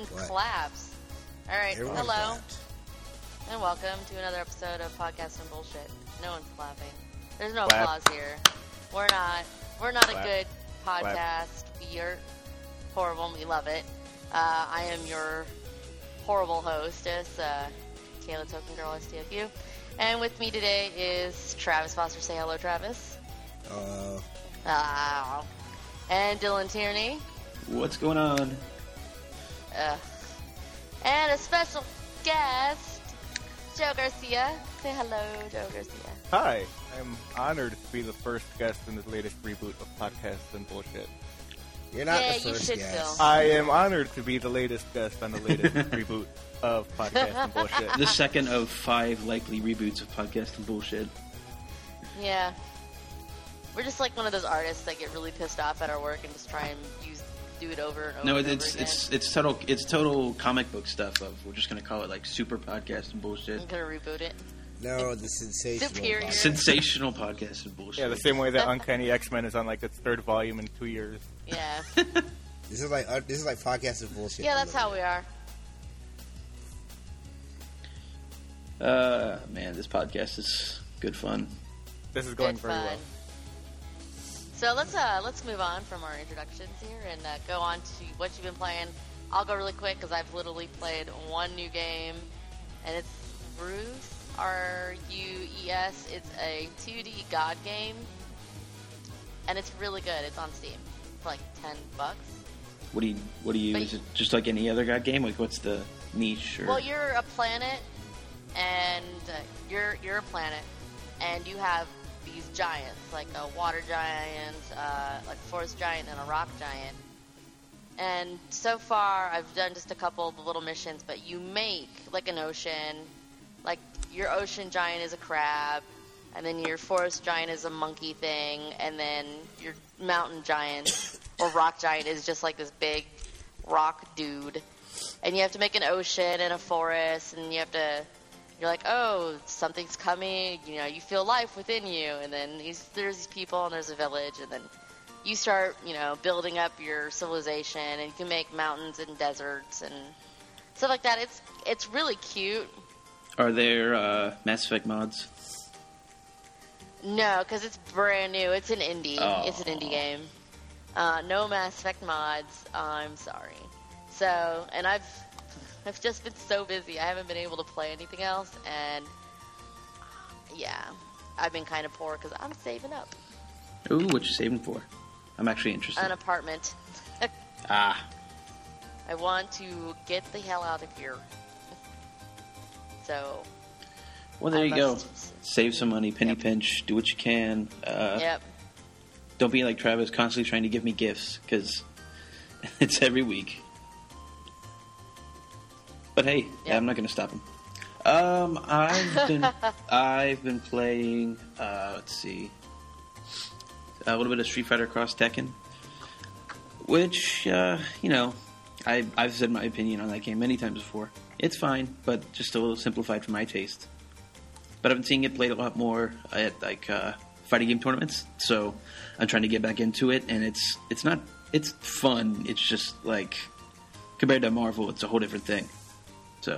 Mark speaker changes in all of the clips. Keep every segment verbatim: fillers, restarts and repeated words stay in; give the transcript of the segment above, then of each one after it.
Speaker 1: Everyone what? claps. All right, Everyone hello. Claps. And welcome to another episode of Podcast and Bullshit. No one's clapping. There's no Clap. applause here. We're not We're not Clap. a good podcast. Clap. We are horrible and we love it. Uh, I am your horrible hostess, uh, Kayla Token Girl S T F U. And with me today is Travis Foster. Say hello, Travis.
Speaker 2: Uh.
Speaker 1: Uh, and Dylan Tierney.
Speaker 3: What's going on?
Speaker 1: Uh, and a special guest, Joe Garcia. Say hello, Joe Garcia.
Speaker 4: Hi. I'm honored to be the first guest in the latest reboot of Podcasts and Bullshit.
Speaker 2: You're not
Speaker 1: yeah,
Speaker 2: the first
Speaker 1: you should
Speaker 2: guest.
Speaker 1: Feel.
Speaker 4: I am honored to be the latest guest on the latest reboot of Podcast and Bullshit.
Speaker 3: The second of five likely reboots of Podcast and Bullshit.
Speaker 1: Yeah. We're just like one of those artists that get really pissed off at our work and just try and use do it over and over.
Speaker 3: No,
Speaker 1: and
Speaker 3: it's
Speaker 1: over again.
Speaker 3: it's it's total it's total comic book stuff. Of we're just gonna call it like Super Podcast and Bullshit.
Speaker 1: I'm gonna reboot it.
Speaker 2: No, the sensational.
Speaker 1: Superior.
Speaker 3: Sensational Podcast and Bullshit.
Speaker 4: Yeah, the same way that Uncanny X-Men is on like its third volume in two years.
Speaker 1: Yeah.
Speaker 2: This is like uh, this is like Podcast and Bullshit.
Speaker 1: Yeah, that's how we are.
Speaker 3: Uh, man, this podcast is good fun.
Speaker 4: This is going
Speaker 1: good
Speaker 4: very
Speaker 1: fun.
Speaker 4: well.
Speaker 1: So let's uh let's move on from our introductions here and uh, go on to what you've been playing. I'll go really quick because I've literally played one new game, and it's Rues, R U E S. It's a two D God game, and it's really good. It's on Steam for like ten bucks.
Speaker 3: What do you What do you? But is it just like any other God game? Like, what's the niche? Or?
Speaker 1: Well, you're a planet, and uh, you're you're a planet, and you have these giants, like a water giant, uh, like a forest giant, and a rock giant. And so far, I've done just a couple of little missions, but you make like an ocean. Like your ocean giant is a crab, and then your forest giant is a monkey thing, and then your mountain giant or rock giant is just like this big rock dude. And you have to make an ocean and a forest, and you have to. You're like, oh, something's coming, you know, you feel life within you, and then these, there's these people, and there's a village, and then you start, you know, building up your civilization, and you can make mountains and deserts and stuff like that. It's it's really cute.
Speaker 3: Are there uh, Mass Effect mods?
Speaker 1: No, because it's brand new. It's an indie.
Speaker 3: Oh.
Speaker 1: It's an indie game. Uh, no Mass Effect mods. I'm sorry. So, and I've... I've just been so busy. I haven't been able to play anything else, and yeah, I've been kind of poor because I'm saving up.
Speaker 3: Ooh, what you saving for? I'm actually interested.
Speaker 1: An apartment.
Speaker 3: ah.
Speaker 1: I want to get the hell out of here. So.
Speaker 3: Well, there
Speaker 1: I
Speaker 3: you go.
Speaker 1: Just...
Speaker 3: Save some money, penny
Speaker 1: yep.
Speaker 3: pinch, do what you can. Uh,
Speaker 1: yep.
Speaker 3: Don't be like Travis, constantly trying to give me gifts, because it's every week. But hey, yeah, I'm not going to stop him. Um, I've been I've been playing. Uh, let's see, a little bit of Street Fighter Cross Tekken, which uh, you know, I I've said my opinion on that game many times before. It's fine, but just a little simplified for my taste. But I've been seeing it played a lot more at like uh, fighting game tournaments, so I'm trying to get back into it, and it's it's not it's fun. It's just like compared to Marvel, it's a whole different thing. So,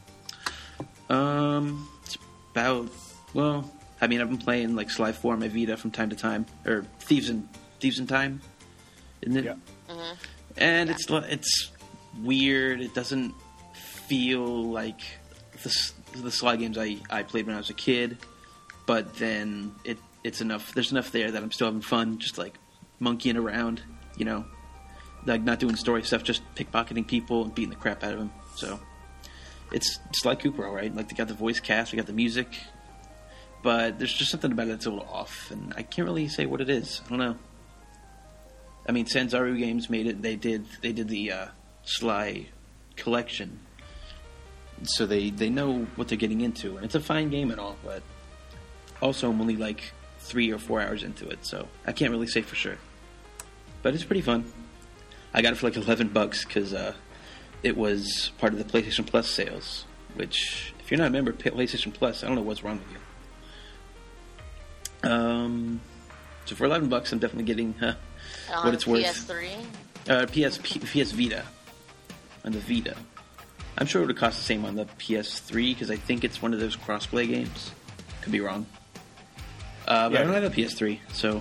Speaker 3: um, it's about, well, I mean, I've been playing, like, Sly four on my Vita from time to time, or Thieves in, Thieves in Time, isn't it?
Speaker 4: Yeah.
Speaker 1: Mm-hmm.
Speaker 3: And
Speaker 1: yeah.
Speaker 3: it's, it's weird, it doesn't feel like the, the Sly games I, I played when I was a kid, but then it it's enough, there's enough there that I'm still having fun, just, like, monkeying around, you know, like, not doing story stuff, just pickpocketing people and beating the crap out of them, so... It's Sly Cooper, all right. Like, they got the voice cast, we got the music, but there's just something about it that's a little off, and I can't really say what it is. I don't know. I mean, Sanzaru Games made it. They did. They did the uh, Sly collection, so they they know what they're getting into, and it's a fine game and all. But also, I'm only like three or four hours into it, so I can't really say for sure. But it's pretty fun. I got it for like eleven bucks because. Uh, It was part of the PlayStation Plus sales, which, if you're not a member of PlayStation Plus, I don't know what's wrong with you. Um, so for eleven bucks, I'm definitely getting uh, what it's worth.
Speaker 1: P S three?
Speaker 3: Uh, P S P S Vita. on the Vita. I'm sure it would cost the same on the P S three because I think it's one of those crossplay games. Could be wrong. Uh, but
Speaker 4: yeah.
Speaker 3: I don't have a P S three, so.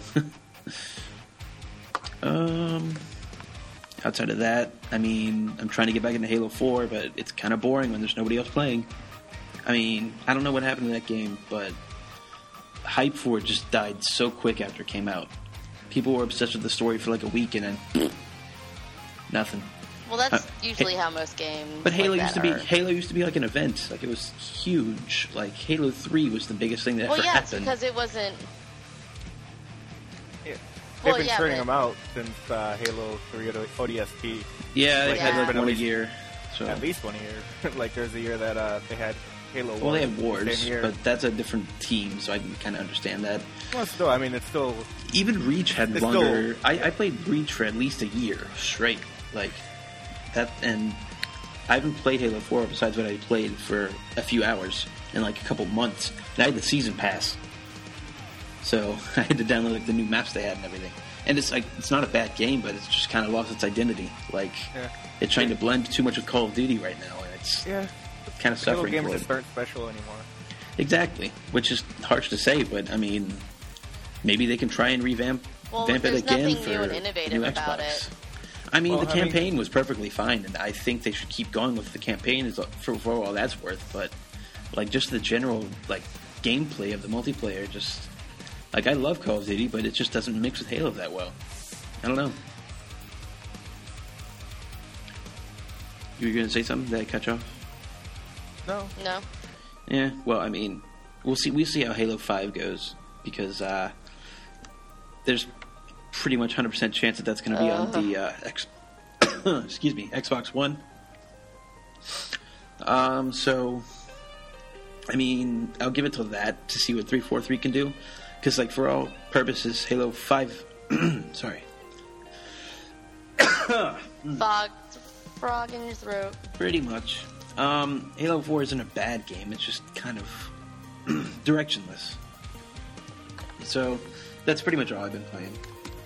Speaker 3: um, outside of that, I mean, I'm trying to get back into Halo four, but it's kind of boring when there's nobody else playing. I mean, I don't know what happened in that game, but hype for it just died so quick after it came out. People were obsessed with the story for like a week, and then pfft, nothing.
Speaker 1: Well, that's
Speaker 3: Uh,
Speaker 1: usually
Speaker 3: Ha-
Speaker 1: how most games.
Speaker 3: But Halo
Speaker 1: like
Speaker 3: used to
Speaker 1: that
Speaker 3: be
Speaker 1: are.
Speaker 3: Halo used to be like an event. Like it was huge. Like Halo three was the biggest thing that
Speaker 1: Well,
Speaker 3: ever
Speaker 1: yes,
Speaker 3: happened.
Speaker 1: because it wasn't.
Speaker 4: Yeah. They've
Speaker 1: Well,
Speaker 4: been
Speaker 1: yeah,
Speaker 4: turning
Speaker 1: but-
Speaker 4: them out since uh, Halo three O D S T.
Speaker 3: yeah, they
Speaker 4: like,
Speaker 3: had
Speaker 1: yeah.
Speaker 3: like
Speaker 4: been at
Speaker 3: one a
Speaker 4: least-
Speaker 3: year. So
Speaker 4: At least one a year. Like there's a year that uh, they had Halo.
Speaker 3: well, they have
Speaker 4: Wars the
Speaker 3: wars,
Speaker 4: same year.
Speaker 3: but that's a different team, so I can kind of understand that.
Speaker 4: Well, still, I mean, it's still.
Speaker 3: Even Reach had
Speaker 4: It's
Speaker 3: longer.
Speaker 4: still-
Speaker 3: I, I played Reach for at least a year straight, like that, and I haven't played Halo four besides what I played for a few hours in like a couple months. And I had the season pass, so I had to download like the new maps they had and everything. And it's like it's not a bad game, but it's just kind of lost its identity. Like
Speaker 4: Yeah.
Speaker 3: it's trying to blend too much with Call of Duty right now, and it's
Speaker 4: Yeah.
Speaker 3: kind of
Speaker 4: Halo
Speaker 3: suffering
Speaker 4: games
Speaker 3: for
Speaker 4: just
Speaker 3: it.
Speaker 4: aren't special anymore.
Speaker 3: Exactly, which is harsh to say, but I mean, maybe they can try and revamp
Speaker 1: Well,
Speaker 3: vamp it
Speaker 1: there's
Speaker 3: again
Speaker 1: nothing
Speaker 3: for
Speaker 1: new and
Speaker 3: the
Speaker 1: innovative
Speaker 3: new
Speaker 1: about
Speaker 3: Xbox.
Speaker 1: it.
Speaker 3: I mean,
Speaker 4: Well,
Speaker 3: the
Speaker 4: I mean-
Speaker 3: campaign was perfectly fine, and I think they should keep going with the campaign as for, for all that's worth. But like, just the general like gameplay of the multiplayer, just like I love Call of Duty, but it just doesn't mix with Halo that well. I don't know. You were going to say something? Did I cut you off?
Speaker 4: No.
Speaker 1: No.
Speaker 3: Yeah, well, I mean, we'll see. We'll see how Halo Five goes because uh, there's pretty much one hundred percent chance that that's going to be on the uh, X. excuse me, Xbox One. Um, so, I mean, I'll give it till that to see what three forty-three can do, because like for all purposes, Halo Five. sorry.
Speaker 1: Fog, frog in your throat.
Speaker 3: Pretty much. Um, Halo four isn't a bad game. It's just kind of directionless. So that's pretty much all I've been playing.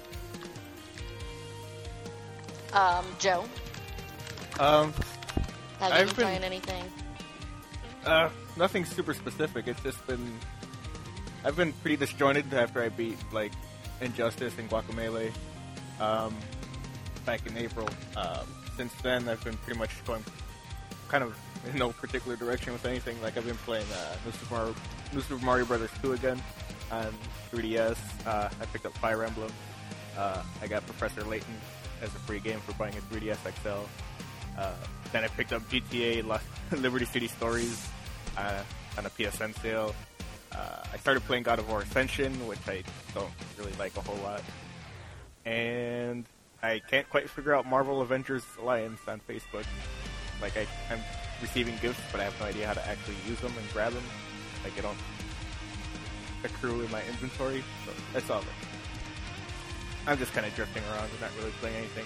Speaker 1: Um, Joe,
Speaker 4: Um,
Speaker 1: have you
Speaker 4: I've
Speaker 1: been
Speaker 4: been-
Speaker 1: playing anything?
Speaker 4: uh, nothing super specific. It's just been. I've been pretty disjointed after I beat like Injustice and Guacamelee um, back in April. Um, since then, I've been pretty much going kind of in no particular direction with anything. Like I've been playing uh, New Super Mario, New Super Mario Brothers two again on three D S. Uh, I picked up Fire Emblem. Uh, I got Professor Layton as a free game for buying a three D S X L. Uh, then I picked up G T A Lost Liberty City Stories uh, on a P S N sale. Uh, I started playing God of War Ascension, which I don't really like a whole lot. And I can't quite figure out Marvel Avengers Alliance on Facebook. Like, I, I'm receiving gifts, but I have no idea how to actually use them and grab them. Like, I don't accrue in my inventory, so that's all. I'm just kind of drifting around and not really playing anything.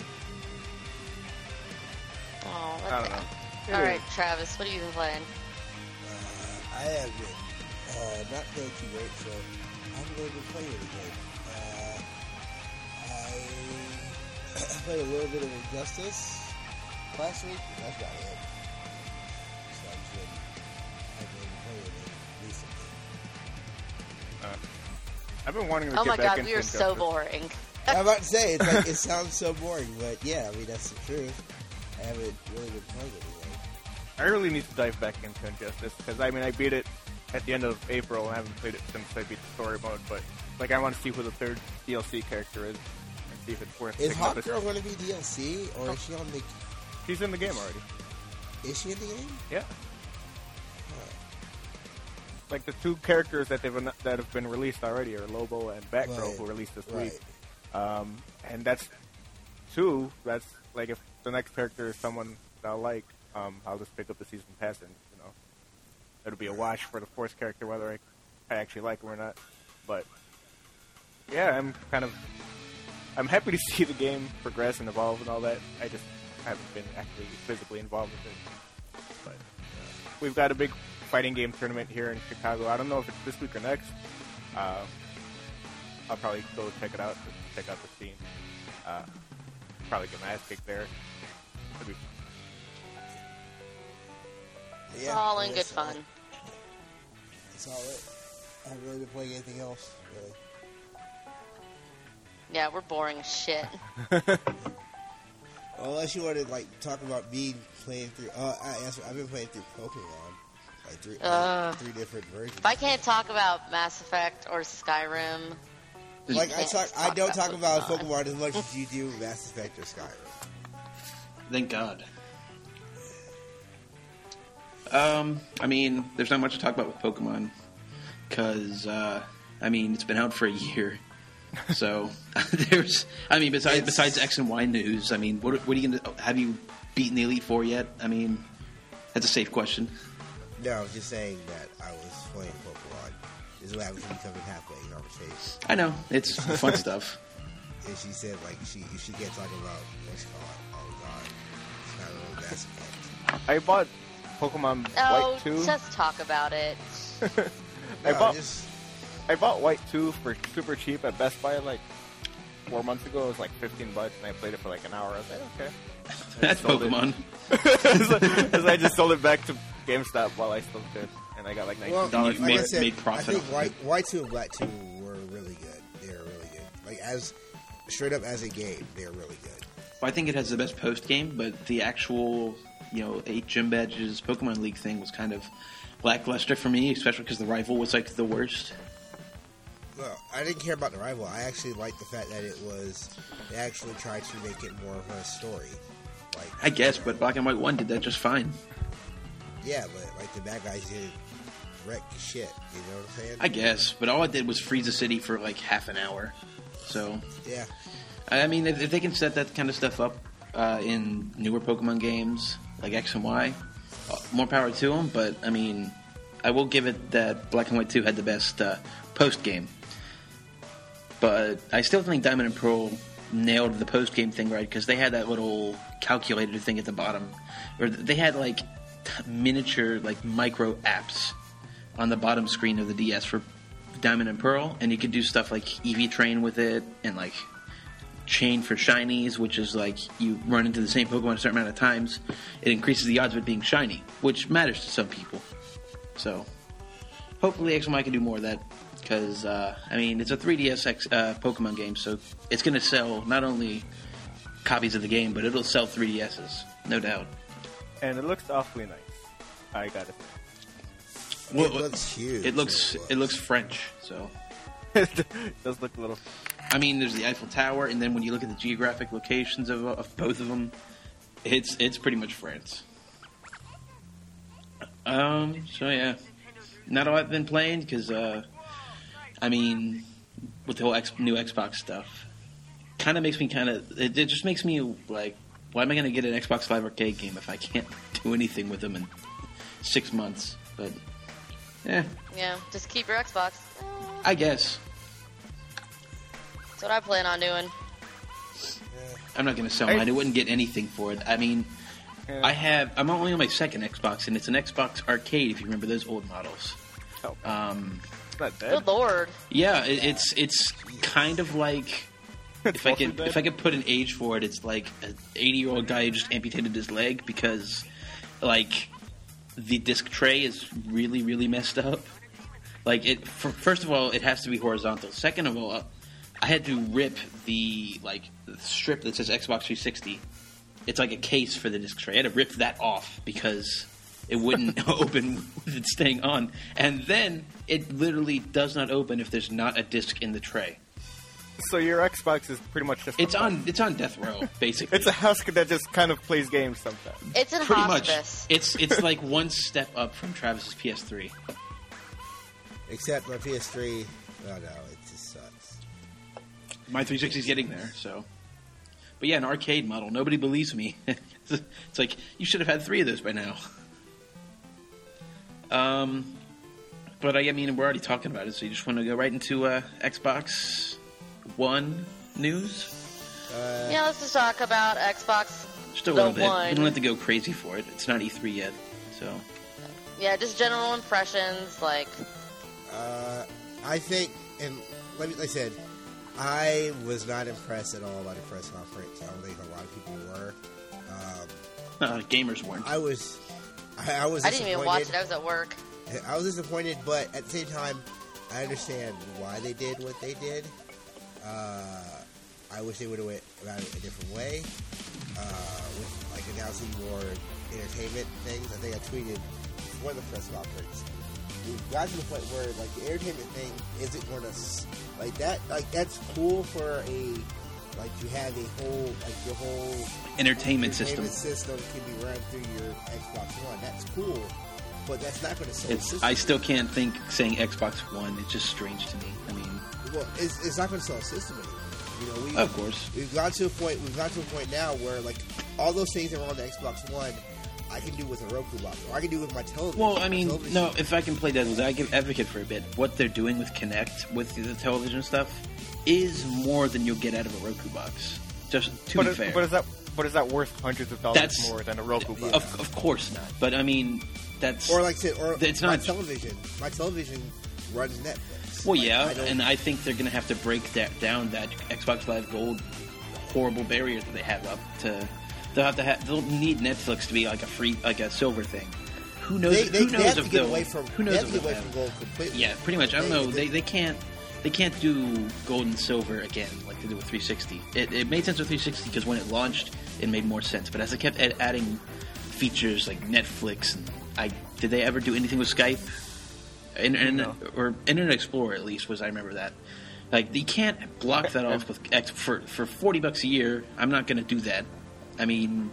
Speaker 1: Oh,
Speaker 4: I don't
Speaker 1: okay.
Speaker 4: know.
Speaker 1: All right, Travis, what have you been playing?
Speaker 2: Uh, I have been uh, not feeling too great, so I haven't really been playing anything. Uh, I played a little bit of Injustice last week, but that's about it. So I just didn't, I haven't really been playing it recently.
Speaker 4: Uh, I've been wanting to
Speaker 1: Oh
Speaker 4: get
Speaker 1: my
Speaker 4: back
Speaker 1: god,
Speaker 4: into
Speaker 1: we are
Speaker 4: Injustice.
Speaker 1: so boring.
Speaker 2: I'm about to say, it's like, it sounds so boring, but yeah, I mean, that's the truth. I haven't really been playing anything.
Speaker 4: I really need to dive back into Injustice because I mean I beat it at the end of April and I haven't played it since I beat the story mode. But like I want to see who the third D L C character is and see if it's worth.
Speaker 2: Is
Speaker 4: picking up
Speaker 2: Hawk
Speaker 4: this-
Speaker 2: Girl going to be D L C, or is she on the...
Speaker 4: She's in the game already.
Speaker 2: Is she in the game?
Speaker 4: Yeah. Like the two characters that they've that have been released already are Lobo and Batgirl,
Speaker 2: Right.
Speaker 4: who released this
Speaker 2: Right.
Speaker 4: week. Um, and that's two. That's like if the next character is someone that I like, um, I'll just pick up the season pass and you know it'll be a wash for the fourth character whether I, I actually like him or not. But yeah, I'm kind of I'm happy to see the game progress and evolve and all that. I just haven't been actually physically involved with it. But uh, we've got a big fighting game tournament here in Chicago. I don't know if it's this week or next. Uh, I'll probably go check it out, check out the scene. Uh, probably get my ass kicked there. It'll be fun.
Speaker 1: It's
Speaker 2: Yeah,
Speaker 1: all in
Speaker 2: yeah,
Speaker 1: good
Speaker 2: so
Speaker 1: fun.
Speaker 2: That's all it. I haven't really been playing anything else, really.
Speaker 1: Yeah, we're boring as shit.
Speaker 2: Well, unless you want to like talk about me playing through. Uh, I, yes, I've been playing through Pokemon, like three,
Speaker 1: Uh,
Speaker 2: like, three different versions.
Speaker 1: If I can't talk about Mass Effect or Skyrim,
Speaker 2: like I
Speaker 1: can't
Speaker 2: talk, I
Speaker 1: talk
Speaker 2: don't
Speaker 1: about
Speaker 2: talk about
Speaker 1: Pokemon.
Speaker 2: Pokemon as much as you do Mass Effect or Skyrim.
Speaker 3: Thank God. Um, I mean, there's not much to talk about with Pokemon because, uh, I mean, it's been out for a year. So there's, I mean, besides
Speaker 2: It's-
Speaker 3: besides X and Y news, I mean, what what are you gonna have you beaten the Elite Four yet? I mean, that's a safe question.
Speaker 2: No, I was just saying that I was playing Pokemon. This is what happens when you come in halfway in conversation.
Speaker 3: I know it's fun stuff.
Speaker 2: And she said, like, she she can't talk about what's called all the time. It's kind of a little Mass Effect.
Speaker 4: I bought Pokemon
Speaker 1: oh,
Speaker 4: White two.
Speaker 1: just talk about it.
Speaker 4: I
Speaker 2: No,
Speaker 4: bought
Speaker 2: just,
Speaker 4: I bought White two for super cheap at Best Buy like four months ago. It was like fifteen bucks, and I played it for like an hour. I was like, okay.
Speaker 3: That's
Speaker 4: sold it.
Speaker 3: Pokemon.
Speaker 4: Because I just sold it back to GameStop while I still could, and I got like nineteen
Speaker 2: well,
Speaker 4: dollars.
Speaker 3: You
Speaker 2: like
Speaker 3: made-
Speaker 2: I said,
Speaker 3: made profit
Speaker 2: I think
Speaker 3: off of
Speaker 2: White, White two and Black two were really good. They were really good. Like, as straight up as a game, they're really good.
Speaker 3: Well, I think it has the best post game, but the actual, you know, eight gym badges Pokemon League thing was kind of lackluster for me, especially because the rival was like the worst.
Speaker 2: Well, I didn't care about the rival. I actually liked the fact that it was, they actually tried to make it more of a story. Like,
Speaker 3: I guess,
Speaker 2: you know,
Speaker 3: but Black and White one did that just fine.
Speaker 2: yeah, but like the bad guys did wreck shit. You know what I'm saying?
Speaker 3: I guess, but all it did was freeze the city for like half an hour. So,
Speaker 2: yeah.
Speaker 3: I mean, if, if they can set that kind of stuff up uh, in newer Pokemon games like X and Y, uh, more power to them. But I mean, I will give it that Black and White two had the best uh, post game. But I still think Diamond and Pearl nailed the post game thing right because they had that little calculator thing at the bottom, or they had like miniature, like micro apps on the bottom screen of the D S for Diamond and Pearl, and you could do stuff like Eevee Train with it, and like Chain for shinies, which is like you run into the same Pokemon a certain amount of times. It increases the odds of it being shiny, which matters to some people. So hopefully X and Y can do more of that. Because, uh, I mean, it's a three D S X, uh, Pokemon game, so it's going to sell not only copies of the game, but it'll sell three D S's, no doubt.
Speaker 4: And it looks awfully nice. I gotta say.
Speaker 3: Well,
Speaker 2: it looks huge.
Speaker 3: It looks
Speaker 2: It
Speaker 3: it looks French, so.
Speaker 4: It does look a little.
Speaker 3: I mean, there's the Eiffel Tower, and then when you look at the geographic locations of, of both of them, it's it's pretty much France. Um. So yeah, not all I've been playing because, uh, I mean, with the whole X, new Xbox stuff, kind of makes me kind of. It, it just makes me like, why am I going to get an Xbox Live Arcade game if I can't do anything with them in six months? But yeah,
Speaker 1: Yeah, just keep your Xbox. Eh,
Speaker 3: I guess.
Speaker 1: That's what I plan on doing.
Speaker 3: I'm not going to sell
Speaker 4: I-
Speaker 3: mine. I wouldn't get anything for it. I mean,
Speaker 4: Yeah.
Speaker 3: I have. I'm only on my second Xbox, and it's an Xbox Arcade. If you remember those old models.
Speaker 4: Oh,
Speaker 3: Um,
Speaker 4: it's not dead.
Speaker 1: Good lord.
Speaker 3: yeah, it, it's it's kind of like if I
Speaker 4: mostly
Speaker 3: could
Speaker 4: dead?
Speaker 3: if I could put an age for it, it's like an eighty year old guy who just amputated his leg because like the disc tray is really really messed up. Like it. For, first of all, it has to be horizontal. Second of all, I had to rip the like the strip that says Xbox three sixty. It's like a case for the disc tray. I had to rip that off because it wouldn't open with it staying on. And then it literally does not open if there's not a disc in the tray.
Speaker 4: So your Xbox is pretty much just. a
Speaker 3: It's on
Speaker 4: box.
Speaker 3: it's on death row, basically.
Speaker 4: It's a husk that just kind of plays games sometimes.
Speaker 1: It's in
Speaker 3: Pretty
Speaker 1: hospice.
Speaker 3: much. It's it's like one step up from Travis's P S three.
Speaker 2: Except my P S three. Oh no, it just sucks.
Speaker 3: My three sixty is getting there, so. But yeah, an arcade model. Nobody believes me. It's like, you should have had three of those by now. Um, but I, I mean, we're already talking about it, so you just want to go right into uh, Xbox One news?
Speaker 2: Uh,
Speaker 1: Yeah, let's just talk about Xbox.
Speaker 3: Just a
Speaker 1: The
Speaker 3: little bit.
Speaker 1: one.
Speaker 3: We don't have to go crazy for it. It's not E three yet, so.
Speaker 1: Yeah, just general impressions. Like,
Speaker 2: Uh, I think, and let me, like I said, I was not impressed at all by the press conference. I don't think a lot of people were. Um,
Speaker 3: Uh, gamers weren't.
Speaker 2: I was, I, I was
Speaker 1: I didn't even watch it.
Speaker 2: disappointed.
Speaker 1: I was at work.
Speaker 2: I was disappointed, but at the same time, I understand why they did what they did. Uh, I wish they would have went about it a different way. Uh, with like announcing more entertainment things. I think I tweeted before the press conference. We've got to the point where like the entertainment thing isn't going to like that. Like that's cool for a like you have a whole like your whole
Speaker 3: Entertainment system.
Speaker 2: system can be run through your Xbox One. That's cool, but that's not going to sell.
Speaker 3: It's,
Speaker 2: a system.
Speaker 3: I still can't think saying Xbox One. It's just strange to me. I mean,
Speaker 2: Well, it's, it's not going to sell a system anymore. You know, we
Speaker 3: of course.
Speaker 2: we've got to a point. We've got to a point now where like all those things that were on the Xbox One, I can do with a Roku box, or I can do with my television.
Speaker 3: Well, I
Speaker 2: My
Speaker 3: mean,
Speaker 2: television.
Speaker 3: no. If I can play devil's advocate for a bit, what they're doing with Kinect with the television stuff is more than you'll get out of a Roku box. Just to
Speaker 4: But
Speaker 3: be
Speaker 4: is,
Speaker 3: fair,
Speaker 4: but is that but is that worth hundreds of dollars
Speaker 3: That's-
Speaker 4: more than a Roku box?
Speaker 3: of, of course not. But I mean, that's
Speaker 2: Or like I said, or
Speaker 3: It's
Speaker 2: my
Speaker 3: not-
Speaker 2: television. My television runs Netflix.
Speaker 3: well,
Speaker 2: Like,
Speaker 3: yeah,
Speaker 2: I don't-
Speaker 3: and I think they're going to have to break that down that Xbox Live Gold horrible barrier that they have up to. They'll have to have. They'll need Netflix to be like a free, like a silver thing. Who knows?
Speaker 2: they, they,
Speaker 3: who
Speaker 2: they
Speaker 3: knows
Speaker 2: have
Speaker 3: if
Speaker 2: to get
Speaker 3: they'll?
Speaker 2: away from.
Speaker 3: who
Speaker 2: They
Speaker 3: knows
Speaker 2: have
Speaker 3: if
Speaker 2: to get
Speaker 3: they'll
Speaker 2: away
Speaker 3: have-
Speaker 2: from gold completely.
Speaker 3: Yeah, pretty much. I don't know. They they can't they can't do gold and silver again like they did with three sixty. It, it made sense with three sixty because when it launched, it made more sense. But as they kept ad- adding features like Netflix, and I did they ever do anything with Skype? Internet
Speaker 4: No.
Speaker 3: or Internet Explorer at least was I remember that. Like you can't block that off with X for for forty bucks a year. I'm not going to do that. I mean,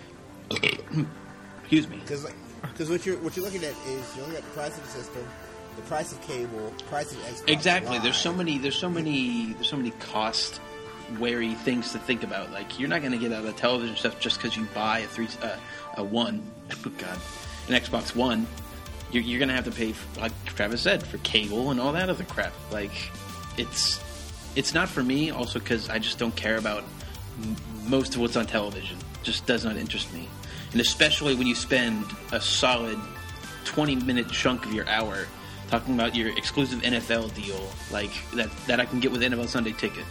Speaker 3: excuse me.
Speaker 2: Because like, because what you're what you're looking at is you're looking at the price of the system, the price of cable, the price of Xbox
Speaker 3: Exactly.
Speaker 2: Live.
Speaker 3: There's so many. There's so many. There's so many cost wary things to think about. Like you're not going to get out of the television stuff just because you buy a three uh, a one. Oh God, an Xbox One. You're, you're going to have to pay, for, like Travis said, for cable and all that other crap. Like it's it's not for me. Also because I just don't care about m- most of what's on television. Just does not interest me. And especially when you spend a solid twenty minute chunk of your hour talking about your exclusive N F L deal, like that that I can get with N F L Sunday Ticket.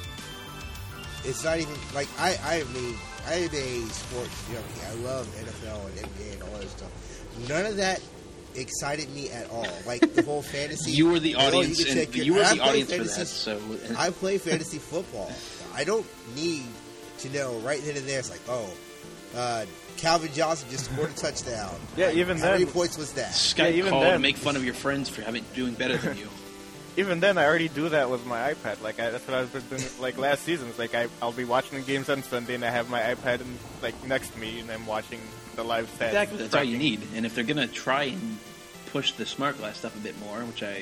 Speaker 2: It's not even like I. I mean, I am a sports junkie. I love N F L and N B A and all that stuff. None of that excited me at all. Like the whole fantasy.
Speaker 3: You were the
Speaker 2: Oh, you
Speaker 3: audience,
Speaker 2: can
Speaker 3: and
Speaker 2: check your-
Speaker 3: you were
Speaker 2: I
Speaker 3: the
Speaker 2: play
Speaker 3: audience for
Speaker 2: fantasy-
Speaker 3: that. So
Speaker 2: I play fantasy football. I don't need to know right then and there. It's like, oh, uh, Calvin Johnson just scored a touchdown.
Speaker 4: Yeah,
Speaker 2: Like,
Speaker 4: even
Speaker 2: how
Speaker 4: then-
Speaker 2: many points was that?
Speaker 3: Skype
Speaker 4: Yeah, even
Speaker 3: call to
Speaker 4: then-
Speaker 3: make fun of your friends for having doing better than you.
Speaker 4: Even then, I already do that with my iPad. Like I, that's what I've been doing. Like last season, it's like I, I'll be watching the games on Sunday, and I have my iPad and, like next to me, and I'm watching the live stats.
Speaker 3: Exactly, that's all you
Speaker 4: tracking.
Speaker 3: need. And if they're gonna try and push the smart glass stuff a bit more, which I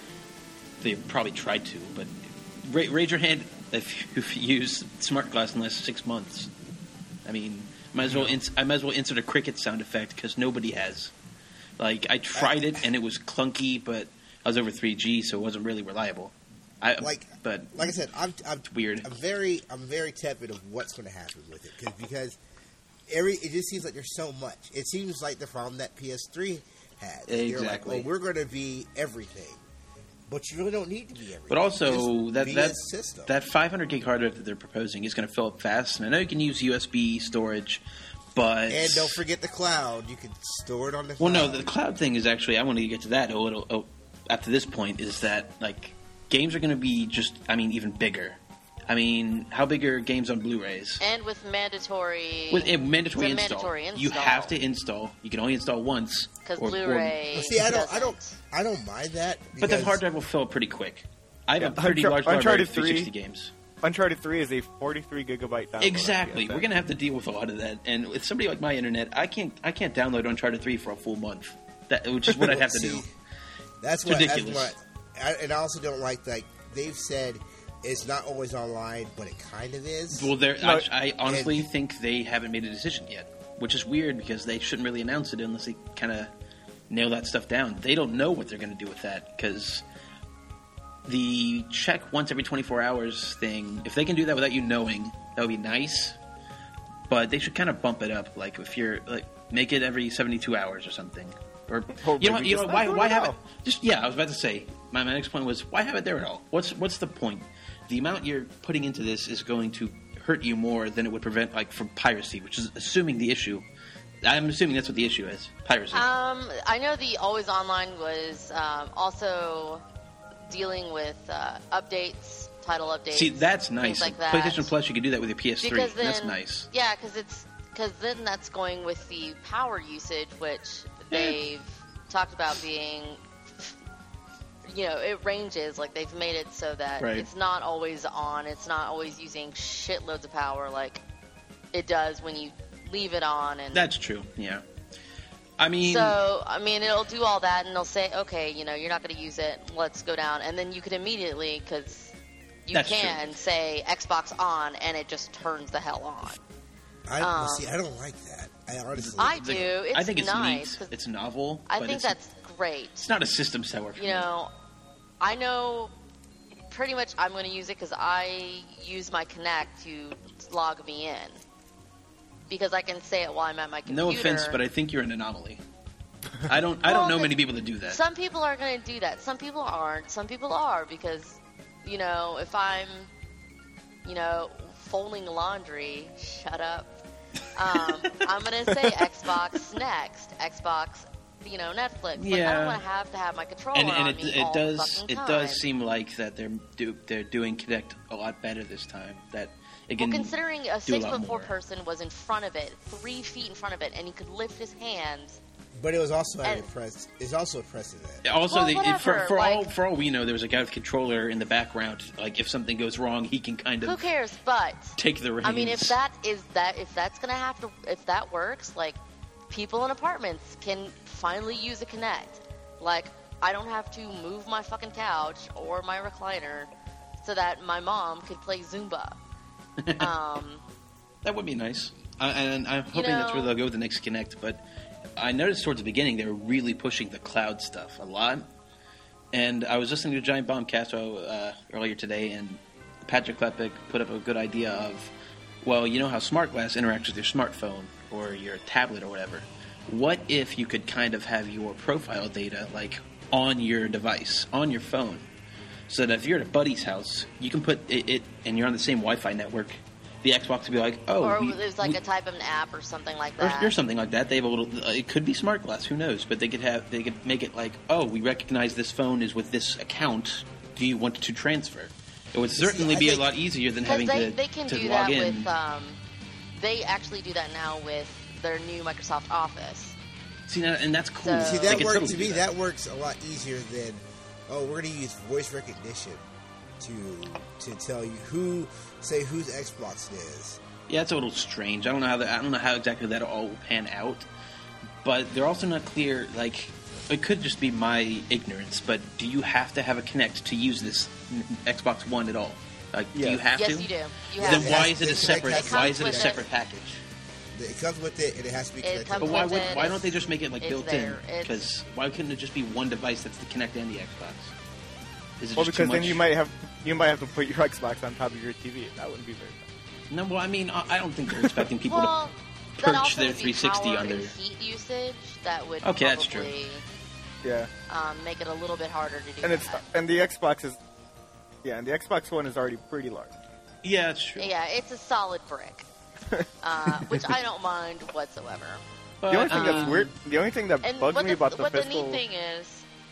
Speaker 3: they probably tried to, but ra- raise your hand if you've used smart glass in the last six months. I mean, might as well ins- I might as well insert a cricket sound effect because nobody has. Like I tried it and it was clunky, but I was over three G, so it wasn't really reliable. I
Speaker 2: Like-
Speaker 3: but
Speaker 2: Like I said, I'm, I'm
Speaker 3: weird.
Speaker 2: I'm very, I'm very tepid of what's going to happen with it 'cause- because every it just seems like there's so much. It seems like the problem that P S three had. You're like,
Speaker 3: Exactly.
Speaker 2: well, we're going to be everything, but you really don't need to be everything.
Speaker 3: But also
Speaker 2: Just
Speaker 3: that
Speaker 2: be
Speaker 3: that
Speaker 2: a system.
Speaker 3: that five hundred gig hard drive that they're proposing is going to fill up fast, and I know you can use U S B storage, but
Speaker 2: and don't forget the cloud. You can store it on the
Speaker 3: well,
Speaker 2: cloud.
Speaker 3: no, the cloud thing is actually I want to get to that a little. Oh, after this point, is that like games are going to be just I mean even bigger. I mean, how big are games on Blu-rays?
Speaker 1: And with mandatory.
Speaker 3: With a mandatory,
Speaker 1: It's a
Speaker 3: install.
Speaker 1: mandatory
Speaker 3: You
Speaker 1: install.
Speaker 3: have to install. You can only install once.
Speaker 1: Because
Speaker 3: or- or-
Speaker 1: Blu-ray.
Speaker 2: Well, see, I don't, I don't,
Speaker 1: doesn't.
Speaker 2: I don't mind that.
Speaker 3: But the
Speaker 2: because-
Speaker 3: hard drive will fill up pretty quick. I have
Speaker 4: Yeah,
Speaker 3: a pretty
Speaker 4: Unchar-
Speaker 3: large library
Speaker 4: Uncharted
Speaker 3: of three sixty
Speaker 4: three.
Speaker 3: games.
Speaker 4: Uncharted three is a forty-three gigabyte download.
Speaker 3: Exactly.
Speaker 4: on P S N.
Speaker 3: We're gonna have to deal with a lot of that. And with somebody like my internet, I can't I can't download Uncharted three for a full month. That which is what I'd have to do.
Speaker 2: See, That's
Speaker 3: It's
Speaker 2: what,
Speaker 3: ridiculous.
Speaker 2: That's what, I, and I also don't like like they've said it's not always online, but it kind of is.
Speaker 3: Well, there
Speaker 4: No,
Speaker 3: I, I honestly
Speaker 2: and-
Speaker 3: think they haven't made a decision yet, which is weird because they shouldn't really announce it unless they kind of nail that stuff down. They don't know what they're going to do with that because the check once every twenty-four hours thing, if they can do that without you knowing, that would be nice. But they should kind of bump it up. Like if you're like make it every seventy-two hours or something. Or
Speaker 4: Or
Speaker 3: you know,
Speaker 4: maybe
Speaker 3: you know
Speaker 4: just
Speaker 3: why
Speaker 4: not do
Speaker 3: why
Speaker 4: it
Speaker 3: have
Speaker 4: at
Speaker 3: it?
Speaker 4: all.
Speaker 3: Just yeah, I was about to say. My, my next point was why have it there at all? What's what's the point? The amount you're putting into this is going to hurt you more than it would prevent like from piracy, which is assuming the issue I'm assuming that's what the issue is. Piracy.
Speaker 1: Um, I know the Always Online was um, also dealing with uh, updates, title updates.
Speaker 3: See, that's
Speaker 1: things
Speaker 3: nice.
Speaker 1: Like that.
Speaker 3: PlayStation Plus, you can do that with your P S three.
Speaker 1: Because then,
Speaker 3: That's nice.
Speaker 1: Yeah, because it's because then that's going with the power usage, which they've talked about being. You know, it ranges. Like they've made it so that
Speaker 3: Right.
Speaker 1: it's not always on. It's not always using shitloads of power like it does when you leave it on. And
Speaker 3: That's true. Yeah. I mean,
Speaker 1: so, I mean, it'll do all that, and they'll say, okay, you know, you're not going to use it, let's go down. And then you could immediately, because you
Speaker 3: That's
Speaker 1: can,
Speaker 3: true.
Speaker 1: say Xbox on, and it just turns the hell on.
Speaker 2: I
Speaker 1: Um,
Speaker 2: see. I don't like that. I honestly.
Speaker 1: I
Speaker 3: the-
Speaker 1: do. It's
Speaker 3: I think it's
Speaker 1: nice.
Speaker 3: neat.
Speaker 1: 'cause
Speaker 3: It's novel.
Speaker 1: I
Speaker 3: but
Speaker 1: think
Speaker 3: it's,
Speaker 1: that's great.
Speaker 3: It's not a system seller for
Speaker 1: You know, I know pretty much I'm going to use it because I use my Kinect to log me in. Because I can say it while I'm at my
Speaker 3: me.
Speaker 1: computer.
Speaker 3: No offense, but I think you're an anomaly. I don't. I
Speaker 1: Well,
Speaker 3: don't know
Speaker 1: the-
Speaker 3: many people that do that.
Speaker 1: Some people are going to do that. Some people aren't. Some people are because, you know, if I'm, you know, folding laundry, shut up. Um, I'm going to say Xbox next. Xbox, you know, Netflix. Like, I
Speaker 3: Yeah.
Speaker 1: don't want to have to have my controller
Speaker 3: and and
Speaker 1: on
Speaker 3: it,
Speaker 1: me
Speaker 3: it
Speaker 1: all
Speaker 3: does
Speaker 1: fucking
Speaker 3: it
Speaker 1: time.
Speaker 3: does seem like that they're do, they're doing Kinect a lot better this time. That it can
Speaker 1: Well, considering a
Speaker 3: do a
Speaker 1: six
Speaker 3: lot
Speaker 1: foot four
Speaker 3: more.
Speaker 1: person was in front of it, three feet in front of it, and he could lift his hands.
Speaker 2: But it was also at
Speaker 1: And-
Speaker 2: a press. It's also a precedent.
Speaker 3: Also,
Speaker 1: Well,
Speaker 3: they, it-
Speaker 1: whatever,
Speaker 3: for, for all
Speaker 1: like-
Speaker 3: for all we know, there was a guy with a controller in the background. Like if something goes wrong, he can kind
Speaker 1: Who
Speaker 3: of
Speaker 1: cares? But
Speaker 3: take the reins.
Speaker 1: I mean, if that is that, if that's gonna have to, if that works, like people in apartments can finally use a Kinect. Like I don't have to move my fucking couch or my recliner so that my mom could play Zumba. Um,
Speaker 3: that would be nice. I, and I'm hoping that's where
Speaker 1: know-
Speaker 3: they'll go with the next Kinect. But I noticed towards the beginning they were really pushing the cloud stuff a lot. And I was listening to Giant Bomb Castro uh, earlier today, and Patrick Klepek put up a good idea of, well, you know how Smart Glass interacts with your smartphone or your tablet or whatever. What if you could kind of have your profile data like on your device, on your phone, so that if you're at a buddy's house, you can put it, it and you're on the same Wi-Fi network. The Xbox would be like, oh,
Speaker 1: or
Speaker 3: we-
Speaker 1: there's like
Speaker 3: we-
Speaker 1: a type of an app or something like
Speaker 3: or,
Speaker 1: that.
Speaker 3: or something like that. They have a little. Uh, it could be Smart Glass. Who knows? But they could have. They could make it like, oh, we recognize this phone is with this account. Do you want to transfer? It would certainly
Speaker 2: I
Speaker 3: be a
Speaker 2: think-
Speaker 3: lot easier than
Speaker 1: Because
Speaker 3: having
Speaker 1: they,
Speaker 3: to,
Speaker 1: they can
Speaker 3: to
Speaker 1: do
Speaker 3: log
Speaker 1: that
Speaker 3: in.
Speaker 1: with, um, they actually do that now with their new Microsoft Office.
Speaker 3: See, now, and that's cool.
Speaker 1: So-
Speaker 2: See,
Speaker 3: They
Speaker 2: that
Speaker 3: could
Speaker 2: works
Speaker 3: totally
Speaker 2: to
Speaker 3: do
Speaker 2: me. That works a lot easier than, oh, we're going to use voice recognition to to tell you who, say, whose Xbox it is.
Speaker 3: Yeah, it's a little strange. I don't know how that, I don't know how exactly that all will pan out. But they're also not clear. Like, it could just be my ignorance. But do you have to have a Kinect to use this Xbox One at all? Like, do
Speaker 4: Yes.
Speaker 3: you have
Speaker 1: Yes,
Speaker 3: to?
Speaker 1: you do. You
Speaker 2: Yeah,
Speaker 3: Then
Speaker 1: have
Speaker 3: why
Speaker 1: to.
Speaker 3: is it a
Speaker 2: It
Speaker 3: separate?
Speaker 2: comes
Speaker 3: Why is it a
Speaker 1: with
Speaker 3: separate
Speaker 1: it.
Speaker 3: package?
Speaker 2: It comes with it, and it has to be
Speaker 1: It
Speaker 2: connected.
Speaker 1: comes
Speaker 3: But why
Speaker 1: with
Speaker 3: would
Speaker 1: it.
Speaker 3: why don't they just make it like
Speaker 1: It's
Speaker 3: built
Speaker 1: there.
Speaker 3: in?
Speaker 1: It's-
Speaker 3: Because why couldn't it just be one device that's the Kinect and the Xbox? Is it
Speaker 4: Well,
Speaker 3: just
Speaker 4: because
Speaker 3: too
Speaker 4: then
Speaker 3: much?
Speaker 4: you might have you might have to put your Xbox on top of your T V. That wouldn't be very fun.
Speaker 3: No, well, I mean, I I don't think they're expecting people
Speaker 1: Well,
Speaker 3: to
Speaker 1: that
Speaker 3: perch
Speaker 1: also
Speaker 3: their
Speaker 1: would be
Speaker 3: three sixty
Speaker 1: power
Speaker 3: on their.
Speaker 1: and heat usage. That would
Speaker 3: Okay, that's true.
Speaker 1: probably
Speaker 4: Yeah,
Speaker 1: um, make it a little bit harder to do
Speaker 4: and it's
Speaker 1: that.
Speaker 4: and the Xbox is yeah, and the Xbox One is already pretty large.
Speaker 3: Yeah, that's true.
Speaker 1: Yeah, it's a solid brick, uh, which I don't mind whatsoever.
Speaker 3: But,
Speaker 4: The only thing
Speaker 3: um,
Speaker 4: that's weird, the only thing that
Speaker 1: And
Speaker 4: bugs
Speaker 1: what
Speaker 4: me
Speaker 1: the,
Speaker 4: about the
Speaker 1: what
Speaker 4: physical.
Speaker 1: the neat thing is,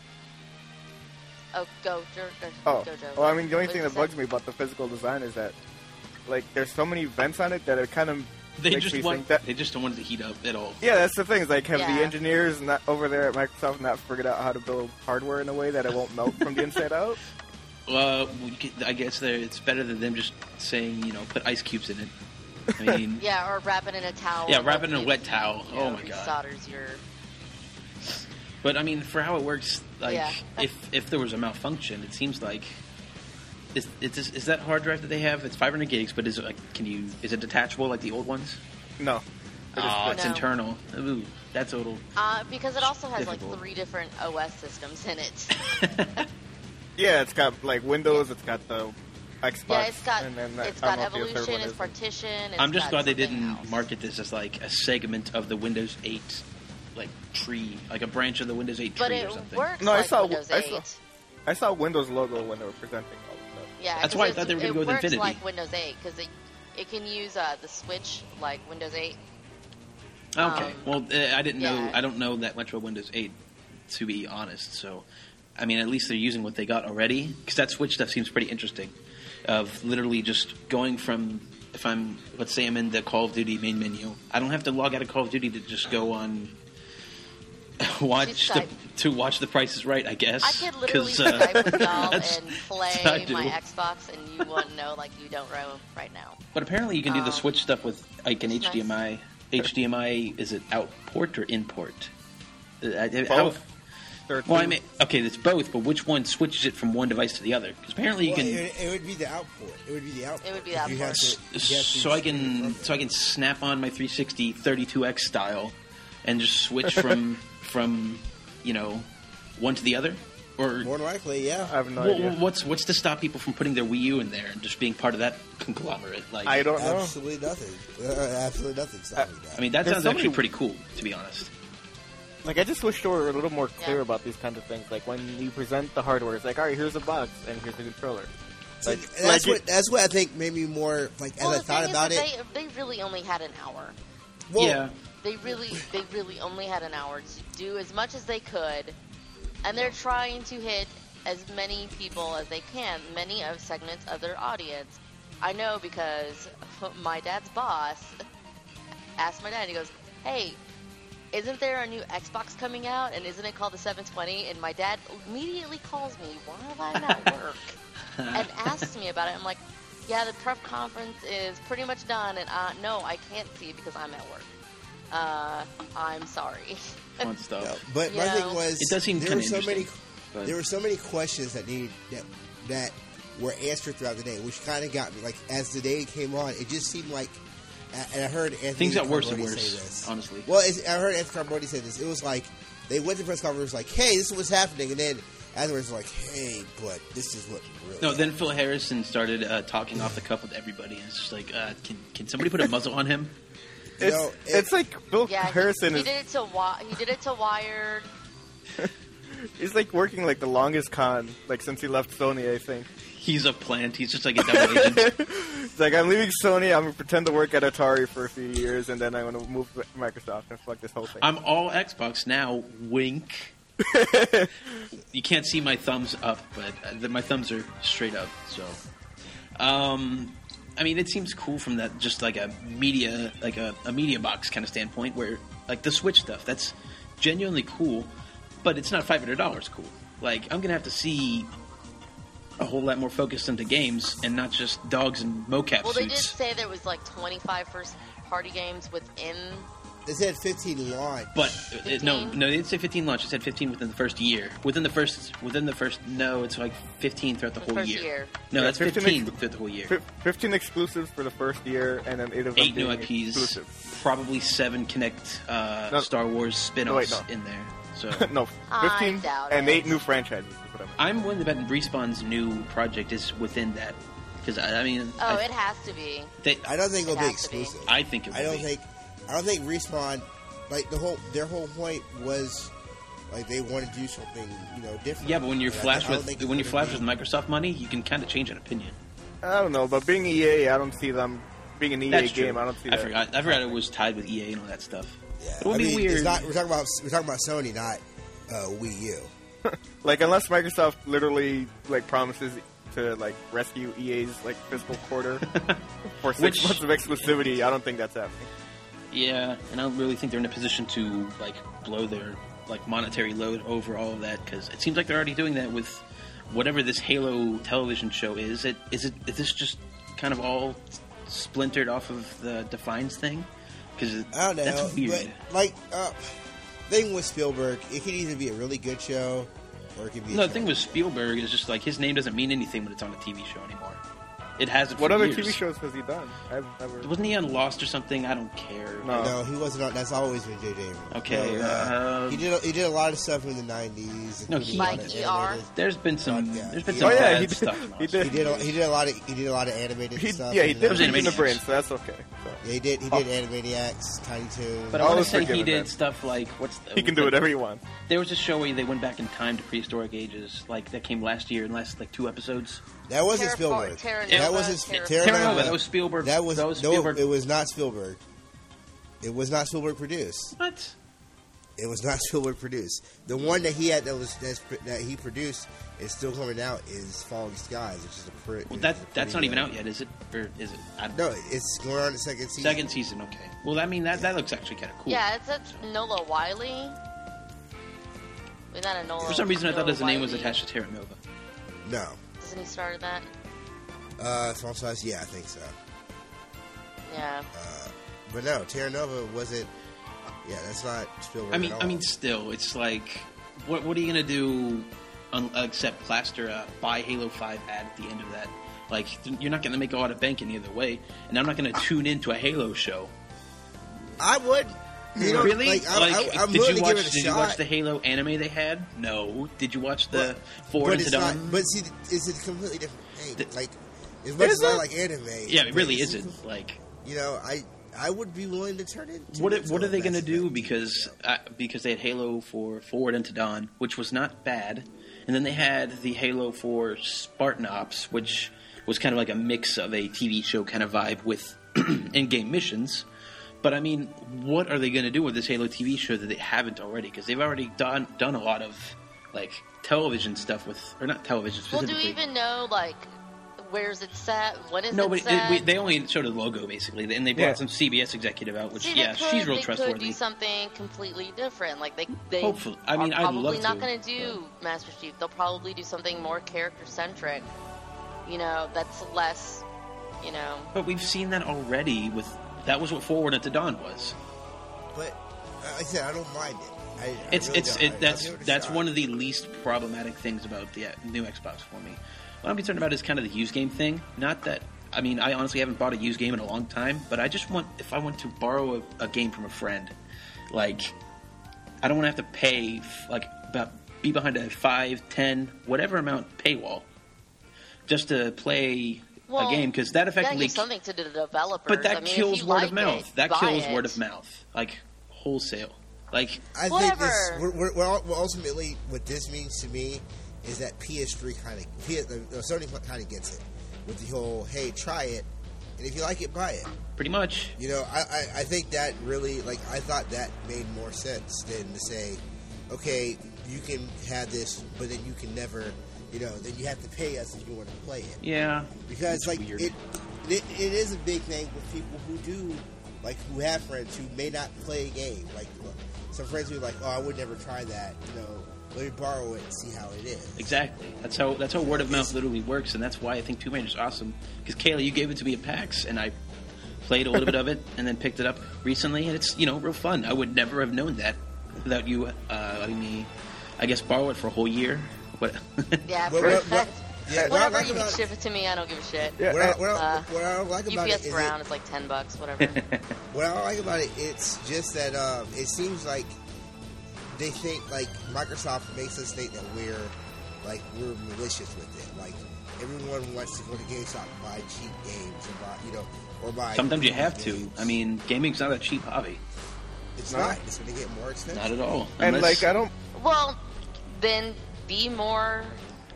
Speaker 1: oh, go, go, go,
Speaker 4: Oh,
Speaker 1: go, Joe.
Speaker 4: well, I mean, the only
Speaker 1: What
Speaker 4: thing
Speaker 1: did
Speaker 4: that
Speaker 1: you
Speaker 4: bugs
Speaker 1: say?
Speaker 4: me about the physical design is that, like, there's so many vents on it that it kind of
Speaker 3: They
Speaker 4: makes
Speaker 3: just
Speaker 4: me
Speaker 3: want
Speaker 4: think that.
Speaker 3: they just don't want it to heat up at all.
Speaker 4: Yeah, that's the thing. Is like, have
Speaker 1: Yeah.
Speaker 4: the engineers not over there at Microsoft not figured out how to build hardware in a way that it won't melt from the inside out?
Speaker 3: Well, we could- I guess they're- it's better than them just saying, you know, put ice cubes in it. I mean,
Speaker 1: Yeah, or wrap it in a towel.
Speaker 3: Yeah,
Speaker 1: and
Speaker 3: wrap it in a
Speaker 1: it,
Speaker 3: wet towel.
Speaker 1: you
Speaker 3: Oh
Speaker 1: know,
Speaker 3: my God.
Speaker 1: resolders your.
Speaker 3: but I mean, for how it works, like
Speaker 1: Yeah.
Speaker 3: if if there was a malfunction, it seems like is is, is that hard drive that they have? It's five hundred gigs, but is it like can you is it detachable like the old ones?
Speaker 4: No. It is
Speaker 3: Oh,
Speaker 4: fixed.
Speaker 3: it's
Speaker 1: No.
Speaker 3: internal. Ooh, that's a little.
Speaker 1: Uh, because it also has
Speaker 3: Difficult.
Speaker 1: like three different O S systems in it.
Speaker 4: Yeah, it's got like Windows. It's got the Xbox.
Speaker 1: yeah, it's got
Speaker 4: and then that-
Speaker 1: it's
Speaker 4: I
Speaker 1: got
Speaker 4: don't know what the third
Speaker 1: Evolution,
Speaker 4: one
Speaker 1: it's
Speaker 4: is.
Speaker 1: Partition. It's
Speaker 3: I'm just
Speaker 1: got
Speaker 3: glad they
Speaker 1: something
Speaker 3: didn't
Speaker 1: else.
Speaker 3: market this as like a segment of the Windows eight like tree, like a branch of the Windows eight
Speaker 1: But
Speaker 3: tree
Speaker 1: it
Speaker 3: or something.
Speaker 1: works
Speaker 4: No, I
Speaker 1: like
Speaker 4: saw-
Speaker 1: Windows
Speaker 4: I
Speaker 1: eight.
Speaker 4: saw- I saw Windows logo when they were presenting all the stuff.
Speaker 1: Yeah,
Speaker 3: That's
Speaker 1: 'cause
Speaker 3: why I
Speaker 1: it's-
Speaker 3: thought they were gonna
Speaker 1: it
Speaker 3: go with
Speaker 1: works
Speaker 3: Infinity.
Speaker 1: like Windows eight because it it can use uh, the switch like Windows eight.
Speaker 3: Okay.
Speaker 1: Um,
Speaker 3: well, uh, I didn't know.
Speaker 1: yeah.
Speaker 3: I don't know that much about Windows eight, to be honest. So, I mean, at least they're using what they got already. Because that Switch stuff seems pretty interesting. Of literally just going from, if I'm, let's say I'm in the Call of Duty main menu, I don't have to log out of Call of Duty to just go on. Watch the, to watch The Price is Right, I guess.
Speaker 1: I could literally
Speaker 3: uh,
Speaker 1: Skype with y'all
Speaker 3: that's-
Speaker 1: and
Speaker 3: that's what I
Speaker 1: play
Speaker 3: do.
Speaker 1: my Xbox, and you wouldn't know like you don't know right now.
Speaker 3: But apparently you can do the
Speaker 1: Um,
Speaker 3: Switch stuff with like an
Speaker 1: it's
Speaker 3: H D M I. H D M I, is it outport or import? Uh, I- I-
Speaker 4: Both. There are
Speaker 3: Well, I
Speaker 4: two.
Speaker 3: mean, okay, that's both, but which one switches it from one device to the other? Because apparently you
Speaker 2: Well,
Speaker 3: can.
Speaker 2: it, it would be the output. It would be the output.
Speaker 1: It would be the
Speaker 2: You have
Speaker 1: output.
Speaker 2: to- you have to
Speaker 3: So I
Speaker 2: stream
Speaker 3: can
Speaker 2: from
Speaker 3: so I can snap on my three sixty thirty-two X style and just switch from from you know one to the other, or
Speaker 2: there. More than likely, yeah.
Speaker 4: I have no
Speaker 3: Well,
Speaker 4: idea.
Speaker 3: what's what's to stop people from putting their Wii U in there and just being part of that conglomerate? Like
Speaker 4: I don't know.
Speaker 2: Absolutely nothing. Uh, absolutely nothing stopping that.
Speaker 3: I mean, that
Speaker 4: There's
Speaker 3: sounds
Speaker 4: so
Speaker 3: actually
Speaker 4: many-
Speaker 3: pretty cool, to be honest.
Speaker 4: Like, I just wish they were a little more clear
Speaker 1: Yeah.
Speaker 4: about these kinds of things. Like, when you present the hardware, it's like, all right, here's a box, and here's the controller.
Speaker 2: So
Speaker 4: Like,
Speaker 2: that's
Speaker 4: like
Speaker 2: what that's what I think made me more like
Speaker 1: Well,
Speaker 2: as I
Speaker 1: the
Speaker 2: thought
Speaker 1: thing
Speaker 2: about
Speaker 1: is
Speaker 2: it.
Speaker 1: that they, they really only had an hour.
Speaker 2: Well,
Speaker 3: yeah,
Speaker 1: They really, they really only had an hour to do as much as they could, and they're trying to hit as many people as they can, many of segments of their audience. I know because my dad's boss asked my dad, he goes, "Hey, isn't there a new Xbox coming out, and isn't it called the seven twenty?" And my dad immediately calls me while I'm at work and asks me about it. I'm like, "Yeah, the prep conference is pretty much done, and uh, no, I can't see it because I'm at work. Uh, I'm sorry."
Speaker 3: fun stuff.
Speaker 2: no, but
Speaker 1: You
Speaker 2: my
Speaker 1: know?
Speaker 2: thing was
Speaker 3: It does seem
Speaker 2: there
Speaker 3: kind
Speaker 2: were
Speaker 3: of
Speaker 2: so
Speaker 3: interesting.
Speaker 2: many
Speaker 3: but-
Speaker 2: there were so many questions that needed that that were answered throughout the day, which kind of got me like as the day came on, it just seemed like. And I heard Anthony
Speaker 3: Things got worse and
Speaker 2: Carmody
Speaker 3: worse,
Speaker 2: say this.
Speaker 3: honestly.
Speaker 2: Well, it's, I heard Anthony Carmody say this. It was like they went to the press conference like, "Hey, this is what's happening," and then afterwards, like, "Hey, but this is what really."
Speaker 3: No, then
Speaker 2: happened."
Speaker 3: Phil Harrison started uh, talking off the cuff with everybody, and it's just like, uh, can can somebody put a muzzle on him?
Speaker 2: You
Speaker 4: it's,
Speaker 2: know, it-
Speaker 4: it's like Bill
Speaker 1: Yeah, he,
Speaker 4: Harrison
Speaker 1: he
Speaker 4: is
Speaker 1: did it to Wi- he did it to Wired.
Speaker 4: he's like working like the longest con like since he left Sony, I think.
Speaker 3: He's a plant. He's just like a double agent.
Speaker 4: It's like, I'm leaving Sony, I'm gonna pretend to work at Atari for a few years, and then I'm gonna move to Microsoft and fuck this whole thing.
Speaker 3: I'm all Xbox now. Wink. You can't see my thumbs up, but uh, my thumbs are straight up. So, um, I mean, it seems cool from that just like a media, like a, a media box kind of standpoint, where like the Switch stuff, that's genuinely cool, but it's not five hundred dollars cool. Like, I'm gonna have to see a whole lot more focused into games and not just dogs and mocap
Speaker 1: Well, they did
Speaker 3: suits.
Speaker 1: say there was like twenty-five first party games within.
Speaker 2: They said fifteen launch.
Speaker 3: But it, no,
Speaker 1: fifteen?
Speaker 3: no, they didn't say fifteen launch. It said fifteen within the first year. Within the first, within the first. No, it's like fifteen throughout the
Speaker 1: The
Speaker 3: whole
Speaker 1: first
Speaker 3: year.
Speaker 1: year.
Speaker 3: No,
Speaker 4: Yeah,
Speaker 3: that's
Speaker 4: fifteen
Speaker 3: fifteen
Speaker 4: ex-
Speaker 3: throughout the whole year.
Speaker 4: Fif- fifteen exclusives for the first year, and then eight of them
Speaker 3: Eight new
Speaker 4: being
Speaker 3: I Ps,
Speaker 4: exclusive.
Speaker 3: probably seven Connect uh,
Speaker 4: No.
Speaker 3: Star Wars spin-offs
Speaker 4: No, wait, no.
Speaker 3: in there. So
Speaker 4: No,
Speaker 1: I
Speaker 4: fifteen
Speaker 1: doubt
Speaker 4: and
Speaker 1: it.
Speaker 4: eight new franchises. Is what I meant.
Speaker 3: I'm willing to bet Respawn's new project is within that because I, I mean,
Speaker 1: Oh,
Speaker 3: I,
Speaker 1: it has to be.
Speaker 3: they,
Speaker 2: I don't think it'll
Speaker 1: It
Speaker 2: be
Speaker 1: has to be.
Speaker 2: exclusive.
Speaker 3: I think it will
Speaker 2: I don't
Speaker 3: be.
Speaker 2: think. I don't think Respawn. Like the whole, their whole point was, like they want to do something, you know, different.
Speaker 3: Yeah, but when you're
Speaker 2: And I
Speaker 3: flash
Speaker 2: think- I don't
Speaker 3: with
Speaker 2: think it's
Speaker 3: when you're
Speaker 2: gonna
Speaker 3: flash
Speaker 2: be-
Speaker 3: with Microsoft money, you can kind of change an opinion.
Speaker 4: I don't know, but being E A, I don't see them being an E A
Speaker 3: That's true.
Speaker 4: game. I don't see
Speaker 3: I
Speaker 4: that.
Speaker 3: forgot. I forgot it was tied with E A and all that stuff.
Speaker 2: Yeah,
Speaker 3: It would
Speaker 2: I
Speaker 3: be
Speaker 2: mean,
Speaker 3: weird.
Speaker 2: It's not, we're talking about we're talking about Sony, not uh, Wii U.
Speaker 4: Like, unless Microsoft literally like promises to like rescue E A's like fiscal quarter for six
Speaker 3: Which-
Speaker 4: months of exclusivity, I don't think that's happening.
Speaker 3: Yeah, and I don't really think they're in a position to like blow their like monetary load over all of that because it seems like they're already doing that with whatever this Halo television show is. It is it is this just kind of all splintered off of the Defiance thing? Because
Speaker 2: I don't know,
Speaker 3: that's weird.
Speaker 2: but like uh, thing with Spielberg, it could either be a really good show or it could be. a
Speaker 3: no, the thing with
Speaker 2: terrible show.
Speaker 3: Spielberg is just like his name doesn't mean anything when it's on a T V show anymore. It hasn't.
Speaker 4: What
Speaker 3: for
Speaker 4: other
Speaker 3: years.
Speaker 4: T V shows has he done? I've never.
Speaker 3: Wasn't he on Lost or something? I don't care.
Speaker 4: No.
Speaker 2: No, he wasn't. On, that's always been J J Abrams.
Speaker 3: Okay,
Speaker 2: No, uh,
Speaker 3: uh,
Speaker 2: he did. A, he did a lot of stuff in the nineties.
Speaker 3: No,
Speaker 2: including
Speaker 3: he-
Speaker 2: a lot
Speaker 1: Like
Speaker 2: of
Speaker 1: E R?
Speaker 2: animated-
Speaker 3: There's been some.
Speaker 2: Yeah.
Speaker 3: There's been
Speaker 2: Oh,
Speaker 3: some
Speaker 4: yeah,
Speaker 3: bad
Speaker 4: he did-
Speaker 3: stuff. in
Speaker 4: he
Speaker 3: Lost.
Speaker 4: did.
Speaker 2: He did. A, he did a lot of. He did a lot of animated
Speaker 4: He,
Speaker 2: stuff.
Speaker 4: yeah, he
Speaker 2: in
Speaker 4: did
Speaker 2: the
Speaker 3: was
Speaker 4: Infinite
Speaker 3: Animaniacs.
Speaker 4: Brain, so that's okay. So.
Speaker 2: Yeah, he did. He
Speaker 4: Oh.
Speaker 2: did Animaniacs, Tiny Toons.
Speaker 3: But I
Speaker 4: I'll
Speaker 3: want to
Speaker 4: just
Speaker 3: say
Speaker 4: forgive
Speaker 3: he
Speaker 4: him
Speaker 3: did
Speaker 4: that.
Speaker 3: stuff like what's the,
Speaker 4: He can do
Speaker 3: like,
Speaker 4: whatever he wants.
Speaker 3: There was a show where they went back in time to prehistoric ages, like that came last year in last like two episodes.
Speaker 2: that wasn't
Speaker 1: Terra-
Speaker 2: Spielberg.
Speaker 1: Terra
Speaker 2: that
Speaker 1: Nova,
Speaker 2: wasn't
Speaker 1: Terra-
Speaker 2: Terra
Speaker 3: Terra
Speaker 2: Nova.
Speaker 3: Nova, that was Spielberg.
Speaker 2: That was,
Speaker 3: that was
Speaker 2: no.
Speaker 3: Spielberg.
Speaker 2: It was not Spielberg. It was not Spielberg produced.
Speaker 3: What?
Speaker 2: It was not Spielberg produced. The one that he had that was that's, that he produced is still coming out is Falling Skies, which is a pretty.
Speaker 3: Well, that that's not even out yet, is it? Or is it? I don't
Speaker 2: No, it's going on the second season.
Speaker 3: Second season, okay. Well, I mean that that looks actually kind of cool.
Speaker 1: Yeah, it's that's Nola Wiley. Is that a Nola?
Speaker 3: For some reason, I thought
Speaker 1: Nola
Speaker 3: his name was
Speaker 1: Wiley?
Speaker 3: attached to Terra Nova.
Speaker 2: No.
Speaker 1: Doesn't he start that?
Speaker 2: Uh, Falling Skies, yeah, I think so.
Speaker 1: Yeah.
Speaker 2: Uh, but no, Terra Nova wasn't. Yeah, that's not Spielberg.
Speaker 3: I mean,
Speaker 2: at all.
Speaker 3: I mean, still, it's like, what what are you gonna do, un- except plaster a buy Halo Five ad at the end of that? Like, you're not gonna make a lot of bank any other way, and I'm not gonna tune into a Halo show.
Speaker 2: I would. You know,
Speaker 3: Really?
Speaker 2: Like, I,
Speaker 3: like,
Speaker 2: I, I'm
Speaker 3: did
Speaker 2: willing
Speaker 3: you
Speaker 2: to
Speaker 3: watch?
Speaker 2: give it a
Speaker 3: Did
Speaker 2: shot.
Speaker 3: you watch the Halo anime they had? No. Did you watch the
Speaker 2: But-
Speaker 3: Forward
Speaker 2: but
Speaker 3: into
Speaker 2: it's
Speaker 3: Dawn?
Speaker 2: not. But see, it's a completely different thing.
Speaker 3: The-
Speaker 2: like, as much
Speaker 4: Is
Speaker 2: as I
Speaker 4: it?
Speaker 2: like anime,
Speaker 3: yeah, it really
Speaker 2: it's-
Speaker 3: isn't. Like,
Speaker 2: You know, I I would be willing to turn it.
Speaker 3: what
Speaker 2: turn it
Speaker 3: what
Speaker 2: to
Speaker 3: are they
Speaker 2: a
Speaker 3: going to
Speaker 2: Mass
Speaker 3: do?
Speaker 2: Effect
Speaker 3: Because
Speaker 2: show.
Speaker 3: uh, because they had Halo for Forward into Dawn, which was not bad, and then they had the Halo for Spartan Ops, which was kind of like a mix of a T V show kind of vibe with in-game missions. But I mean, what are they going to do with this Halo T V show that they haven't already? Because they've already done done a lot of like television stuff with, or not television
Speaker 1: Well,
Speaker 3: specifically.
Speaker 1: do we even know like where's it set? When is
Speaker 3: No,
Speaker 1: it
Speaker 3: but
Speaker 1: set?
Speaker 3: it, we, they only showed the logo basically, and they brought
Speaker 4: Yeah.
Speaker 3: some C B S executive out, which
Speaker 1: See,
Speaker 3: yeah,
Speaker 1: they could,
Speaker 3: she's real
Speaker 1: they
Speaker 3: trustworthy.
Speaker 1: could do something completely different. Like they, they
Speaker 3: Hopefully. I mean,
Speaker 1: are
Speaker 3: I'd
Speaker 1: probably
Speaker 3: love
Speaker 1: not
Speaker 3: to,
Speaker 1: going to do Master Chief. They'll probably do something more character centric. You know, that's less. You know,
Speaker 3: But we've seen that already with that was what Forward into Dawn was.
Speaker 2: But uh, like I said, I don't mind it. I, I
Speaker 3: It's
Speaker 2: really
Speaker 3: it's
Speaker 2: don't.
Speaker 3: it,
Speaker 2: I- I'll
Speaker 3: that's
Speaker 2: give it a
Speaker 3: that's
Speaker 2: shot.
Speaker 3: one of the least problematic things about the uh, new Xbox for me. What I'm concerned about is kind of the used game thing. Not that I mean I honestly haven't bought a used game in a long time, but I just want if I want to borrow a, a game from a friend, like I don't want to have to pay like about be behind a five, ten, whatever amount paywall just to play
Speaker 1: well,
Speaker 3: a game because that
Speaker 1: you gotta
Speaker 3: effectively
Speaker 1: give something to the developers.
Speaker 3: but that
Speaker 1: I mean, if
Speaker 3: kills
Speaker 1: you
Speaker 3: word
Speaker 1: like
Speaker 3: of mouth.
Speaker 1: it,
Speaker 3: that
Speaker 1: buy
Speaker 3: kills
Speaker 1: it.
Speaker 3: word of mouth like wholesale. Like
Speaker 2: I think
Speaker 1: Whatever.
Speaker 2: this. We're, we're, we're, ul- ultimately, what this means to me is that P S three kind of, Sony kind of gets it with the whole, hey, try it, and if you like it, buy it.
Speaker 3: pretty much.
Speaker 2: You know, I, I, I think that really, like, I thought that made more sense than to say, okay, you can have this, but then you can never, you know, then you have to pay us if you want to play it.
Speaker 3: Yeah.
Speaker 2: Because
Speaker 3: It's
Speaker 2: like
Speaker 3: weird.
Speaker 2: it, it, it is a big thing with people who do, like, who have friends who may not play a game. Like, some friends who are like, oh, I would never try that. You know, let me borrow it and see how it is.
Speaker 3: Exactly. That's how that's how word of mouth literally works, and that's why I think Tomb Raider's awesome. Because Kayla, you gave it to me at PAX, and I played a little bit of it, and then picked it up recently, and it's you know real fun. I would never have known that without you uh, letting me, I guess, borrow it for a whole year. What?
Speaker 1: Yeah,
Speaker 2: What- what- what-
Speaker 1: perfect.
Speaker 2: yeah, what I
Speaker 1: Whatever
Speaker 2: like
Speaker 1: you can
Speaker 2: about-
Speaker 1: ship it to me, I don't give a shit.
Speaker 4: Yeah,
Speaker 2: What I,
Speaker 4: and-
Speaker 2: what, I,
Speaker 1: Uh,
Speaker 2: what I don't like about
Speaker 1: U P
Speaker 2: it
Speaker 1: S
Speaker 2: is
Speaker 1: Brown
Speaker 2: it,
Speaker 1: is like ten bucks, whatever.
Speaker 2: what I don't like about it, it's just that um, it seems like they think like Microsoft makes us think that we're like we're malicious with it. Like everyone wants to go to GameStop and buy cheap games or buy, you know, or buy.
Speaker 3: Sometimes you have to.
Speaker 2: games.
Speaker 3: I mean, gaming's not a cheap hobby.
Speaker 2: it's
Speaker 4: No.
Speaker 2: not. It's going to get more expensive.
Speaker 3: Not at all.
Speaker 4: and
Speaker 3: Unless-
Speaker 4: like I don't.
Speaker 1: Well, then be more.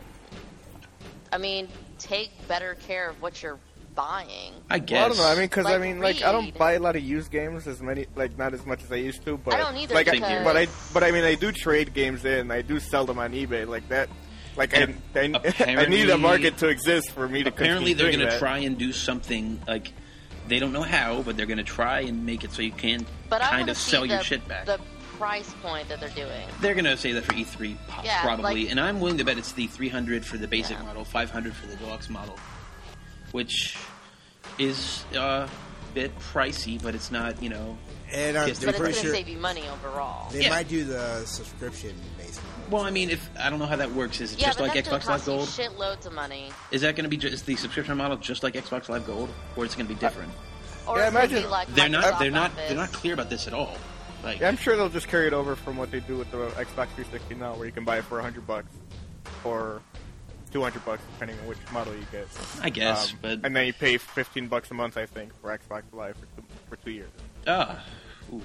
Speaker 1: I mean, take better care of what you're buying.
Speaker 3: I guess.
Speaker 4: Well, I don't know. I mean, because I
Speaker 1: Like,
Speaker 4: mean, like I don't
Speaker 1: read.
Speaker 4: buy a lot of used games as many, like not as much as I used to. But
Speaker 1: I don't either
Speaker 4: Like, I,
Speaker 1: because-
Speaker 4: but I, but I mean, I do trade games in. I do sell them on eBay, like that. Like I,
Speaker 3: And
Speaker 4: I, I need
Speaker 3: apparently-
Speaker 4: a market to exist for me to.
Speaker 3: Apparently,
Speaker 4: continue
Speaker 3: they're
Speaker 4: doing
Speaker 3: going to
Speaker 4: that.
Speaker 3: try and do something like they don't know how, but they're going to try and make it so you can
Speaker 1: But I
Speaker 3: kind
Speaker 1: want
Speaker 3: of
Speaker 1: to see
Speaker 3: sell
Speaker 1: the,
Speaker 3: your shit back.
Speaker 1: the price point that they're doing.
Speaker 3: They're going to say that for E three, po-
Speaker 1: Yeah,
Speaker 3: probably,
Speaker 1: like-
Speaker 3: and I'm willing to bet it's the three hundred for the basic
Speaker 1: Yeah.
Speaker 3: model, five hundred for the deluxe model, which is uh, a bit pricey, but it's not, you know.
Speaker 2: And uh,
Speaker 3: Yes,
Speaker 2: they're
Speaker 1: But it's going
Speaker 2: pretty
Speaker 1: to
Speaker 2: sure
Speaker 1: save you money overall.
Speaker 2: they
Speaker 3: Yeah.
Speaker 2: might do the subscription based model.
Speaker 3: Well, I mean, if I don't know how that works, is it
Speaker 1: Yeah,
Speaker 3: just
Speaker 1: but
Speaker 3: like
Speaker 1: that's going
Speaker 3: Xbox
Speaker 1: to
Speaker 3: Live
Speaker 1: cost
Speaker 3: Gold?
Speaker 1: you shitloads of money.
Speaker 3: Is that going to be just the subscription model, just like Xbox Live Gold, or is it going to be different?
Speaker 1: Or
Speaker 4: Yeah,
Speaker 1: it's gonna
Speaker 4: imagine-
Speaker 1: be like
Speaker 3: They're not.
Speaker 1: Microsoft
Speaker 3: They're not.
Speaker 1: Office.
Speaker 3: They're not clear about this at all. Like,
Speaker 4: Yeah, I'm sure they'll just carry it over from what they do with the Xbox three sixty now, where you can buy it for a hundred bucks or two hundred bucks, depending on which model you get.
Speaker 3: I guess,
Speaker 4: Um,
Speaker 3: but
Speaker 4: and then you pay fifteen bucks a month, I think, for Xbox Live for two, for two years.
Speaker 3: ah, ooh.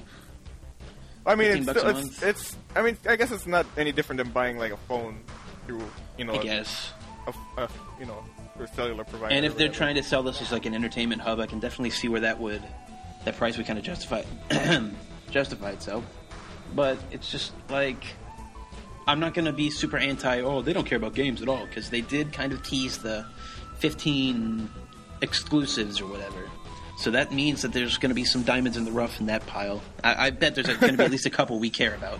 Speaker 4: I mean,
Speaker 3: fifteen
Speaker 4: it's,
Speaker 3: bucks a
Speaker 4: still,
Speaker 3: month?
Speaker 4: it's it's. I mean, I guess it's not any different than buying like a phone through, you know,
Speaker 3: I
Speaker 4: a,
Speaker 3: guess.
Speaker 4: a, a, you know, through a cellular provider.
Speaker 3: And if
Speaker 4: or
Speaker 3: they're
Speaker 4: whatever.
Speaker 3: trying to sell this as like an entertainment hub, I can definitely see where that would that price would kind of justify justify itself. But it's just like I'm not going to be super anti. Oh, they don't care about games at all because they did kind of tease the fifteen exclusives or whatever. So that means that there's going to be some diamonds in the rough in that pile. I, I bet there's going to be at least a couple we care about.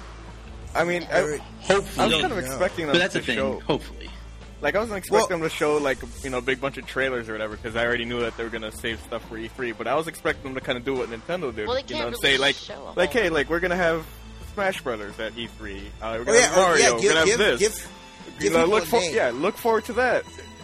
Speaker 4: I mean, I,
Speaker 3: hopefully,
Speaker 4: I was kind of expecting them
Speaker 3: but that's
Speaker 4: to
Speaker 3: the thing.
Speaker 4: show.
Speaker 3: Hopefully,
Speaker 4: Like, I wasn't expecting
Speaker 2: Well-
Speaker 4: them to show, like, you know, a big bunch of trailers or whatever, because I already knew that they were going to save stuff for E three, but I was expecting them to kind of do what Nintendo did.
Speaker 1: Well, they
Speaker 4: you
Speaker 1: can't
Speaker 4: know, and
Speaker 1: really
Speaker 4: say, like,
Speaker 1: show a
Speaker 4: like,
Speaker 1: whole-
Speaker 4: hey, like, we're going to have Smash Brothers at E three. Uh, we're
Speaker 2: Oh
Speaker 4: going to
Speaker 2: yeah,
Speaker 4: have
Speaker 2: or,
Speaker 4: Mario.
Speaker 2: yeah.
Speaker 4: we're
Speaker 2: Give,
Speaker 4: going to have
Speaker 2: give,
Speaker 4: this.
Speaker 2: give,
Speaker 4: you
Speaker 2: give
Speaker 4: know,
Speaker 2: people
Speaker 4: look
Speaker 2: a
Speaker 4: for,
Speaker 2: name.
Speaker 4: yeah, look forward to that.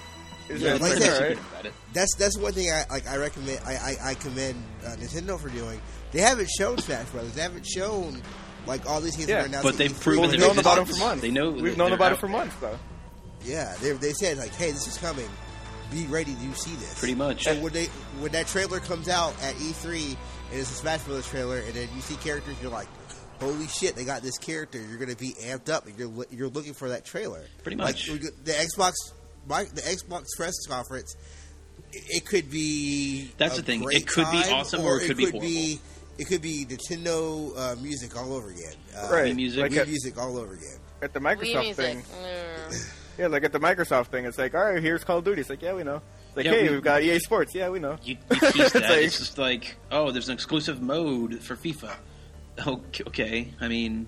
Speaker 4: Is
Speaker 2: Yeah,
Speaker 4: that
Speaker 2: like
Speaker 4: like,
Speaker 2: that.
Speaker 4: all right?
Speaker 3: about it.
Speaker 2: That's that's one thing I like. I recommend. I I, I commend uh, Nintendo for doing. They haven't shown Smash Brothers. They haven't shown like all these games
Speaker 4: Yeah,
Speaker 2: that are announced.
Speaker 3: but
Speaker 2: at
Speaker 3: they've
Speaker 2: E three.
Speaker 3: proven
Speaker 4: We've
Speaker 3: they're
Speaker 4: known about them
Speaker 3: existence.
Speaker 4: for months.
Speaker 3: They know
Speaker 4: We've
Speaker 3: that
Speaker 4: known
Speaker 3: they're
Speaker 4: about
Speaker 3: out
Speaker 4: it for
Speaker 3: there.
Speaker 4: months, though.
Speaker 2: Yeah, they they said like, hey, this is coming. Be ready to see this.
Speaker 3: Pretty much.
Speaker 2: And when they when that trailer comes out at E three and it's a Smash Brothers trailer, and then you see characters, you're like, holy shit, they got this character. You're going to be amped up, and you're lo- you're looking for that trailer.
Speaker 3: Pretty
Speaker 2: Like,
Speaker 3: much.
Speaker 2: we get- the Xbox, my, the Xbox press conference, it, it could be.
Speaker 3: That's
Speaker 2: a
Speaker 3: the thing.
Speaker 2: great
Speaker 3: It could be
Speaker 2: time,
Speaker 3: awesome or it could be horrible.
Speaker 2: It could be Nintendo uh, music all over again. Uh,
Speaker 4: Right.
Speaker 3: Wii music.
Speaker 4: Like
Speaker 2: Wii
Speaker 4: at,
Speaker 2: music all over again.
Speaker 4: at the
Speaker 1: Wii
Speaker 4: Microsoft
Speaker 1: music.
Speaker 4: thing.
Speaker 1: Mm.
Speaker 4: Yeah, like at the Microsoft thing, it's like, all right, here's Call of Duty. It's like, yeah, we know. It's like,
Speaker 3: Yeah,
Speaker 4: hey,
Speaker 3: we-
Speaker 4: we've got E A Sports. Yeah, we know.
Speaker 3: You, you tease that.
Speaker 4: It's like-
Speaker 3: It's just like, oh, there's an exclusive mode for FIFA. Okay, okay. I mean,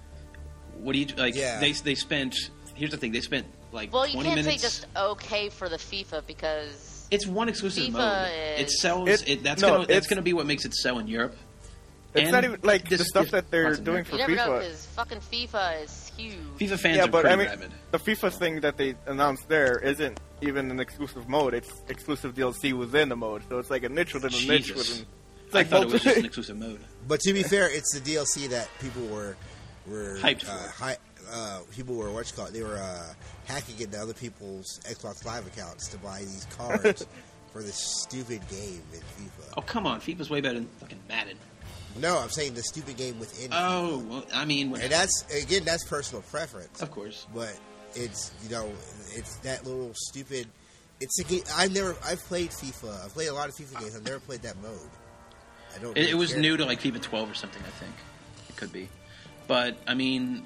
Speaker 3: what do you like?
Speaker 2: Yeah.
Speaker 3: They they spent. Here's the thing. They spent like
Speaker 1: Well, you
Speaker 3: twenty
Speaker 1: can't
Speaker 3: minutes.
Speaker 1: say just okay for the FIFA because
Speaker 3: It's one exclusive
Speaker 1: FIFA
Speaker 3: mode.
Speaker 1: is-
Speaker 3: It sells.
Speaker 4: It-
Speaker 3: It, that's
Speaker 4: no,
Speaker 3: gonna that's
Speaker 4: it's-
Speaker 3: gonna be what makes it sell in Europe.
Speaker 4: It's
Speaker 3: And
Speaker 4: not even like
Speaker 3: this-
Speaker 4: the stuff
Speaker 3: this
Speaker 4: that they're
Speaker 3: parts of
Speaker 4: doing
Speaker 3: America.
Speaker 4: for
Speaker 1: you never know
Speaker 4: FIFA.
Speaker 1: because fucking FIFA is huge.
Speaker 3: FIFA fans
Speaker 4: Yeah,
Speaker 3: are
Speaker 4: but
Speaker 3: pretty
Speaker 4: I mean,
Speaker 3: rabid.
Speaker 4: the FIFA thing that they announced there isn't even an exclusive mode. It's exclusive D L C within the mode. So it's like a niche within a niche
Speaker 3: Jesus.
Speaker 4: within. It's
Speaker 3: I
Speaker 4: like
Speaker 3: thought it was
Speaker 4: multi-
Speaker 3: just an exclusive mode.
Speaker 2: But to be fair, it's the D L C that people were were
Speaker 3: Hyped
Speaker 2: uh,
Speaker 3: for.
Speaker 2: hi, uh, people were what you call it? They were uh, hacking into other people's Xbox Live accounts to buy these cards for this stupid game in FIFA.
Speaker 3: Oh come on, FIFA's way better than fucking Madden.
Speaker 2: No, I'm saying the stupid game within.
Speaker 3: Oh, well, I mean,
Speaker 2: FIFA. And that's again, that's personal preference.
Speaker 3: of course.
Speaker 2: But it's you know, it's that little stupid. It's a game. I've never. I've played FIFA. I've played a lot of FIFA games. I've never played that mode. I don't.
Speaker 3: It,
Speaker 2: really
Speaker 3: it was
Speaker 2: care.
Speaker 3: new to like FIFA twelve or something. I think it could be, but I mean,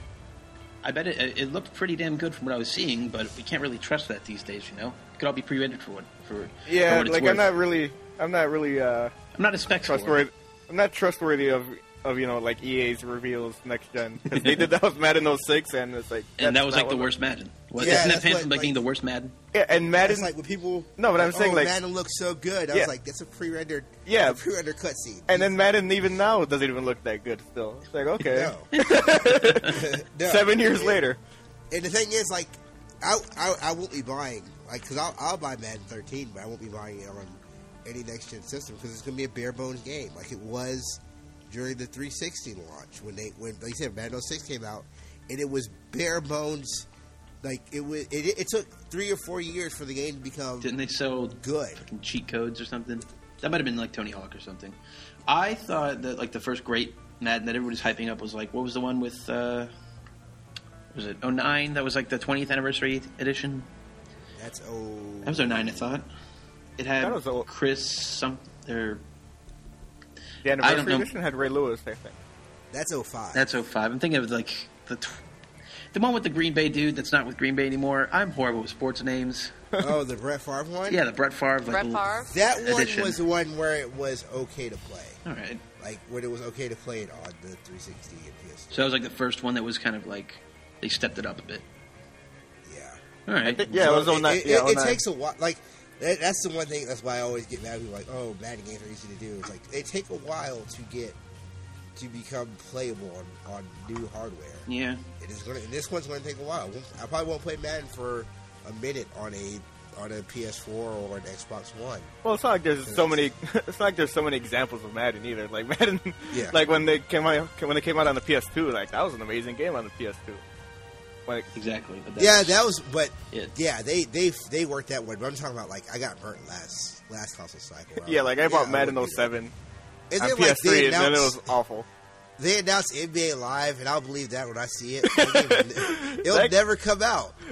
Speaker 3: I bet it, it looked pretty damn good from what I was seeing. But we can't really trust that these days. You know, it could all be pre-rendered for what for.
Speaker 4: yeah,
Speaker 3: for what it's
Speaker 4: like
Speaker 3: worth.
Speaker 4: I'm not really, I'm not really uh,
Speaker 3: I'm not a spec for it.
Speaker 4: trustworthy. I'm not trustworthy of of you know like E A's reveals next gen because they did that with Madden oh six and it's like
Speaker 3: and that
Speaker 4: that's
Speaker 3: was
Speaker 4: not
Speaker 3: like the
Speaker 4: what-
Speaker 3: worst Madden. What,
Speaker 2: Yeah,
Speaker 3: isn't that
Speaker 2: that's
Speaker 3: fan
Speaker 2: what,
Speaker 3: from like being
Speaker 2: like-
Speaker 3: the worst Madden?
Speaker 4: Yeah, and Madden.
Speaker 2: It's like when people.
Speaker 4: No, but I'm saying,
Speaker 2: oh,
Speaker 4: like-
Speaker 2: Madden looks so good. I
Speaker 4: Yeah.
Speaker 2: was like, that's a pre-rendered.
Speaker 4: Yeah.
Speaker 2: a pre-rendered cutscene.
Speaker 4: and then Madden even now doesn't even look that good. Still, it's like okay,
Speaker 2: no. No.
Speaker 4: seven years
Speaker 2: And-
Speaker 4: later.
Speaker 2: And the thing is, like, I I, I won't be buying like because I'll, I'll buy Madden thirteen, but I won't be buying it on any next gen system because it's gonna be a bare bones game like it was during the three sixty launch when they when like you said Madden oh six came out and it was bare bones. Like it was, it, it took three or four years for the game to become
Speaker 3: Didn't they sell
Speaker 2: good.
Speaker 3: fucking cheat codes or something? That might have been like Tony Hawk or something. I thought that like the first great Madden that everybody's hyping up was like what was the one with uh was it oh nine? That was like the twentieth anniversary edition.
Speaker 2: That's oh
Speaker 3: That was oh nine, I thought. It had
Speaker 4: That was old.
Speaker 3: Chris some or
Speaker 4: The
Speaker 3: I don't
Speaker 4: anniversary
Speaker 3: know.
Speaker 4: edition had Ray Lewis, I think.
Speaker 2: that's oh five.
Speaker 3: that's oh five. I'm thinking of like the tw- the one with the Green Bay dude that's not with Green Bay anymore. I'm horrible with sports names.
Speaker 2: oh the Brett Favre one.
Speaker 3: Yeah, the Brett Favre. Like,
Speaker 1: Brett
Speaker 3: l-
Speaker 1: Favre?
Speaker 2: that one
Speaker 3: edition.
Speaker 2: was the one where it was okay to play.
Speaker 3: All right.
Speaker 2: Like when it was okay to play it on the three sixty and P S two.
Speaker 3: So that was like the first one that was kind of like they stepped it up a bit.
Speaker 2: Yeah.
Speaker 3: All right.
Speaker 4: Yeah, it was
Speaker 2: So
Speaker 4: oh nine.
Speaker 2: It,
Speaker 4: yeah,
Speaker 2: it, it
Speaker 4: oh nine.
Speaker 2: takes a while. Like that, that's the one thing. That's why I always get mad. People like, oh, Madden games are easy to do. It's like they take a while to get to become playable on, on new hardware.
Speaker 3: Yeah.
Speaker 2: It is going. And this one's going to take a while. I probably won't play Madden for a minute on a on a P S four or an Xbox One.
Speaker 4: Well, it's not like there's so many. It's not like there's so many examples of Madden either. Like Madden,
Speaker 2: Yeah.
Speaker 4: like when they came out when they came out on the P S two, like that was an amazing game on the P S two. Like
Speaker 3: Exactly. But
Speaker 2: Yeah,
Speaker 3: that's-
Speaker 2: that was. But
Speaker 3: it.
Speaker 2: yeah, they they they worked that one. But I'm talking about like I got burnt last last console cycle.
Speaker 4: yeah, like I bought
Speaker 2: Yeah,
Speaker 4: Madden oh
Speaker 2: wouldn't do that.
Speaker 4: seven
Speaker 2: And
Speaker 4: on
Speaker 2: then
Speaker 4: P
Speaker 2: like
Speaker 4: S three,
Speaker 2: they
Speaker 4: and then it
Speaker 2: announced,
Speaker 4: was awful.
Speaker 2: they announced N B A Live, and I'll believe that when I see it. It'll
Speaker 4: That-
Speaker 2: never come out.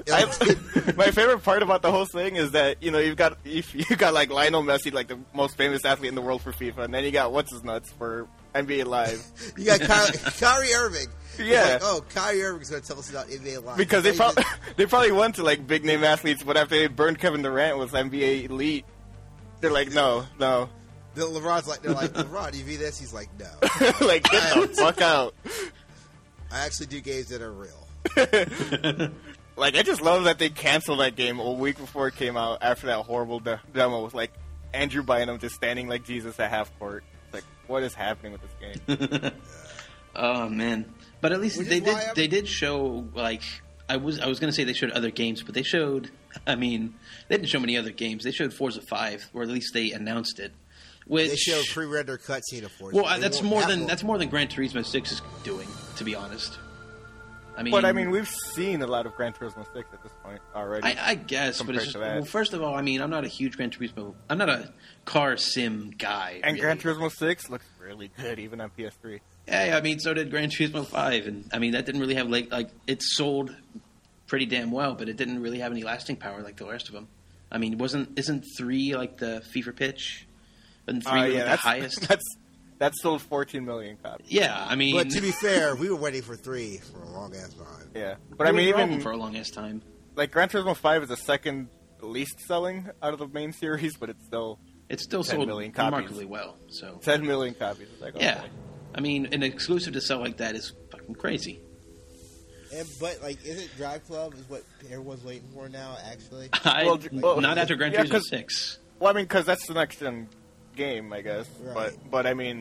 Speaker 4: I, my favorite part about the whole thing is that you know you've got you've, you got like Lionel Messi, like the most famous athlete in the world for FIFA, and then you got what's his nuts for N B A Live.
Speaker 2: You got Ky- Kyrie Irving.
Speaker 4: Yeah.
Speaker 2: Like, oh, Kyrie Irving's going to tell us about N B A Live.
Speaker 4: Because they probably they probably went to like big name athletes, but after they burned Kevin Durant with N B A elite, they're like, no, no.
Speaker 2: The LeBron's like, they're like, LeBron, you view this? He's like, no.
Speaker 4: Like, get the fuck out.
Speaker 2: I actually do games that are real.
Speaker 4: Like, I just love that they canceled that game a week before it came out after that horrible de- demo with, like, Andrew Bynum just standing like Jesus at half court. Like, what is happening with this game?
Speaker 3: Oh, man. But at least
Speaker 2: Which
Speaker 3: they
Speaker 2: is
Speaker 3: did
Speaker 2: why I'm-
Speaker 3: they did show, like, I was I was going to say they showed other games, but they showed, I mean, they didn't show many other games. They showed Forza five, or at least they announced it. Which,
Speaker 2: They showed pre-rendered cutscene of Forza.
Speaker 3: well, uh,
Speaker 2: They
Speaker 3: that's
Speaker 2: won't
Speaker 3: more
Speaker 2: have
Speaker 3: than
Speaker 2: one.
Speaker 3: that's more than Gran Turismo six is doing, to be honest. I mean,
Speaker 4: But, I mean, we've seen a lot of Gran Turismo six at this point already.
Speaker 3: I, I guess, but
Speaker 4: compared
Speaker 3: it's just
Speaker 4: to that.
Speaker 3: well. First of all, I mean, I'm not a huge Gran Turismo. I'm not a car sim guy.
Speaker 4: and
Speaker 3: really.
Speaker 4: Gran Turismo six looks really good, even on P S three.
Speaker 3: Yeah, I mean, so did Gran Turismo five, and I mean that didn't really have like like it sold pretty damn well, but it didn't really have any lasting power like the rest of them. I mean, wasn't isn't three like the fever pitch? And three
Speaker 4: Uh,
Speaker 3: was
Speaker 4: yeah,
Speaker 3: the
Speaker 4: that's,
Speaker 3: highest.
Speaker 4: That's that sold fourteen million copies.
Speaker 3: Yeah, I mean,
Speaker 2: But to be fair, we were waiting for three for a long ass time.
Speaker 4: Yeah, but I mean, even
Speaker 3: for a long ass time.
Speaker 4: like Gran Turismo five is the second least selling out of the main series, but it's still
Speaker 3: It still
Speaker 4: ten
Speaker 3: sold
Speaker 4: million copies.
Speaker 3: remarkably well. So
Speaker 4: ten million copies. It's like, okay.
Speaker 3: yeah, I mean, an exclusive to sell like that is fucking crazy.
Speaker 2: And, but like, isn't Drive Club is what everyone's waiting for now? Actually,
Speaker 3: I,
Speaker 4: Well, well,
Speaker 3: not after Gran
Speaker 4: yeah,
Speaker 3: Turismo
Speaker 4: 'cause-
Speaker 3: six.
Speaker 4: Well, I mean, because that's the next gen game, I guess.
Speaker 2: Right.
Speaker 4: But but I mean,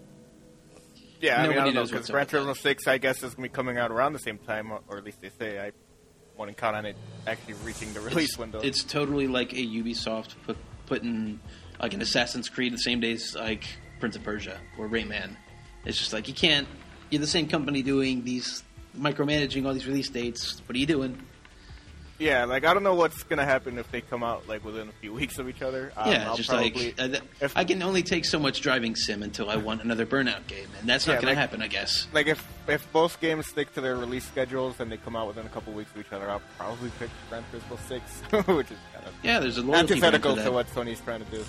Speaker 4: yeah, I mean,
Speaker 3: Nobody
Speaker 4: I don't know
Speaker 3: knows
Speaker 4: because
Speaker 3: what's
Speaker 4: Gran
Speaker 3: up with
Speaker 4: Turismo six, I guess, is gonna be coming out around the same time, or at least they say. I wouldn't count on it actually reaching the release
Speaker 3: it's,
Speaker 4: window.
Speaker 3: It's totally like a Ubisoft put, putting like an Assassin's Creed the same days like Prince of Persia or Rayman. It's just like you can't. You're the same company doing these micromanaging all these release dates. What are you doing?
Speaker 4: Yeah, like I don't know what's gonna happen if they come out like within a few weeks of each other. Um,
Speaker 3: yeah,
Speaker 4: I'll
Speaker 3: just
Speaker 4: probably,
Speaker 3: like uh, th-
Speaker 4: if-
Speaker 3: I can only take so much driving sim until I want another Burnout game, and that's not
Speaker 4: Yeah,
Speaker 3: going
Speaker 4: like-
Speaker 3: to happen, I guess.
Speaker 4: like if if both games stick to their release schedules and they come out within a couple weeks of each other, I'll probably pick Gran Turismo six, which is kind of
Speaker 3: Yeah, there's a loyalty brand
Speaker 4: antithetical
Speaker 3: for
Speaker 4: to
Speaker 3: that.
Speaker 4: what Sony's trying to do.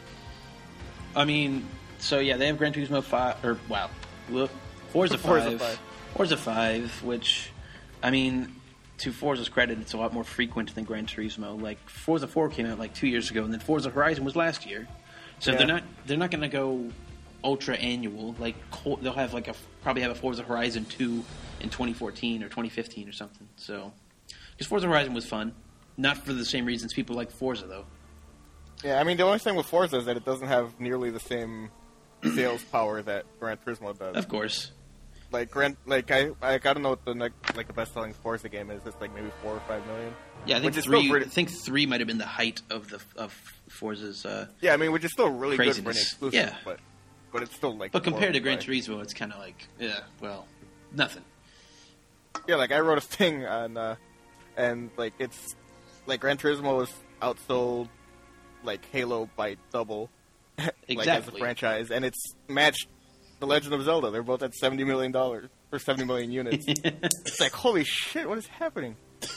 Speaker 3: I mean, so yeah, they have Gran Turismo five, or wow, look, Forza five,
Speaker 4: Forza five.
Speaker 3: Forza five, which, I mean, to Forza's credit, it's a lot more frequent than Gran Turismo. Like Forza four came out like two years ago, and then Forza Horizon was last year. So
Speaker 4: Yeah.
Speaker 3: they're not they're not going to go ultra annual. Like co- they'll have like a probably have a Forza Horizon two in twenty fourteen or twenty fifteen or something. So because Forza Horizon was fun, not for the same reasons people like Forza though.
Speaker 4: Yeah, I mean the only thing with Forza is that it doesn't have nearly the same sales power that Gran Turismo does.
Speaker 3: Of course.
Speaker 4: Like Gran, like I, like I don't know what the next, like the best selling Forza game is. It's like maybe four or five million.
Speaker 3: Yeah, I think
Speaker 4: Which is still
Speaker 3: three.
Speaker 4: pretty-
Speaker 3: I think three might have been the height of the of Forza's. Uh,
Speaker 4: Yeah, I mean, which is still really good for an
Speaker 3: Craziness.
Speaker 4: exclusive.
Speaker 3: Yeah.
Speaker 4: but but it's still like.
Speaker 3: but compared to
Speaker 4: four or
Speaker 3: Gran
Speaker 4: five.
Speaker 3: Turismo, it's kind of like, yeah, well, nothing.
Speaker 4: Yeah, like I wrote a thing on, uh, and like it's like Gran Turismo was outsold like Halo by double, like as a
Speaker 3: Exactly.
Speaker 4: franchise, and it's matched The Legend of Zelda. They're both at seventy million dollars for seventy million units. It's like holy shit, what is happening?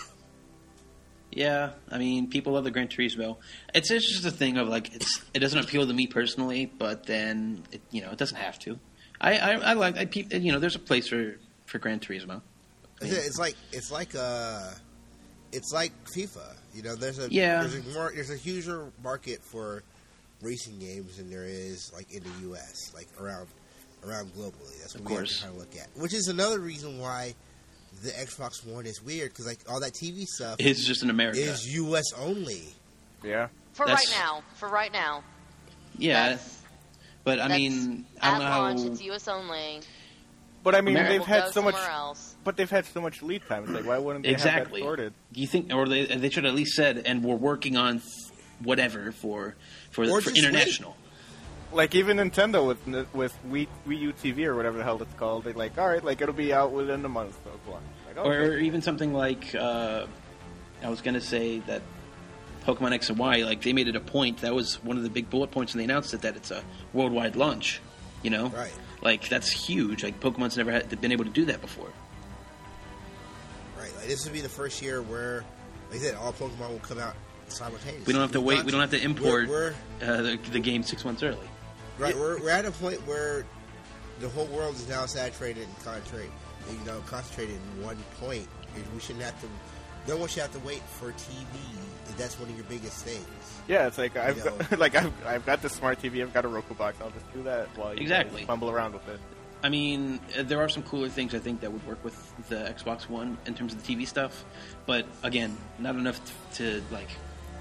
Speaker 3: Yeah, I mean, people love the Gran Turismo. It's, it's just a thing of like, it's it doesn't appeal to me personally, but then it, you know, it doesn't have to. I I, I like I peop, you know, there's a place for for Gran Turismo. I mean,
Speaker 2: it's like it's like uh it's like FIFA. You know, there's a
Speaker 3: Yeah.
Speaker 2: there's a more there's a huger market for racing games than there is like in the U S, like around around globally. That's what
Speaker 3: Of
Speaker 2: we have
Speaker 3: course.
Speaker 2: to kind of look at. Which is another reason why the Xbox One is weird, because like all that T V stuff
Speaker 3: it's just in America.
Speaker 2: is U S only.
Speaker 4: Yeah,
Speaker 1: For
Speaker 3: That's-
Speaker 1: right now. For right now.
Speaker 3: yeah,
Speaker 1: That's-
Speaker 3: but I
Speaker 1: that's
Speaker 3: mean, I
Speaker 1: at
Speaker 3: don't know how.
Speaker 1: launch, it's U S only.
Speaker 4: but I mean
Speaker 3: America
Speaker 4: they've
Speaker 1: We'll
Speaker 4: had
Speaker 1: go
Speaker 4: so much,
Speaker 1: somewhere else.
Speaker 4: but they've had so much lead time. It's like why wouldn't they
Speaker 3: Exactly.
Speaker 4: have that sorted?
Speaker 3: Do you think, or they they should have at least said, and we're working on whatever for for,
Speaker 2: Or
Speaker 3: for
Speaker 2: just
Speaker 3: international.
Speaker 4: Like even Nintendo with with Wii, Wii U T V or whatever the hell it's called, they're like, all right, like it'll be out within a month. So it's like, okay.
Speaker 3: Or even something like, uh, I was going to say that Pokemon X and Y, like they made it a point. That was one of the big bullet points when they announced it, that it's a worldwide launch. You know,
Speaker 2: Right.
Speaker 3: Like that's huge. Like Pokemon's never had, been able to do that before.
Speaker 2: Right. Like this would be the first year where like I said, all Pokemon will come out simultaneously.
Speaker 3: We don't have to wait. We don't have to import
Speaker 2: We're, we're,
Speaker 3: uh, the, the game six months early.
Speaker 2: right, we're, we're at a point where the whole world is now saturated and concentrated, you know, concentrated in one point. We shouldn't have to. No one should have to wait for T V. That's one of your biggest things.
Speaker 4: Yeah, it's like I've
Speaker 2: You
Speaker 4: got,
Speaker 2: know.
Speaker 4: like I've, I've got the smart T V. I've got a Roku box. I'll just do that while you
Speaker 3: Exactly.
Speaker 4: guys fumble around with it.
Speaker 3: I mean, uh, there are some cooler things I think that would work with the Xbox One in terms of the T V stuff, but again, not enough to, to like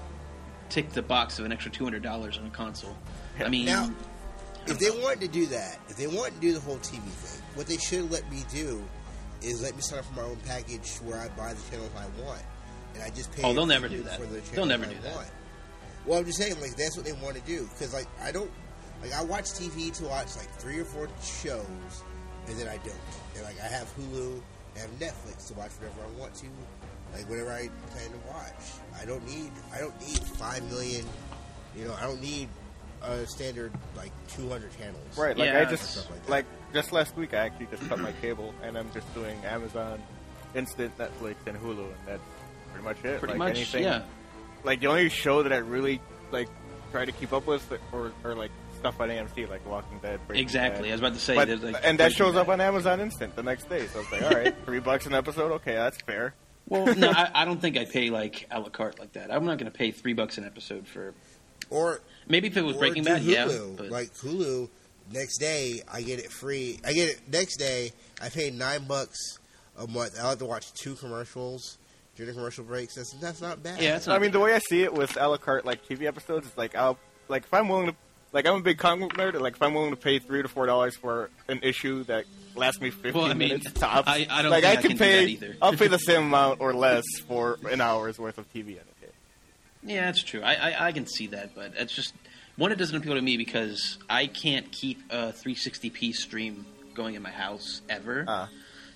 Speaker 3: tick the box of an extra two hundred dollars on a console. I mean,
Speaker 2: Now, if they wanted to do that, if they wanted to do the whole T V thing, what they should let me do is let me sign up for my own package where I buy the channels I want, and I just pay.
Speaker 3: Oh, they'll never
Speaker 2: for
Speaker 3: do that.
Speaker 2: the
Speaker 3: They'll
Speaker 2: channels
Speaker 3: never
Speaker 2: I
Speaker 3: do that.
Speaker 2: want. Well, I'm just saying, like that's what they want to do because, like, I don't, like, I watch T V to watch like three or four shows, and then I don't. And like, I have Hulu, I have Netflix to watch whatever I want to, like whatever I plan to watch. I don't need, I don't need five million. You know, I don't need a standard like two hundred channels.
Speaker 4: Right, like
Speaker 3: Yeah.
Speaker 4: I just
Speaker 2: Stuff like
Speaker 4: like,
Speaker 2: that.
Speaker 4: just last week I actually just cut my cable and I'm just doing Amazon Instant, Netflix, and Hulu, and that's pretty much it.
Speaker 3: pretty
Speaker 4: like
Speaker 3: much,
Speaker 4: anything,
Speaker 3: yeah.
Speaker 4: Like the only show that I really like try to keep up with, or, or like stuff on A M C, like Walking Dead. Breaking
Speaker 3: Exactly. I
Speaker 4: Bad.
Speaker 3: was about to say,
Speaker 4: But-
Speaker 3: there's like
Speaker 4: and that
Speaker 3: Breaking
Speaker 4: shows up
Speaker 3: Bad.
Speaker 4: on Amazon Instant the next day. So it's like, all right, three bucks an episode. Okay, that's fair.
Speaker 3: Well, no, I, I don't think I pay like a la carte like that. I'm not going to pay three bucks an episode for.
Speaker 2: Or
Speaker 3: Maybe if it was
Speaker 2: or
Speaker 3: Breaking
Speaker 2: do
Speaker 3: Bad, yeah.
Speaker 2: Hulu.
Speaker 3: But
Speaker 2: Like Hulu, next day I get it free. I get it next day. I pay nine bucks a month. I have to watch two commercials during the commercial breaks. That's that's not bad.
Speaker 3: yeah, it's
Speaker 4: I
Speaker 3: not.
Speaker 4: mean, the way I see it with a la carte like T V episodes is like I'll like if I'm willing to like I'm a big comic book nerd. Like if I'm willing to pay three to four dollars for an issue that lasts me fifteen
Speaker 3: Well, I mean,
Speaker 4: minutes tops,
Speaker 3: I- I don't
Speaker 4: like
Speaker 3: think
Speaker 4: I
Speaker 3: I
Speaker 4: can
Speaker 3: can do
Speaker 4: pay.
Speaker 3: that either.
Speaker 4: I'll pay the same amount or less for an hour's worth of T V entertainment.
Speaker 3: Yeah, that's true. I, I I can see that, but it's just one. It doesn't appeal to me because I can't keep a three sixty p stream going in my house ever.
Speaker 4: Uh,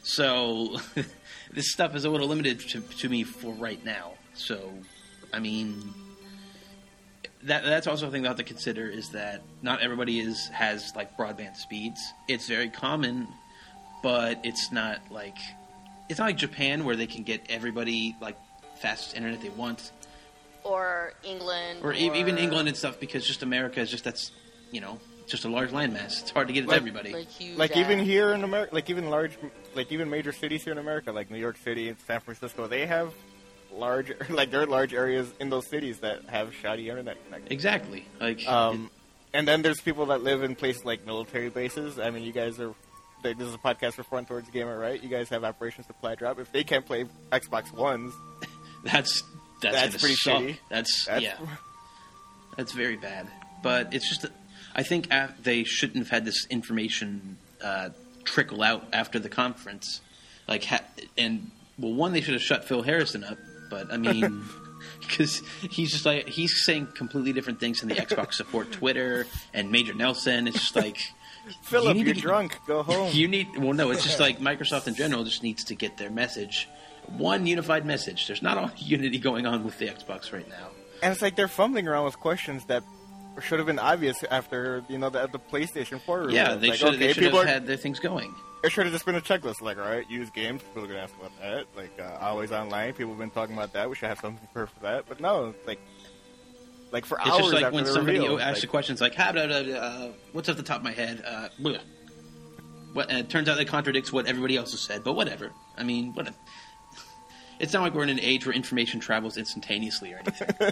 Speaker 3: So this stuff is a little limited to, to me for right now. So, I mean, that that's also a thing we have to consider is that not everybody is has like broadband speeds. It's very common, but it's not like it's not like Japan where they can get everybody like fastest internet they want,
Speaker 1: Or England.
Speaker 3: or, e- even England and stuff because just America is just that's you know just a large landmass. It's hard to get it
Speaker 4: Like-
Speaker 3: to everybody.
Speaker 1: Like, huge
Speaker 4: like even
Speaker 1: ass.
Speaker 4: here in America, like even large, like even major cities here in America, like New York City and San Francisco, they have large, like there are large areas in those cities that have shoddy internet connection.
Speaker 3: Exactly. Like
Speaker 4: Um, and then there's people that live in places like military bases. I mean, you guys are. This is a podcast for Front Towards Gamer, right? You guys have operations supply drop. If they can't play Xbox Ones,
Speaker 3: that's that's,
Speaker 4: That's
Speaker 3: gonna
Speaker 4: pretty
Speaker 3: suck.
Speaker 4: shitty.
Speaker 3: That's,
Speaker 4: that's
Speaker 3: yeah, that's very bad. But it's just, that I think af- they shouldn't have had this information uh, trickle out after the conference. Like, ha- and well, one they should have shut Phil Harrison up. But I mean, because he's just like he's saying completely different things in the Xbox support Twitter and Major Nelson. It's just like.
Speaker 4: Philip,
Speaker 3: need
Speaker 4: you're
Speaker 3: to get-
Speaker 4: drunk. Go home.
Speaker 3: You need well, no. It's just like Microsoft in general just needs to get their message, one unified message. There's not all unity going on with the Xbox right now.
Speaker 4: And it's like they're fumbling around with questions that should have been obvious after you know the, the PlayStation four release.
Speaker 3: Yeah, they
Speaker 4: like,
Speaker 3: should
Speaker 4: okay,
Speaker 3: they should
Speaker 4: people
Speaker 3: have
Speaker 4: are-
Speaker 3: had their things going.
Speaker 4: It should have just been a checklist, like, all right, use games. People are going to ask about that. Like, uh, always online. People have been talking about that. We should have something prepared for that. But no, like, like for
Speaker 3: It's
Speaker 4: hours
Speaker 3: just like
Speaker 4: after
Speaker 3: when
Speaker 4: the
Speaker 3: somebody
Speaker 4: reveal,
Speaker 3: asks
Speaker 4: like,
Speaker 3: a question, it's like, "Ha, blah, blah, blah, uh, what's off the top of my head?" Uh, bleh. What, and it turns out that contradicts what everybody else has said, but whatever. I mean, what? It's not like we're in an age where information travels instantaneously or anything.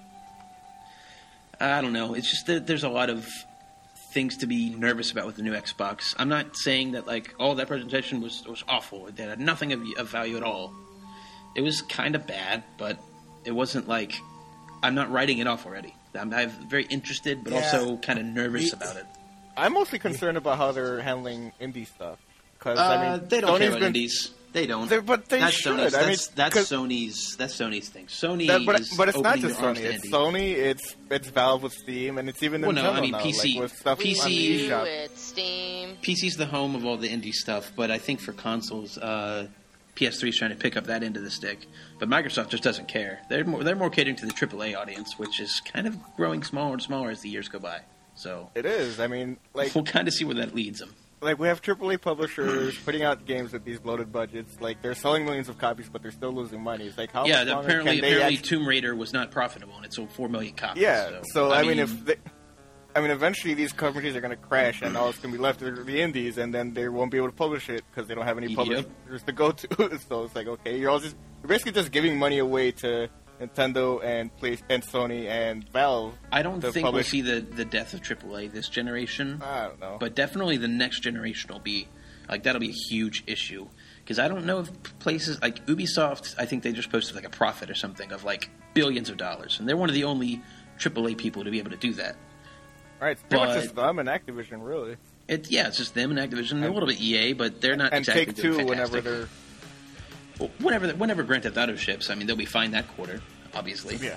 Speaker 3: I don't know. It's just that there's a lot of things to be nervous about with the new Xbox. I'm not saying that like, oh, that presentation was was awful. It had nothing of, of value at all. It was kind of bad, but it wasn't like I'm not writing it off already. I'm, I'm very interested, but
Speaker 2: Yeah.
Speaker 3: also kind of nervous
Speaker 2: Me-
Speaker 3: about it.
Speaker 4: I'm mostly concerned about how they're handling indie stuff. Because
Speaker 3: Uh,
Speaker 4: I mean,
Speaker 3: they don't
Speaker 4: Sony's
Speaker 3: care about
Speaker 4: been,
Speaker 3: indies. They don't.
Speaker 4: They're- but they
Speaker 3: that's
Speaker 4: should.
Speaker 3: Sony's.
Speaker 4: I mean,
Speaker 3: That's, that's
Speaker 4: 'cause-
Speaker 3: Sony's. That's Sony's thing. Sony
Speaker 4: That- but,
Speaker 3: is
Speaker 4: but it's not
Speaker 3: opening
Speaker 4: just
Speaker 3: their arms
Speaker 4: Sony.
Speaker 3: to
Speaker 4: It's
Speaker 3: indie.
Speaker 4: Sony. It's it's Valve with Steam, and it's even
Speaker 3: Well,
Speaker 4: Nintendo
Speaker 3: no, I mean,
Speaker 4: now,
Speaker 3: P C
Speaker 4: like, with stuff
Speaker 3: P C
Speaker 4: on the eShop.
Speaker 1: It's Steam.
Speaker 3: P C's the home of all the indie stuff, but I think for consoles, uh, P S three is trying to pick up that end of the stick. But Microsoft just doesn't care. They're more, they're more catering to the triple A audience, which is kind of growing smaller and smaller as the years go by. So
Speaker 4: It is. I mean, like
Speaker 3: we'll kind of see where that leads them.
Speaker 4: like we have triple A publishers putting out games with these bloated budgets. Like they're selling millions of copies, but they're still losing money. It's like how
Speaker 3: yeah,
Speaker 4: much longer
Speaker 3: apparently,
Speaker 4: can they
Speaker 3: apparently
Speaker 4: actually...
Speaker 3: Tomb Raider was not profitable, and it sold four million copies.
Speaker 4: Yeah,
Speaker 3: so,
Speaker 4: so I,
Speaker 3: I
Speaker 4: mean,
Speaker 3: mean,
Speaker 4: if they, I mean, eventually these companies are going to crash, and all that's going to be left are the indies, and then they won't be able to publish it because they don't have any
Speaker 3: Yep.
Speaker 4: publishers to go to. So it's like, okay, you're all just you're basically just giving money away to Nintendo and Play and Sony and Valve.
Speaker 3: I don't
Speaker 4: to
Speaker 3: think
Speaker 4: publish...
Speaker 3: we'll see the, the death of triple A this generation.
Speaker 4: I don't know,
Speaker 3: But definitely the next generation will be, like, that'll be a huge issue. Because I don't know if places, like Ubisoft, I think they just posted, like, a profit or something of, like, billions of dollars. And they're one of the only triple A people to be able to do that.
Speaker 4: right? It's pretty
Speaker 3: but-
Speaker 4: much just them and Activision, really,
Speaker 3: It, yeah, it's just them and Activision, and a
Speaker 4: And-
Speaker 3: little bit E A, but they're not
Speaker 4: and
Speaker 3: exactly
Speaker 4: Take
Speaker 3: doing
Speaker 4: Two whenever
Speaker 3: fantastic.
Speaker 4: they're
Speaker 3: Well, whenever, whenever Grand Theft Auto ships, I mean, they'll be fine that quarter, obviously.
Speaker 4: yeah.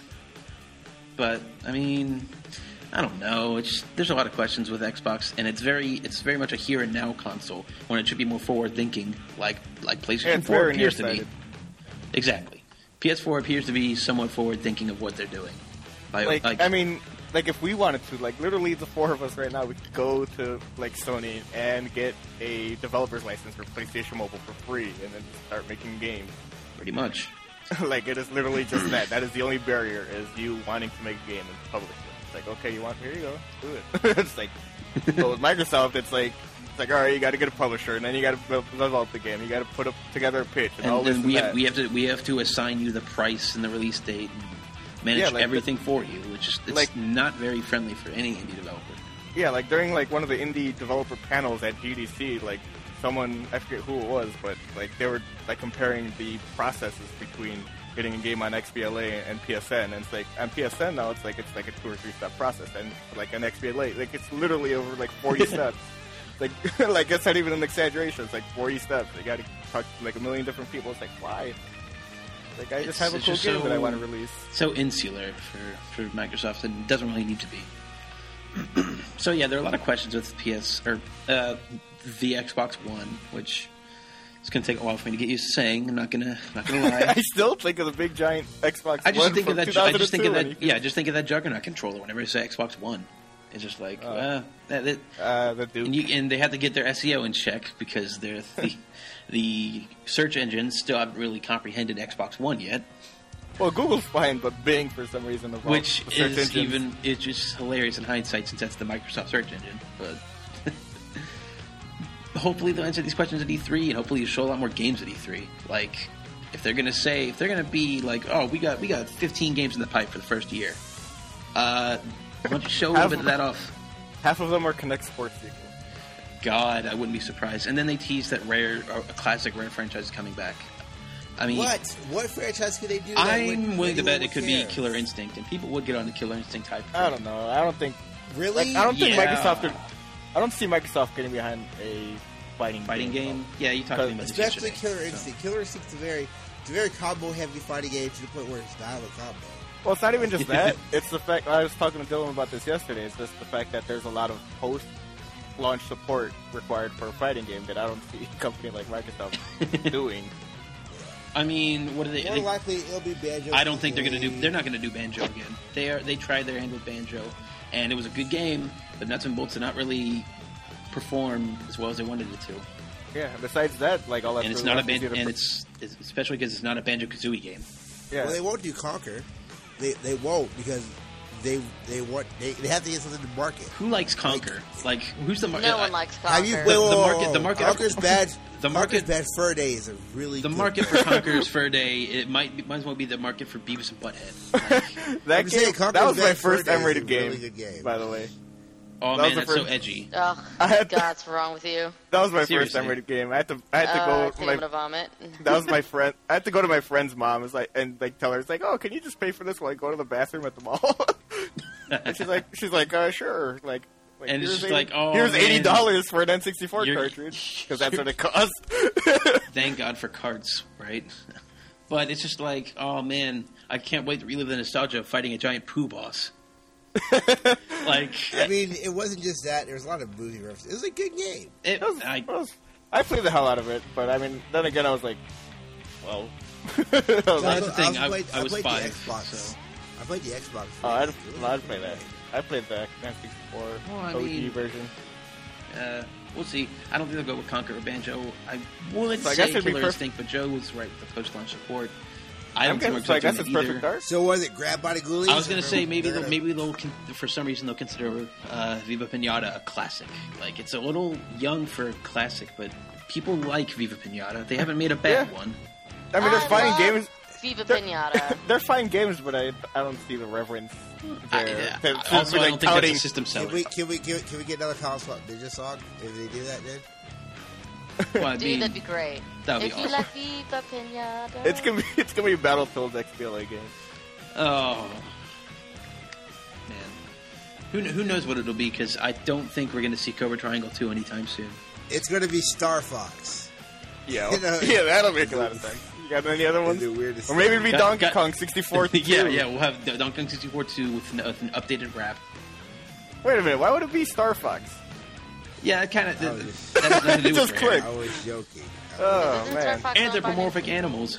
Speaker 3: But I mean, I don't know. It's there's a lot of questions with Xbox, and it's very it's very much a here and now console when it should be more forward thinking, like like PlayStation
Speaker 4: Yeah, it's
Speaker 3: four
Speaker 4: very
Speaker 3: appears to be.
Speaker 4: nearsighted.
Speaker 3: Exactly, P S four appears to be somewhat forward thinking of what they're doing. By,
Speaker 4: Like, I mean, like if we wanted to, like literally the four of us right now, we could go to like Sony and get a developer's license for PlayStation Mobile for free, and then start making games.
Speaker 3: pretty much.
Speaker 4: Like it is literally just that. That is the only barrier, is you wanting to make a game and publish it. It's like, okay, you want, here you go, do it. It's like, but with Microsoft, it's like, it's like, all right, you got to get a publisher, and then you got to develop the game. You got to put up together a pitch, and, all
Speaker 3: And
Speaker 4: this
Speaker 3: then
Speaker 4: and
Speaker 3: we
Speaker 4: that.
Speaker 3: have, we have to we have to assign you the price and the release date, and manage
Speaker 4: Yeah, like
Speaker 3: everything for you, which is it's
Speaker 4: like-
Speaker 3: not very friendly for any indie developer.
Speaker 4: Yeah, like during like one of the indie developer panels at G D C, like someone, I forget who it was, but like they were like comparing the processes between getting a game on X B L A and P S N, and it's like on P S N now it's like it's like a two or three step process, and like on X B L A, like it's literally over like forty steps. Like, like that's not even an exaggeration. It's like forty steps. You got to talk to like a million different people. It's like, why? Like I just
Speaker 3: It's-
Speaker 4: have a
Speaker 3: it's
Speaker 4: cool
Speaker 3: just
Speaker 4: game
Speaker 3: so-
Speaker 4: that I want to release.
Speaker 3: So insular for, for Microsoft, and it doesn't really need to be. So yeah, there are a lot of questions with P S or uh, the Xbox One, which it's going to take a while for me to get used to saying. I'm not gonna not gonna lie.
Speaker 4: I still think of the big giant Xbox.
Speaker 3: I just
Speaker 4: One
Speaker 3: think
Speaker 4: from
Speaker 3: of that. I just think of
Speaker 4: two thousand two, and
Speaker 3: that.
Speaker 4: you
Speaker 3: Yeah, just think of that Juggernaut controller whenever I say Xbox One. It's just like,
Speaker 4: Oh.
Speaker 3: uh, that, that,
Speaker 4: can- Uh, the Duke.
Speaker 3: and, you, and they had to get their S E O in check because they're the, the search engines still haven't really comprehended Xbox One yet.
Speaker 4: Well, Google's fine, but Bing, for some reason, of all
Speaker 3: Which
Speaker 4: the search
Speaker 3: is
Speaker 4: engines-
Speaker 3: even it's just hilarious in hindsight since that's the Microsoft search engine. But hopefully they'll answer these questions at E three, and hopefully you show a lot more games at E three. Like if they're gonna say if they're gonna be like, oh, we got we got fifteen games in the pipe for the first year. Uh, why don't you show a little
Speaker 4: Have-
Speaker 3: bit of that off?
Speaker 4: half of them are Connect Sports sequels.
Speaker 3: God, I wouldn't be surprised. And then they teased that Rare, a classic Rare franchise is coming back. I mean,
Speaker 2: What? What franchise could they do? That would-
Speaker 3: I'm willing to bet
Speaker 2: anyone
Speaker 3: it could be
Speaker 2: cares?
Speaker 3: Killer Instinct, and people would get on the Killer Instinct hype.
Speaker 4: I don't know. I don't think.
Speaker 2: Really?
Speaker 4: Like, I don't think
Speaker 3: Yeah.
Speaker 4: Microsoft. Are, I don't see Microsoft getting behind a fighting
Speaker 3: Fighting game? Yeah, you talked to me about this
Speaker 2: Especially
Speaker 3: yesterday,
Speaker 2: Killer
Speaker 3: so.
Speaker 2: Instinct. Killer Instinct's a very, it's a very combo-heavy fighting game to the point where it's not a combo.
Speaker 4: Well, it's not even just that. It's the fact. I was talking to Dylan about this yesterday. It's just the fact that there's a lot of post-launch support required for a fighting game that I don't see a company like Microsoft doing.
Speaker 3: I mean, what are they?
Speaker 2: More
Speaker 3: they
Speaker 2: likely, it'll be Banjo.
Speaker 3: I don't think they're going to do. They're not going to do Banjo again. They are. They tried their hand with Banjo, and it was a good game, but nuts and bolts did not really perform as well as they wanted it to.
Speaker 4: Yeah. Besides that, like all that.
Speaker 3: And it's not a ban- and it's, it's especially because it's not a Banjo Kazooie game.
Speaker 4: yeah.
Speaker 2: Well, they won't do Conquer. They they won't because they they want they, they have to get something to market.
Speaker 3: Who likes Conquer? Like, who's the mar-
Speaker 1: No
Speaker 3: uh,
Speaker 1: one likes
Speaker 2: Have you
Speaker 1: Conquer.
Speaker 2: wait, whoa,
Speaker 3: the
Speaker 2: whoa,
Speaker 3: market-
Speaker 2: whoa.
Speaker 3: the market-
Speaker 2: Conquer's bad.
Speaker 3: The
Speaker 2: Conquer's
Speaker 3: market-
Speaker 2: bad fur days are really
Speaker 3: The
Speaker 2: good.
Speaker 3: market for Conquer's Fur Day, it might be, might as well be the market for Beavis and Butthead. Like,
Speaker 4: that
Speaker 2: I'm saying
Speaker 4: game.
Speaker 2: Conquer's
Speaker 4: That was my
Speaker 2: Bad Fur
Speaker 4: first
Speaker 2: Day is a
Speaker 4: M-rated game,
Speaker 2: really good game.
Speaker 4: by the way.
Speaker 3: oh
Speaker 4: That was
Speaker 3: man,
Speaker 4: the
Speaker 3: that's so
Speaker 4: first-
Speaker 3: edgy.
Speaker 1: Ugh,
Speaker 4: I had to-
Speaker 1: God, what's wrong with you?
Speaker 4: That was my
Speaker 3: Seriously.
Speaker 4: first M-rated game. I had to. I had to
Speaker 1: Uh, I
Speaker 4: go.
Speaker 1: think
Speaker 4: My,
Speaker 1: I'm gonna vomit.
Speaker 4: that was my friend. I had to go to my friend's mom. It's like and like tell her it's like, oh, can you just pay for this while I go to the bathroom at the mall? And she's like, she's like, uh, sure. Like, like
Speaker 3: And it's
Speaker 4: here's
Speaker 3: just
Speaker 4: eighty
Speaker 3: like, oh,
Speaker 4: here's
Speaker 3: man.
Speaker 4: eighty dollars for an N sixty-four
Speaker 3: You're-
Speaker 4: cartridge because that's what it costs.
Speaker 3: Thank God for cards, right? But it's just like, oh man, I can't wait to relive the nostalgia of fighting a giant poo boss. Like,
Speaker 2: I mean, it wasn't just that. There was a lot of movie references. It was a good game.
Speaker 3: it,
Speaker 4: That was-
Speaker 3: I,
Speaker 4: that was- I played the hell out of it, but I mean, then again, I was like, well, I was
Speaker 3: Well,
Speaker 4: like,
Speaker 3: that's the thing, I-
Speaker 2: played,
Speaker 3: I was
Speaker 2: played
Speaker 3: five,
Speaker 2: the Xbox.
Speaker 3: so-
Speaker 2: I played the Xbox.
Speaker 4: oh, I'd,
Speaker 2: It was
Speaker 4: no, I'd
Speaker 2: a
Speaker 4: play
Speaker 2: good
Speaker 4: that.
Speaker 2: game.
Speaker 4: I played the N sixty-four
Speaker 3: Well, I
Speaker 4: O G
Speaker 3: mean-
Speaker 4: version.
Speaker 3: uh, we'll see. I don't think they'll go with Conquer or Banjo. I would
Speaker 4: So I
Speaker 3: say
Speaker 4: guess it'd be
Speaker 3: Killer
Speaker 4: perf-
Speaker 3: Instinct, but Joe was right with the post-launch support. I
Speaker 4: I'm
Speaker 3: don't think
Speaker 4: guessing, so I
Speaker 3: we're
Speaker 4: guess
Speaker 3: doing
Speaker 4: it's
Speaker 3: it either.
Speaker 4: Perfect Dark.
Speaker 2: So was it Grab by the Ghoulies?
Speaker 3: I was going to say maybe
Speaker 2: They're
Speaker 3: they'll, maybe they'll con- for some reason they'll consider uh, Viva Pinata a classic. Like it's a little young for a classic, but people like Viva Pinata. They haven't made a bad
Speaker 4: Yeah.
Speaker 3: one.
Speaker 4: I mean, they're
Speaker 1: I
Speaker 4: fine
Speaker 1: love
Speaker 4: games.
Speaker 1: Viva
Speaker 4: They're-
Speaker 1: Pinata.
Speaker 4: They're fine games, but I I don't see the reverence
Speaker 3: I,
Speaker 4: there.
Speaker 3: yeah.
Speaker 4: To- to
Speaker 3: Also,
Speaker 4: be,
Speaker 3: I
Speaker 4: like,
Speaker 3: don't think
Speaker 4: touting-
Speaker 3: that's a system seller.
Speaker 2: Can we can we can we, can we get another College Swap Ninja song if they do that? Then
Speaker 3: Well, I
Speaker 1: Dude,
Speaker 3: mean,
Speaker 1: that'd be great.
Speaker 3: that would be
Speaker 1: if you
Speaker 3: awesome.
Speaker 1: let Viva Pinata.
Speaker 4: It's gonna be it's gonna be Battletoads X B L A game.
Speaker 3: oh man, who kn- who knows what it'll be? Because I don't think we're going to see Cobra Triangle two anytime soon.
Speaker 2: it's going to be Star Fox.
Speaker 4: Yeah,
Speaker 2: You know,
Speaker 4: yeah, that'll make a lot of sense. You got any other ones?
Speaker 2: The weirdest
Speaker 4: Or maybe it'll be
Speaker 3: Got-
Speaker 4: Donkey
Speaker 3: got-
Speaker 4: Kong sixty-four.
Speaker 3: yeah,
Speaker 4: too.
Speaker 3: yeah, we'll have D- Donkey Kong sixty-four two with an, with an updated rap.
Speaker 4: Wait a minute, why would it be Star Fox?
Speaker 3: Yeah, it kind of
Speaker 2: I was just-
Speaker 3: that has nothing to do
Speaker 4: Just
Speaker 3: with
Speaker 4: click.
Speaker 3: Rare.
Speaker 2: I was joking.
Speaker 4: Oh
Speaker 1: Isn't Star
Speaker 4: man,
Speaker 1: Fox owned by
Speaker 3: Anthropomorphic
Speaker 1: Nintendo?
Speaker 3: animals.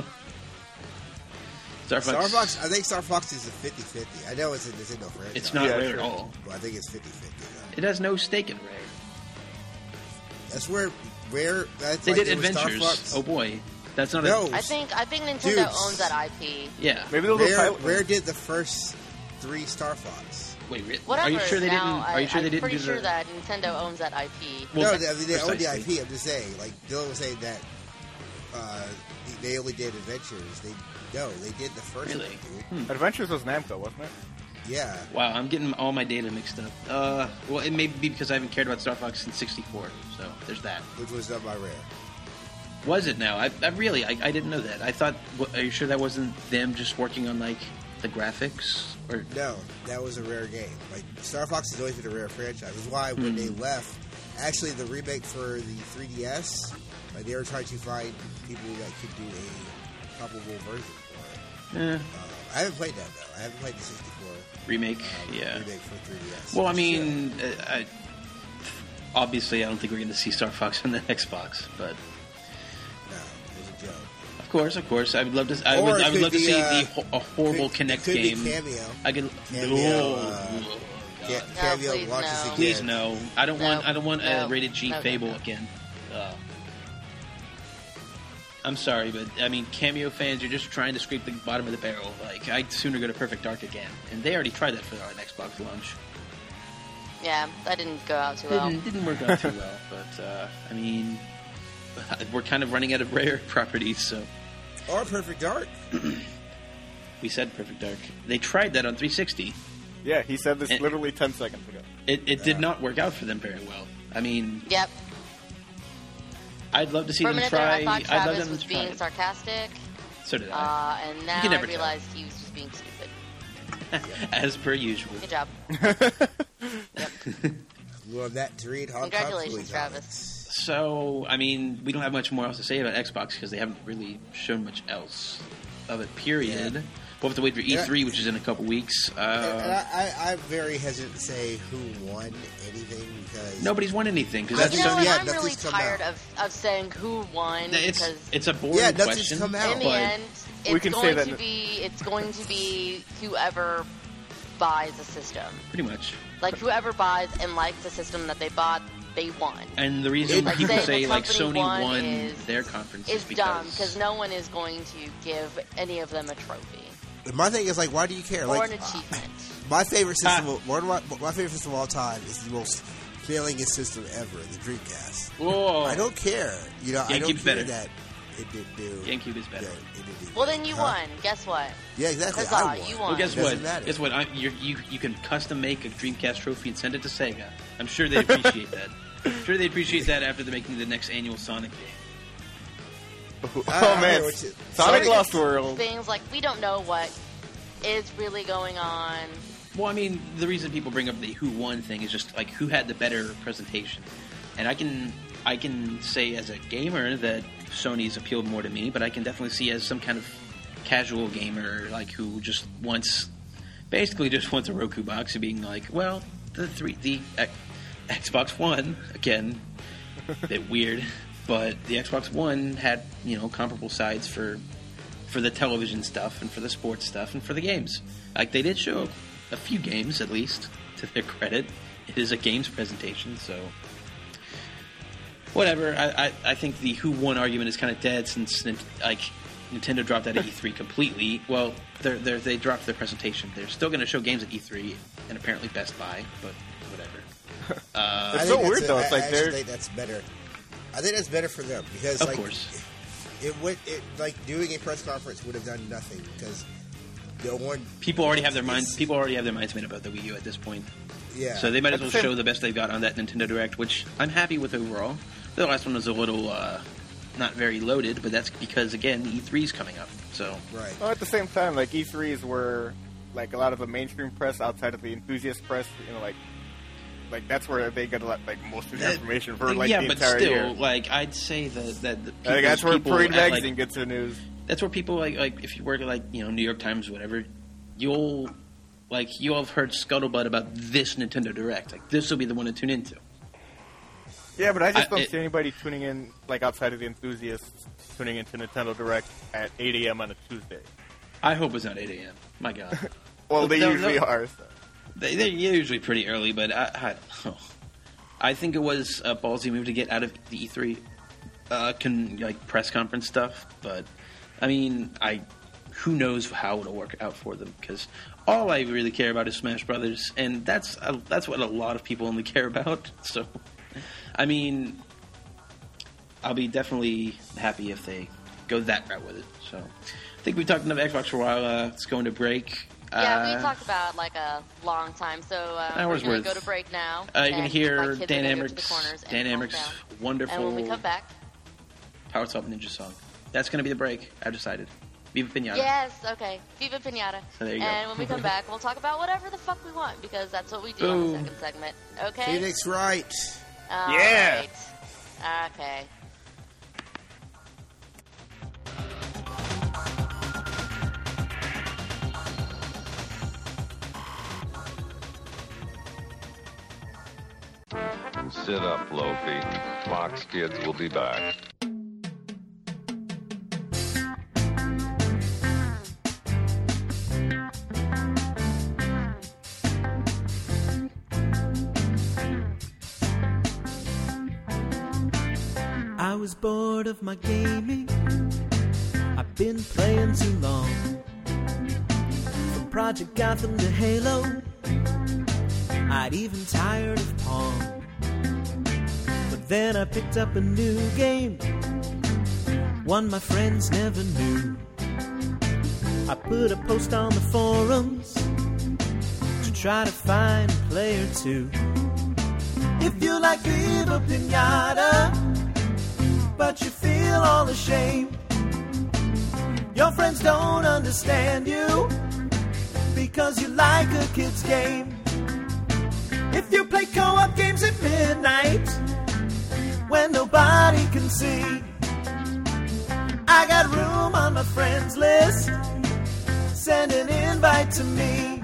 Speaker 3: Star Fox.
Speaker 2: Star Fox, I think Star Fox is a fifty-fifty. I know it's a Nintendo franchise.
Speaker 3: It's not
Speaker 4: Yeah,
Speaker 3: Rare
Speaker 4: sure.
Speaker 3: at all.
Speaker 2: But I think it's fifty-fifty. though.
Speaker 3: It has no stake in Rare.
Speaker 2: That's where Rare. That's
Speaker 3: They
Speaker 2: like
Speaker 3: did
Speaker 2: it was Star
Speaker 3: Adventures.
Speaker 2: Fox.
Speaker 3: Oh boy, that's not
Speaker 2: No.
Speaker 3: a.
Speaker 1: I think I think Nintendo
Speaker 2: Dude.
Speaker 1: owns that I P.
Speaker 3: Yeah.
Speaker 4: maybe they'll do
Speaker 2: Rare,
Speaker 4: pilot.
Speaker 2: Rare did the first three Star Fox.
Speaker 3: Wait, re-
Speaker 1: Whatever.
Speaker 3: are you sure they
Speaker 1: now,
Speaker 3: didn't? Are you sure
Speaker 1: I,
Speaker 3: they
Speaker 1: I'm
Speaker 3: didn't
Speaker 1: pretty
Speaker 3: do
Speaker 1: sure
Speaker 3: the?
Speaker 1: that Nintendo owns that I P.
Speaker 3: Well,
Speaker 2: no, they, I mean, they own the I
Speaker 3: precisely.
Speaker 2: P. I'm just saying. Like Dylan was saying that uh, they only did Adventures. They no, they did the first
Speaker 3: Really?
Speaker 2: one, dude.
Speaker 4: Adventures was Namco, wasn't it?
Speaker 2: Yeah.
Speaker 3: Wow, I'm getting all my data mixed up. Uh, well, it may be because I haven't cared about Star Fox since sixty-four. So there's that.
Speaker 2: Which was done by Rare.
Speaker 3: Was it now? I, I really, I, I didn't know that. I thought. What, are you sure that wasn't them just working on like the graphics or?
Speaker 2: No, that was a Rare game. Like Star Fox has always been a Rare franchise. That's why when
Speaker 3: Hmm.
Speaker 2: they left, actually the remake for the three D S, like they were trying to find people that could do a comparable version for it.
Speaker 3: Eh,
Speaker 2: Uh, I haven't played that though. I haven't played the sixty-four
Speaker 3: remake,
Speaker 2: um,
Speaker 3: yeah.
Speaker 2: remake for three D S.
Speaker 3: Well, I mean, uh, I, obviously, I don't think we're going to see Star Fox on the Xbox, but
Speaker 2: no, it was a joke.
Speaker 3: of course, of course, I would love to. I
Speaker 2: Or
Speaker 3: would,
Speaker 2: it
Speaker 3: I would
Speaker 2: could
Speaker 3: love to
Speaker 2: be,
Speaker 3: see
Speaker 2: uh,
Speaker 3: the ho- a horrible
Speaker 2: Could-
Speaker 3: Connect
Speaker 2: could be
Speaker 3: game.
Speaker 2: Cameo.
Speaker 3: I could.
Speaker 2: Cameo,
Speaker 3: oh,
Speaker 2: uh,
Speaker 3: God.
Speaker 2: Ca-
Speaker 1: No,
Speaker 2: Cameo
Speaker 1: please,
Speaker 2: launches
Speaker 1: no.
Speaker 2: again.
Speaker 3: Please no. I don't
Speaker 1: No,
Speaker 3: want. I don't want a
Speaker 1: no,
Speaker 3: rated G
Speaker 1: no, no,
Speaker 3: Fable
Speaker 1: no.
Speaker 3: again. Uh, I'm sorry, but I mean, Cameo fans, you're just trying to scrape the bottom of the barrel. Like, I'd sooner go to Perfect Dark again, and they already tried that for our Xbox launch.
Speaker 1: Yeah, that didn't go out too well.
Speaker 3: Didn't, didn't work out too well, but uh, I mean, we're kind of running out of Rare properties, so
Speaker 2: Or Perfect Dark.
Speaker 3: we said Perfect Dark. They tried that on three sixty.
Speaker 4: Yeah, he said this
Speaker 3: And-
Speaker 4: literally ten seconds ago.
Speaker 3: It, it did
Speaker 2: Yeah.
Speaker 3: not work out for them very well. I mean,
Speaker 1: Yep.
Speaker 3: I'd love to see
Speaker 1: For a
Speaker 3: them
Speaker 1: minute
Speaker 3: try.
Speaker 1: there, I thought
Speaker 3: I'd love
Speaker 1: Travis
Speaker 3: them
Speaker 1: was
Speaker 3: to try.
Speaker 1: being
Speaker 3: it.
Speaker 1: sarcastic,
Speaker 3: So did I,
Speaker 1: uh, and now
Speaker 3: can
Speaker 1: I
Speaker 3: never tell.
Speaker 1: realized he was just being stupid.
Speaker 3: as per usual.
Speaker 1: Good job.
Speaker 2: Well, on that to read Hong Kong
Speaker 1: Congratulations,
Speaker 2: Fooey
Speaker 1: Travis.
Speaker 2: comics.
Speaker 3: So, I mean, we don't have much more else to say about Xbox because they haven't really shown much else of it, period.
Speaker 2: Yeah.
Speaker 3: We'll have to wait for E three,
Speaker 2: Yeah.
Speaker 3: which is in a couple weeks.
Speaker 2: And, and
Speaker 3: Uh,
Speaker 2: I, I, I'm very hesitant to say who won anything because
Speaker 3: nobody's won anything because
Speaker 2: That's
Speaker 1: you
Speaker 3: that's
Speaker 1: know
Speaker 2: so-
Speaker 1: what?
Speaker 3: Sony.
Speaker 2: yeah,
Speaker 1: I'm really
Speaker 2: nothing's come
Speaker 1: tired
Speaker 2: out.
Speaker 1: of, of saying who won
Speaker 3: It's
Speaker 1: because
Speaker 3: it's a boring
Speaker 2: yeah, nothing's
Speaker 3: question.
Speaker 2: come out.
Speaker 1: in the
Speaker 3: but
Speaker 1: end,
Speaker 4: We
Speaker 1: it's
Speaker 4: can say
Speaker 1: going
Speaker 4: that-
Speaker 1: to be it's going to be whoever buys the system.
Speaker 3: pretty much.
Speaker 1: Like whoever buys and likes the system that they bought, they won.
Speaker 3: And the reason
Speaker 2: Like,
Speaker 3: people
Speaker 1: say
Speaker 3: say
Speaker 1: the
Speaker 3: like
Speaker 1: company
Speaker 3: Sony
Speaker 1: won
Speaker 3: won
Speaker 1: is-
Speaker 3: their conference
Speaker 1: It's
Speaker 3: is
Speaker 1: dumb
Speaker 3: because
Speaker 1: because no one is going to give any of them a trophy
Speaker 2: my thing is like, why do you care?
Speaker 1: or
Speaker 2: Like,
Speaker 1: an achievement.
Speaker 2: my favorite system,
Speaker 3: Ah.
Speaker 2: of, one of my, my favorite system of all time is the most failingest system ever, the Dreamcast.
Speaker 3: Whoa.
Speaker 2: I don't care. You know, I don't
Speaker 3: GameCube's
Speaker 2: care
Speaker 3: better.
Speaker 2: that it did do.
Speaker 3: GameCube is better.
Speaker 2: Yeah, it did do
Speaker 1: Well,
Speaker 2: that.
Speaker 1: then you
Speaker 2: Huh?
Speaker 1: won. Guess what?
Speaker 2: Yeah, exactly.
Speaker 1: Huzzah,
Speaker 2: I won.
Speaker 1: you won.
Speaker 3: Well, guess
Speaker 2: It doesn't
Speaker 3: what?
Speaker 2: matter.
Speaker 3: Guess what? I, you're, you you can custom make a Dreamcast trophy and send it to Sega. I'm sure they appreciate that. I'm sure they appreciate that after they're making the next annual Sonic game.
Speaker 4: Oh
Speaker 2: I- I
Speaker 4: man,
Speaker 2: hear what you-
Speaker 4: Sonic
Speaker 2: Sonic-
Speaker 4: Lost World.
Speaker 1: Things like we don't know what is really going on.
Speaker 3: Well, I mean, the reason people bring up the who won thing is just like who had the better presentation. And I can I can say as a gamer that Sony's appealed more to me, but I can definitely see as some kind of casual gamer like who just wants basically just wants a Roku box and being like, well, the three the X- Xbox One again, a bit weird, but the Xbox One had, you know, comparable sides for for the television stuff and for the sports stuff and for the games. Like they did show a few games at least, to their credit. It is a games presentation, so whatever. I, I, I think the who won argument is kind of dead since like Nintendo dropped out of E three completely. Well, they're, they're, they dropped their presentation. They're still going to show games at E three and apparently Best Buy, but whatever. Uh,
Speaker 4: It's
Speaker 2: I
Speaker 4: so
Speaker 2: think
Speaker 4: weird
Speaker 2: that's
Speaker 4: though.
Speaker 2: a-
Speaker 4: It's
Speaker 2: I
Speaker 4: like
Speaker 2: actually
Speaker 4: they're
Speaker 2: think that's better. I think that's better for them because,
Speaker 3: Of
Speaker 2: like,
Speaker 3: course.
Speaker 2: it would it like doing a press conference would have done nothing because no one.
Speaker 3: people already have their minds.
Speaker 2: it's-
Speaker 3: People already have their minds made about the Wii U at this point.
Speaker 2: Yeah.
Speaker 3: So they might as
Speaker 4: At
Speaker 3: well
Speaker 4: the same-
Speaker 3: show the best they've got on that Nintendo Direct, which I'm happy with overall. The last one was a little uh, not very loaded, but that's because again E three is coming up. So
Speaker 2: right.
Speaker 4: well, at the same time, like E threes were like a lot of the mainstream press outside of the enthusiast press. You know, like like that's where they get a lot, like most of the information for like
Speaker 3: yeah,
Speaker 4: the
Speaker 3: but
Speaker 4: entire
Speaker 3: still,
Speaker 4: year.
Speaker 3: like I'd say that that the people,
Speaker 4: Like, that's where
Speaker 3: people
Speaker 4: Parade
Speaker 3: at,
Speaker 4: Magazine
Speaker 3: like,
Speaker 4: gets the news.
Speaker 3: that's where people like like if you work at like you know New York Times or whatever, you'll like you'll have heard scuttlebutt about this Nintendo Direct. Like this will be the one to tune into.
Speaker 4: Yeah, but I just
Speaker 3: I-
Speaker 4: don't
Speaker 3: it-
Speaker 4: see anybody tuning in, like outside of the enthusiasts, tuning into Nintendo Direct at eight a.m. on a Tuesday.
Speaker 3: I hope it's not eight a.m. My God,
Speaker 4: Well, they
Speaker 3: No,
Speaker 4: usually
Speaker 3: no.
Speaker 4: are. So.
Speaker 3: they, they're usually pretty early, but I I, oh. I think it was a ballsy move to get out of the E three uh, con, like press conference stuff. But I mean, I who knows how it'll work out for them because all I really care about is Smash Brothers, and that's uh, that's what a lot of people only care about. So, I mean, I'll be definitely happy if they go that route with it. So, I think we talked enough Xbox for a while. Uh, let's go into break.
Speaker 1: Yeah,
Speaker 3: Uh,
Speaker 1: we talked about like a long time, so uh, we're
Speaker 3: Hours
Speaker 1: gonna
Speaker 3: worth.
Speaker 1: go to break now.
Speaker 3: Uh, you're gonna
Speaker 1: and
Speaker 3: hear
Speaker 1: my kids are
Speaker 3: Dan
Speaker 1: gonna go to the
Speaker 3: Emmerich's
Speaker 1: corners and
Speaker 3: Dan
Speaker 1: calm
Speaker 3: Emmerich's
Speaker 1: down.
Speaker 3: wonderful
Speaker 1: And when we come back,
Speaker 3: Power Assault Ninja song. That's going to be the break. I've decided. Viva Pinata.
Speaker 1: yes, okay, Viva Pinata.
Speaker 3: So there you go.
Speaker 1: And when we come back, we'll talk about whatever the fuck we want because that's what we do on
Speaker 3: Boom.
Speaker 1: the second segment. Okay.
Speaker 2: Phoenix Wright.
Speaker 1: All
Speaker 4: Yeah.
Speaker 1: right. Okay.
Speaker 5: Sit up, Lofi. Fox Kids will be back.
Speaker 6: I was bored of my gaming. I've been playing too long. From Project Gotham to Halo, I'd even tired of Pong. But then I picked up a new game, one my friends never knew. I put a post on the forums to try to find a player too. If you like Viva Pinata, but you feel all ashamed, your friends don't understand you because you like a kid's game. If you play co-op games at midnight when nobody can see, I got room on my friends list. Send an invite to me.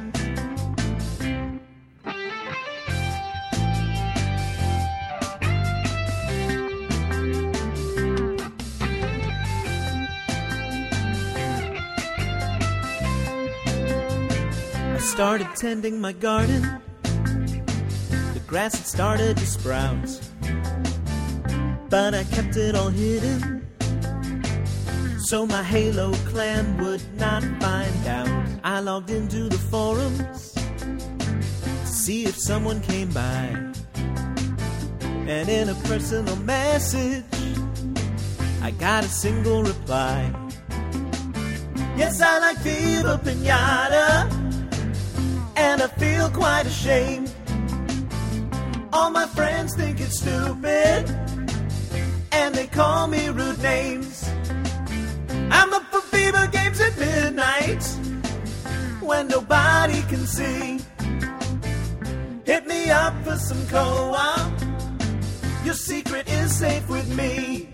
Speaker 6: I started tending my garden. The grass had started to sprout, but I kept it all hidden so my Halo clan would not find out. I logged into the forums to see if someone came by, and in a personal message I got a single reply. Yes, I like Viva Pinata, and I feel quite ashamed. All my friends think it's stupid, and they call me rude names. I'm up for Viva games at midnight when nobody can see. Hit me up for some co-op. Your secret is safe with me.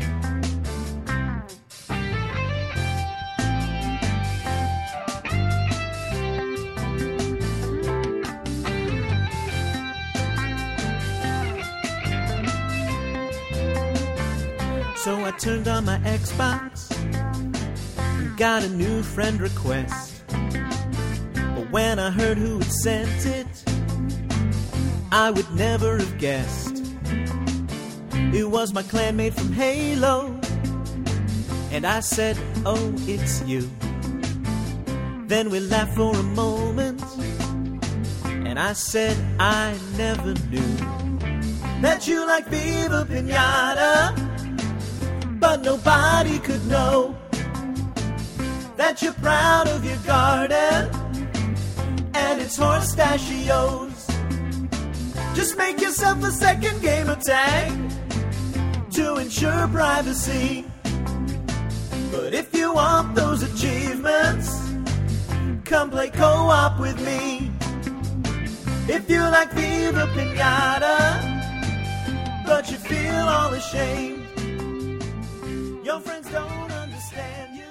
Speaker 6: So I turned on my Xbox and got a new friend request. But when I heard who had sent it, I would never have guessed. It was my clanmate from Halo. And I said, oh, it's you. Then we laughed for a moment. And I said, I never knew that you like Viva Pinata. But nobody could know that you're proud of your garden and its horsetachios. Just make yourself a second gamer tag to ensure privacy. But if you want those achievements, come play co-op with me. If you like Viva Pinata, but you feel all ashamed, your friends don't understand you.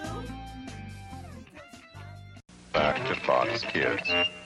Speaker 5: Back to Fox Kids.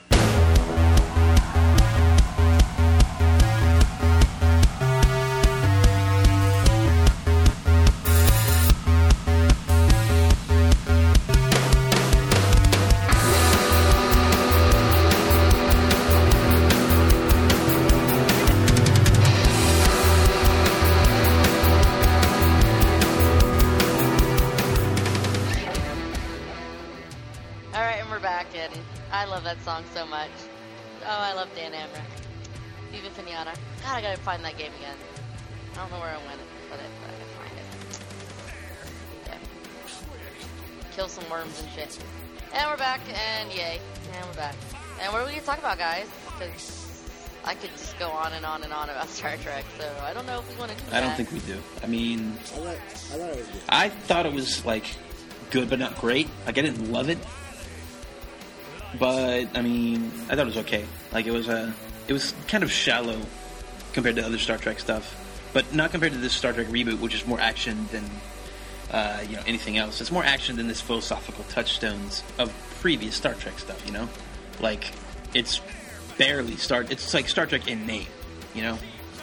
Speaker 1: I love that song so much. Oh, I love Dan Amrich. Viva Pinata. God, I gotta find that game again. I don't know where I went, but I, but I can find it. Yeah. Kill some worms and shit. And we're back, and yay. And we're back. And what are we gonna talk about, guys? Because I could just go on and on and on about Star Trek, so I don't know if we want to do that.
Speaker 3: I don't think we do. I mean,
Speaker 2: I thought, I thought it was good.
Speaker 3: I thought it was, like, good but not great. Like, I didn't love it. But, I mean, I thought it was okay. Like, it was a, it was kind of shallow compared to other Star Trek stuff. But not compared to this Star Trek reboot, which is more action than, uh, you know, anything else. It's more action than this philosophical touchstones of previous Star Trek stuff, you know? Like, it's barely Star... It's like Star Trek in name, you know?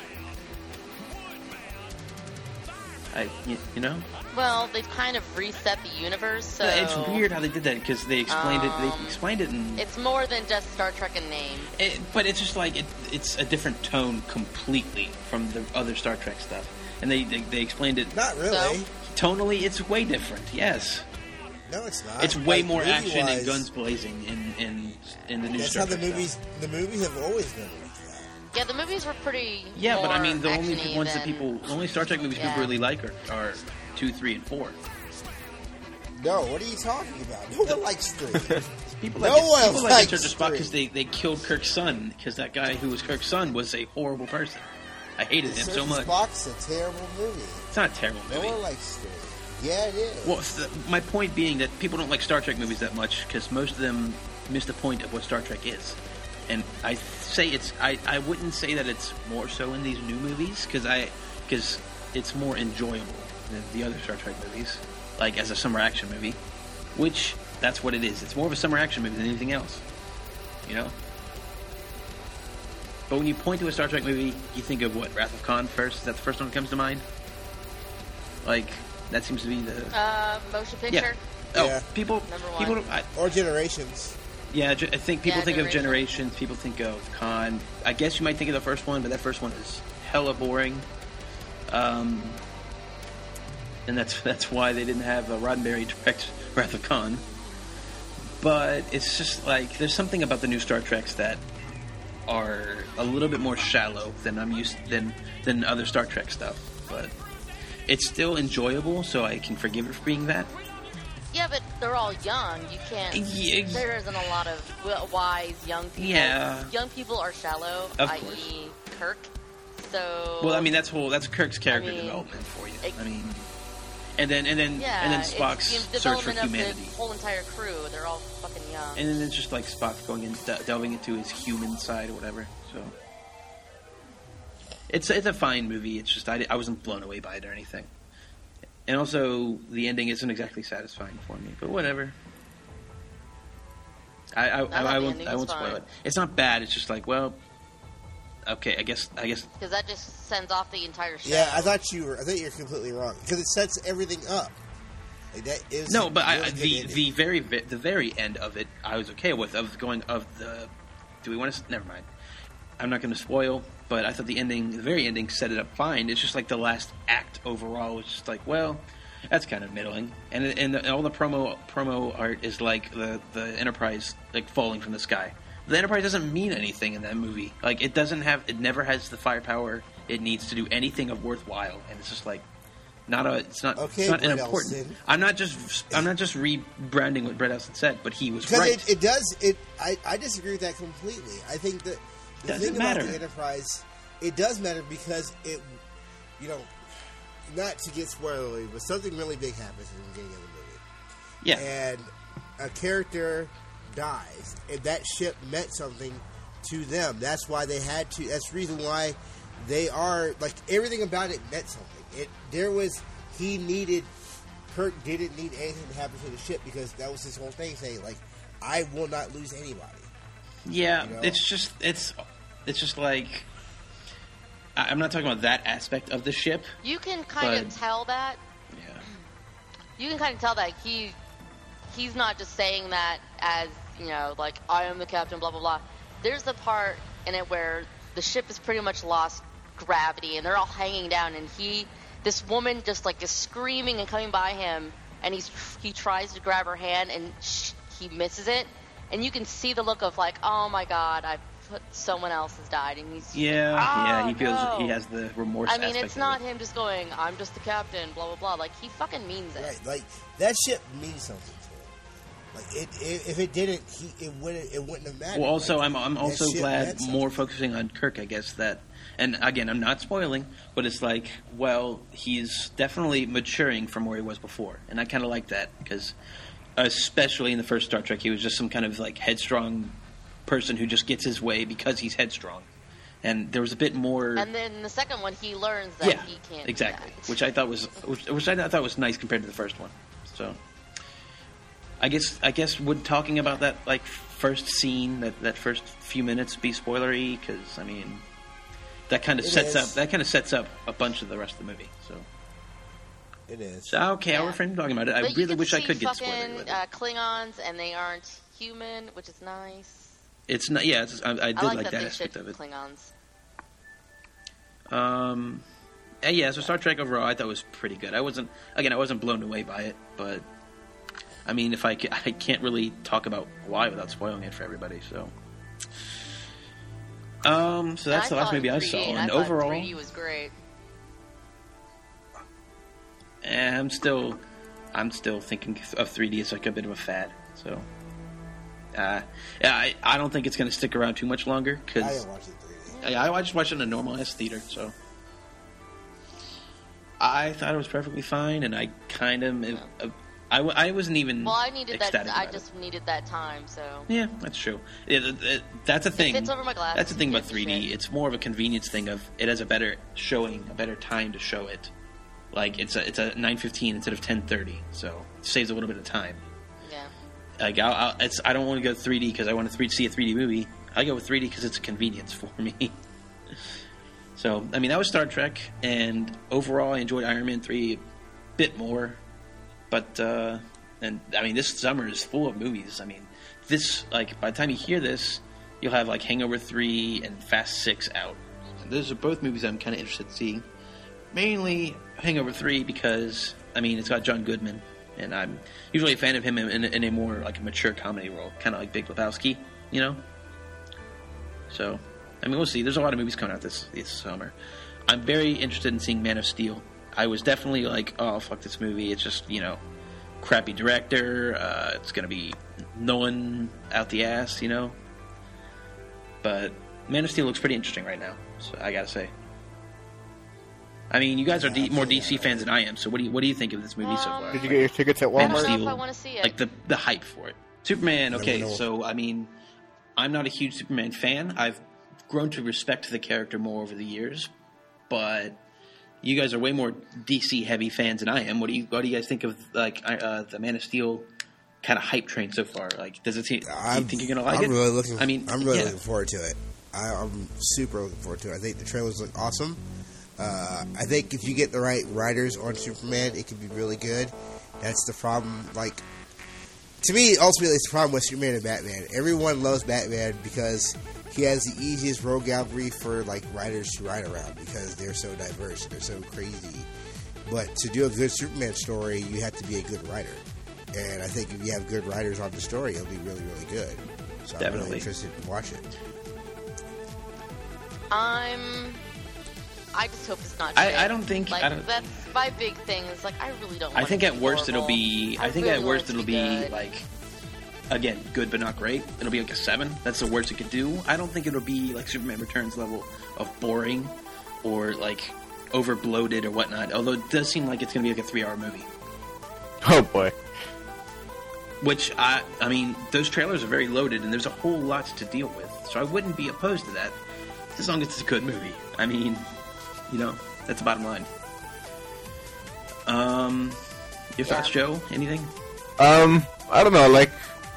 Speaker 3: I, you, you know?
Speaker 1: Well, they've kind of reset the universe, so...
Speaker 3: Yeah, it's weird how they did that, because they explained
Speaker 1: um,
Speaker 3: it... They explained it in...
Speaker 1: It's more than just Star Trek in name.
Speaker 3: It, but it's just like, it, it's a different tone completely from the other Star Trek stuff. And they, they, they explained it...
Speaker 2: Not really.
Speaker 1: So?
Speaker 3: Tonally, it's way different, yes.
Speaker 2: No, it's not.
Speaker 3: It's way
Speaker 2: Like,
Speaker 3: more action
Speaker 2: movie-wise,
Speaker 3: and guns blazing in, in, in the new
Speaker 2: That's
Speaker 3: Star
Speaker 2: how the
Speaker 3: Trek
Speaker 2: movies.
Speaker 3: stuff.
Speaker 2: The movies have always been like that.
Speaker 1: Yeah, the movies were pretty.
Speaker 3: Yeah, but I
Speaker 1: more
Speaker 3: mean, the only
Speaker 1: action-y
Speaker 3: ones that
Speaker 1: than-
Speaker 3: people... The only Star Trek movies
Speaker 1: Yeah.
Speaker 3: people really like are, are two, three, and four.
Speaker 2: No, what are you talking about? No one likes three.
Speaker 3: People
Speaker 2: No
Speaker 3: like,
Speaker 2: one
Speaker 3: people like
Speaker 2: likes
Speaker 3: Enter Spock
Speaker 2: three.
Speaker 3: because they, they killed Kirk's son, because that guy who was Kirk's son was a horrible person. I hated him so much.
Speaker 2: Spock's a terrible movie.
Speaker 3: It's not a terrible
Speaker 2: No
Speaker 3: movie.
Speaker 2: one likes three. Yeah, it is.
Speaker 3: Well, th- my point being that people don't like Star Trek movies that much because most of them miss the point of what Star Trek is. And I say it's I, I wouldn't say that it's more so in these new movies because I because it's more enjoyable than the other Star Trek movies, like as a summer action movie, which that's what it is. It's more of a summer action movie than anything else, you know. But when you point to a Star Trek movie, you think of what, Wrath of Khan first? Is that the first one that comes to mind? Like. That seems to be the
Speaker 1: Uh, motion picture.
Speaker 3: oh
Speaker 2: Yeah.
Speaker 3: people
Speaker 1: Number one.
Speaker 3: people don't, I,
Speaker 2: Or Generations.
Speaker 3: yeah ge- I think people
Speaker 1: Yeah,
Speaker 3: think of
Speaker 1: Generation.
Speaker 3: Generations, people think of Khan. I guess you might think of the first one, but that first one is hella boring. Um, and that's that's why they didn't have uh, Roddenberry direct Wrath of Khan. But it's just like there's something about the new Star Treks that are a little bit more shallow than I'm used than than other Star Trek stuff, but. It's still enjoyable, so I can forgive it for being that.
Speaker 1: Yeah, but they're all young. You can't.
Speaker 3: Yeah.
Speaker 1: There isn't a lot of w- wise young people.
Speaker 3: Yeah.
Speaker 1: Young people are shallow,
Speaker 3: Of
Speaker 1: that
Speaker 3: course.
Speaker 1: is. Kirk. So.
Speaker 3: Well, I mean that's whole that's Kirk's character
Speaker 1: I mean,
Speaker 3: development for you.
Speaker 1: it-
Speaker 3: I mean, and then and then
Speaker 1: Yeah,
Speaker 3: and then
Speaker 1: it's
Speaker 3: Spock's
Speaker 1: the
Speaker 3: search for
Speaker 1: development of
Speaker 3: humanity,
Speaker 1: the whole entire crew. They're all fucking young.
Speaker 3: and then it's just like Spock going in de- delving into his human side or whatever. So it's it's a fine movie. It's just I, I wasn't blown away by it or anything. And also, the ending isn't exactly satisfying for me, but whatever. I I, I,
Speaker 1: thought
Speaker 3: I
Speaker 1: the
Speaker 3: won't
Speaker 1: ending
Speaker 3: I
Speaker 1: was
Speaker 3: won't spoil
Speaker 1: fine.
Speaker 3: it. It's not bad. It's just like, well, okay. I guess I guess
Speaker 1: Because that just sends off the entire show.
Speaker 2: Yeah, I thought you were. I thought you were completely wrong because it sets everything up. Like that is
Speaker 3: no, but I,
Speaker 2: really
Speaker 3: I-
Speaker 2: good
Speaker 3: the
Speaker 2: ending.
Speaker 3: the very ve- the very end of it, I was okay with. Of going of the. Do we want to? Never mind. I'm not going to spoil but I thought the ending, the very ending, set it up fine. It's just like the last act overall was just like, well, that's kind of middling. And and, the, and all the promo promo art is like the the Enterprise like falling from the sky. The Enterprise doesn't mean anything in that movie. Like it doesn't have, it never has the firepower it needs to do anything of worthwhile. And it's just like not a, it's not,
Speaker 2: Okay,
Speaker 3: it's not an
Speaker 2: Brett
Speaker 3: important.
Speaker 2: Elston.
Speaker 3: I'm not just, I'm not just rebranding what Brett Elston said, but he was
Speaker 2: Because
Speaker 3: right.
Speaker 2: it, it does. It. I, I disagree with that completely. I think that the
Speaker 3: Doesn't
Speaker 2: thing
Speaker 3: matter.
Speaker 2: about the Enterprise, it does matter because it, you know, not to get spoilery, but something really big happens in the beginning of the movie.
Speaker 3: Yeah.
Speaker 2: And a character dies, and that ship meant something to them. That's why they had to. That's the reason why they are like everything about it meant something. It there was he needed. Kirk didn't need anything to happen to the ship because that was his whole thing, saying like, "I will not lose anybody."
Speaker 3: Yeah,
Speaker 2: You know?
Speaker 3: it's just it's it's just like I- I'm not talking about that aspect of the ship.
Speaker 1: You can kind of
Speaker 3: But-
Speaker 1: tell that.
Speaker 3: Yeah.
Speaker 1: You can kind of tell that he he's not just saying that as, you know, like, I am the captain, blah, blah, blah. There's the part in it where the ship has pretty much lost gravity and they're all hanging down and he, this woman just, like, is screaming and coming by him and he's he tries to grab her hand and sh- he misses it. And you can see the look of, like, oh, my God, I put someone else has died. And he's
Speaker 3: Yeah,
Speaker 1: like, oh,
Speaker 3: yeah, he feels
Speaker 1: no.
Speaker 3: he has the remorse
Speaker 1: I mean,
Speaker 3: aspect
Speaker 1: it's
Speaker 3: of
Speaker 1: not
Speaker 3: it.
Speaker 1: him just going, I'm just the captain, blah, blah, blah. Like, he fucking means it.
Speaker 2: Right, like that ship means something to him. Like it, it if it didn't, he it wouldn't it wouldn't have mattered.
Speaker 3: Well, also,
Speaker 2: Like,
Speaker 3: I'm I'm
Speaker 2: that
Speaker 3: also
Speaker 2: ship
Speaker 3: glad
Speaker 2: meant
Speaker 3: more
Speaker 2: something.
Speaker 3: focusing on Kirk, I guess, that, and again, I'm not spoiling, but it's like, well, he's definitely maturing from where he was before, and I kind of like that, because especially in the first Star Trek, he was just some kind of, like, headstrong person who just gets his way because he's headstrong, and there was a bit more...
Speaker 1: And then in the second one, he learns that
Speaker 3: yeah,
Speaker 1: he can't do
Speaker 3: exactly,
Speaker 1: that.
Speaker 3: which I thought was, which, which I thought was nice compared to the first one, so... I guess I guess would talking about that like first scene, that, that first few minutes, be spoilery? Because I mean, that kind of
Speaker 2: It
Speaker 3: sets
Speaker 2: is.
Speaker 3: up that kind of sets up a bunch of the rest of the movie. So,
Speaker 2: It is.
Speaker 3: so okay, I'll
Speaker 1: Yeah.
Speaker 3: refrain from talking about it. I
Speaker 1: But you
Speaker 3: really
Speaker 1: get to
Speaker 3: wish I
Speaker 1: see
Speaker 3: could get
Speaker 1: fucking,
Speaker 3: spoilery with it.
Speaker 1: uh, Klingons, and they aren't human, which is nice.
Speaker 3: It's not. Yeah, it's, I, I did
Speaker 1: I like,
Speaker 3: like
Speaker 1: that,
Speaker 3: that
Speaker 1: they
Speaker 3: aspect
Speaker 1: ship
Speaker 3: of it.
Speaker 1: Klingons.
Speaker 3: Um, and yeah, so Star Trek overall, I thought was pretty good. I wasn't again, I wasn't blown away by it, but I mean, if I ca- I can't really talk about why without spoiling it for everybody. So, um, so that's
Speaker 1: And
Speaker 3: the
Speaker 1: I
Speaker 3: last
Speaker 1: saw it
Speaker 3: movie
Speaker 1: in
Speaker 3: I
Speaker 1: three D,
Speaker 3: saw,
Speaker 1: and
Speaker 3: and
Speaker 1: I thought
Speaker 3: overall,
Speaker 1: three D was great.
Speaker 3: eh, I'm still, I'm still thinking of three D as like a bit of a fad. So, uh, yeah, I I don't think it's going to stick around too much longer
Speaker 2: I
Speaker 3: because
Speaker 2: didn't watch it three D.
Speaker 3: I, I just watched it in a normal ass theater, so I thought it was perfectly fine, and I kind of, uh, I, w- I wasn't even.
Speaker 1: Well, I needed that.
Speaker 3: ecstatic
Speaker 1: I
Speaker 3: about
Speaker 1: just
Speaker 3: it.
Speaker 1: needed that time. So
Speaker 3: Yeah, that's true. It, it, it- that's a thing.
Speaker 1: fits over my glasses.
Speaker 3: That's the thing
Speaker 1: Who
Speaker 3: about
Speaker 1: gives a
Speaker 3: three D.
Speaker 1: shit?
Speaker 3: It's more of a convenience thing of it has a better showing, a better time to show it. Like it's a it's a nine fifteen instead of ten thirty, so it saves a little bit of time.
Speaker 1: yeah.
Speaker 3: Like I'll, I'll, it's I don't want to go three D because I want to three, see a three D movie. I go with three D because it's a convenience for me. So I mean that was Star Trek, and overall I enjoyed Iron Man three a bit more. But uh, and I mean this summer is full of movies. I mean this like by the time you hear this, you'll have like Hangover three and Fast six out. And those are both movies I'm kind of interested in seeing. Mainly Hangover three because I mean it's got John Goodman, and I'm usually a fan of him in, in, in a more like a mature comedy role, kind of like Big Lebowski, you know. So, I mean, we'll see. There's a lot of movies coming out this this summer. I'm very interested in seeing Man of Steel. I was definitely like, oh fuck this movie. It's just you know, crappy director. Uh, it's gonna be Nolan out the ass, you know. But Man of Steel looks pretty interesting right now. So I gotta say. I mean, you guys are D- more D C fans than I am. So what do you what do you think of this movie so far?
Speaker 1: Um,
Speaker 4: Did you get your tickets at
Speaker 1: I don't
Speaker 4: Walmart?
Speaker 1: know if
Speaker 3: Steel,
Speaker 1: I want to see it.
Speaker 3: Like the the hype for it. Superman. Okay,
Speaker 2: know.
Speaker 3: so I mean, I'm not a huge Superman fan. I've grown to respect the character more over the years, but you guys are way more D C heavy fans than I am. What do you what do you guys think of like uh, the Man of Steel kind of hype train so far? Like, does it seem, do you
Speaker 2: I'm,
Speaker 3: think you're gonna like
Speaker 2: I'm
Speaker 3: it?
Speaker 2: really looking.
Speaker 3: I mean,
Speaker 2: I'm really
Speaker 3: yeah.
Speaker 2: looking forward to it. I, I'm super looking forward to it. I think the trailers look awesome. Uh, I think if you get the right writers on Superman, it could be really good. That's the problem. Like, to me, ultimately, it's the problem with Superman and Batman. Everyone loves Batman because he has the easiest rogue gallery for like writers to write around because they're so diverse and they're so crazy. But to do a good Superman story, you have to be a good writer. And I think if you have good writers on the story, it'll be really, really good. So I'm
Speaker 3: Definitely.
Speaker 2: really interested to watch it.
Speaker 1: I'm. I just hope it's not.
Speaker 3: I-
Speaker 1: shit.
Speaker 3: I don't think-
Speaker 1: Like
Speaker 3: I don't-
Speaker 1: that's my big thing. Is like I really don't.
Speaker 3: I
Speaker 1: want
Speaker 3: think
Speaker 1: it
Speaker 3: at
Speaker 1: to
Speaker 3: worst
Speaker 1: be
Speaker 3: it'll
Speaker 1: horrible.
Speaker 3: be. I,
Speaker 1: I
Speaker 3: think
Speaker 1: really
Speaker 3: at
Speaker 1: want
Speaker 3: worst
Speaker 1: it to
Speaker 3: it'll
Speaker 1: be
Speaker 3: be
Speaker 1: good.
Speaker 3: like, again, good but not great. It'll be like a seven. That's the worst it could do. I don't think it'll be like Superman Returns level of boring or like over bloated or whatnot. Although it does seem like it's going to be like a three hour movie.
Speaker 4: Oh boy.
Speaker 3: Which I, I mean, those trailers are very loaded, and there's a whole lot to deal with. So I wouldn't be opposed to that, as long as it's a good movie. I mean, you know, that's the bottom line. Um, your
Speaker 1: Yeah.
Speaker 3: thoughts, Joe? Anything?
Speaker 4: Um, I don't know. Like,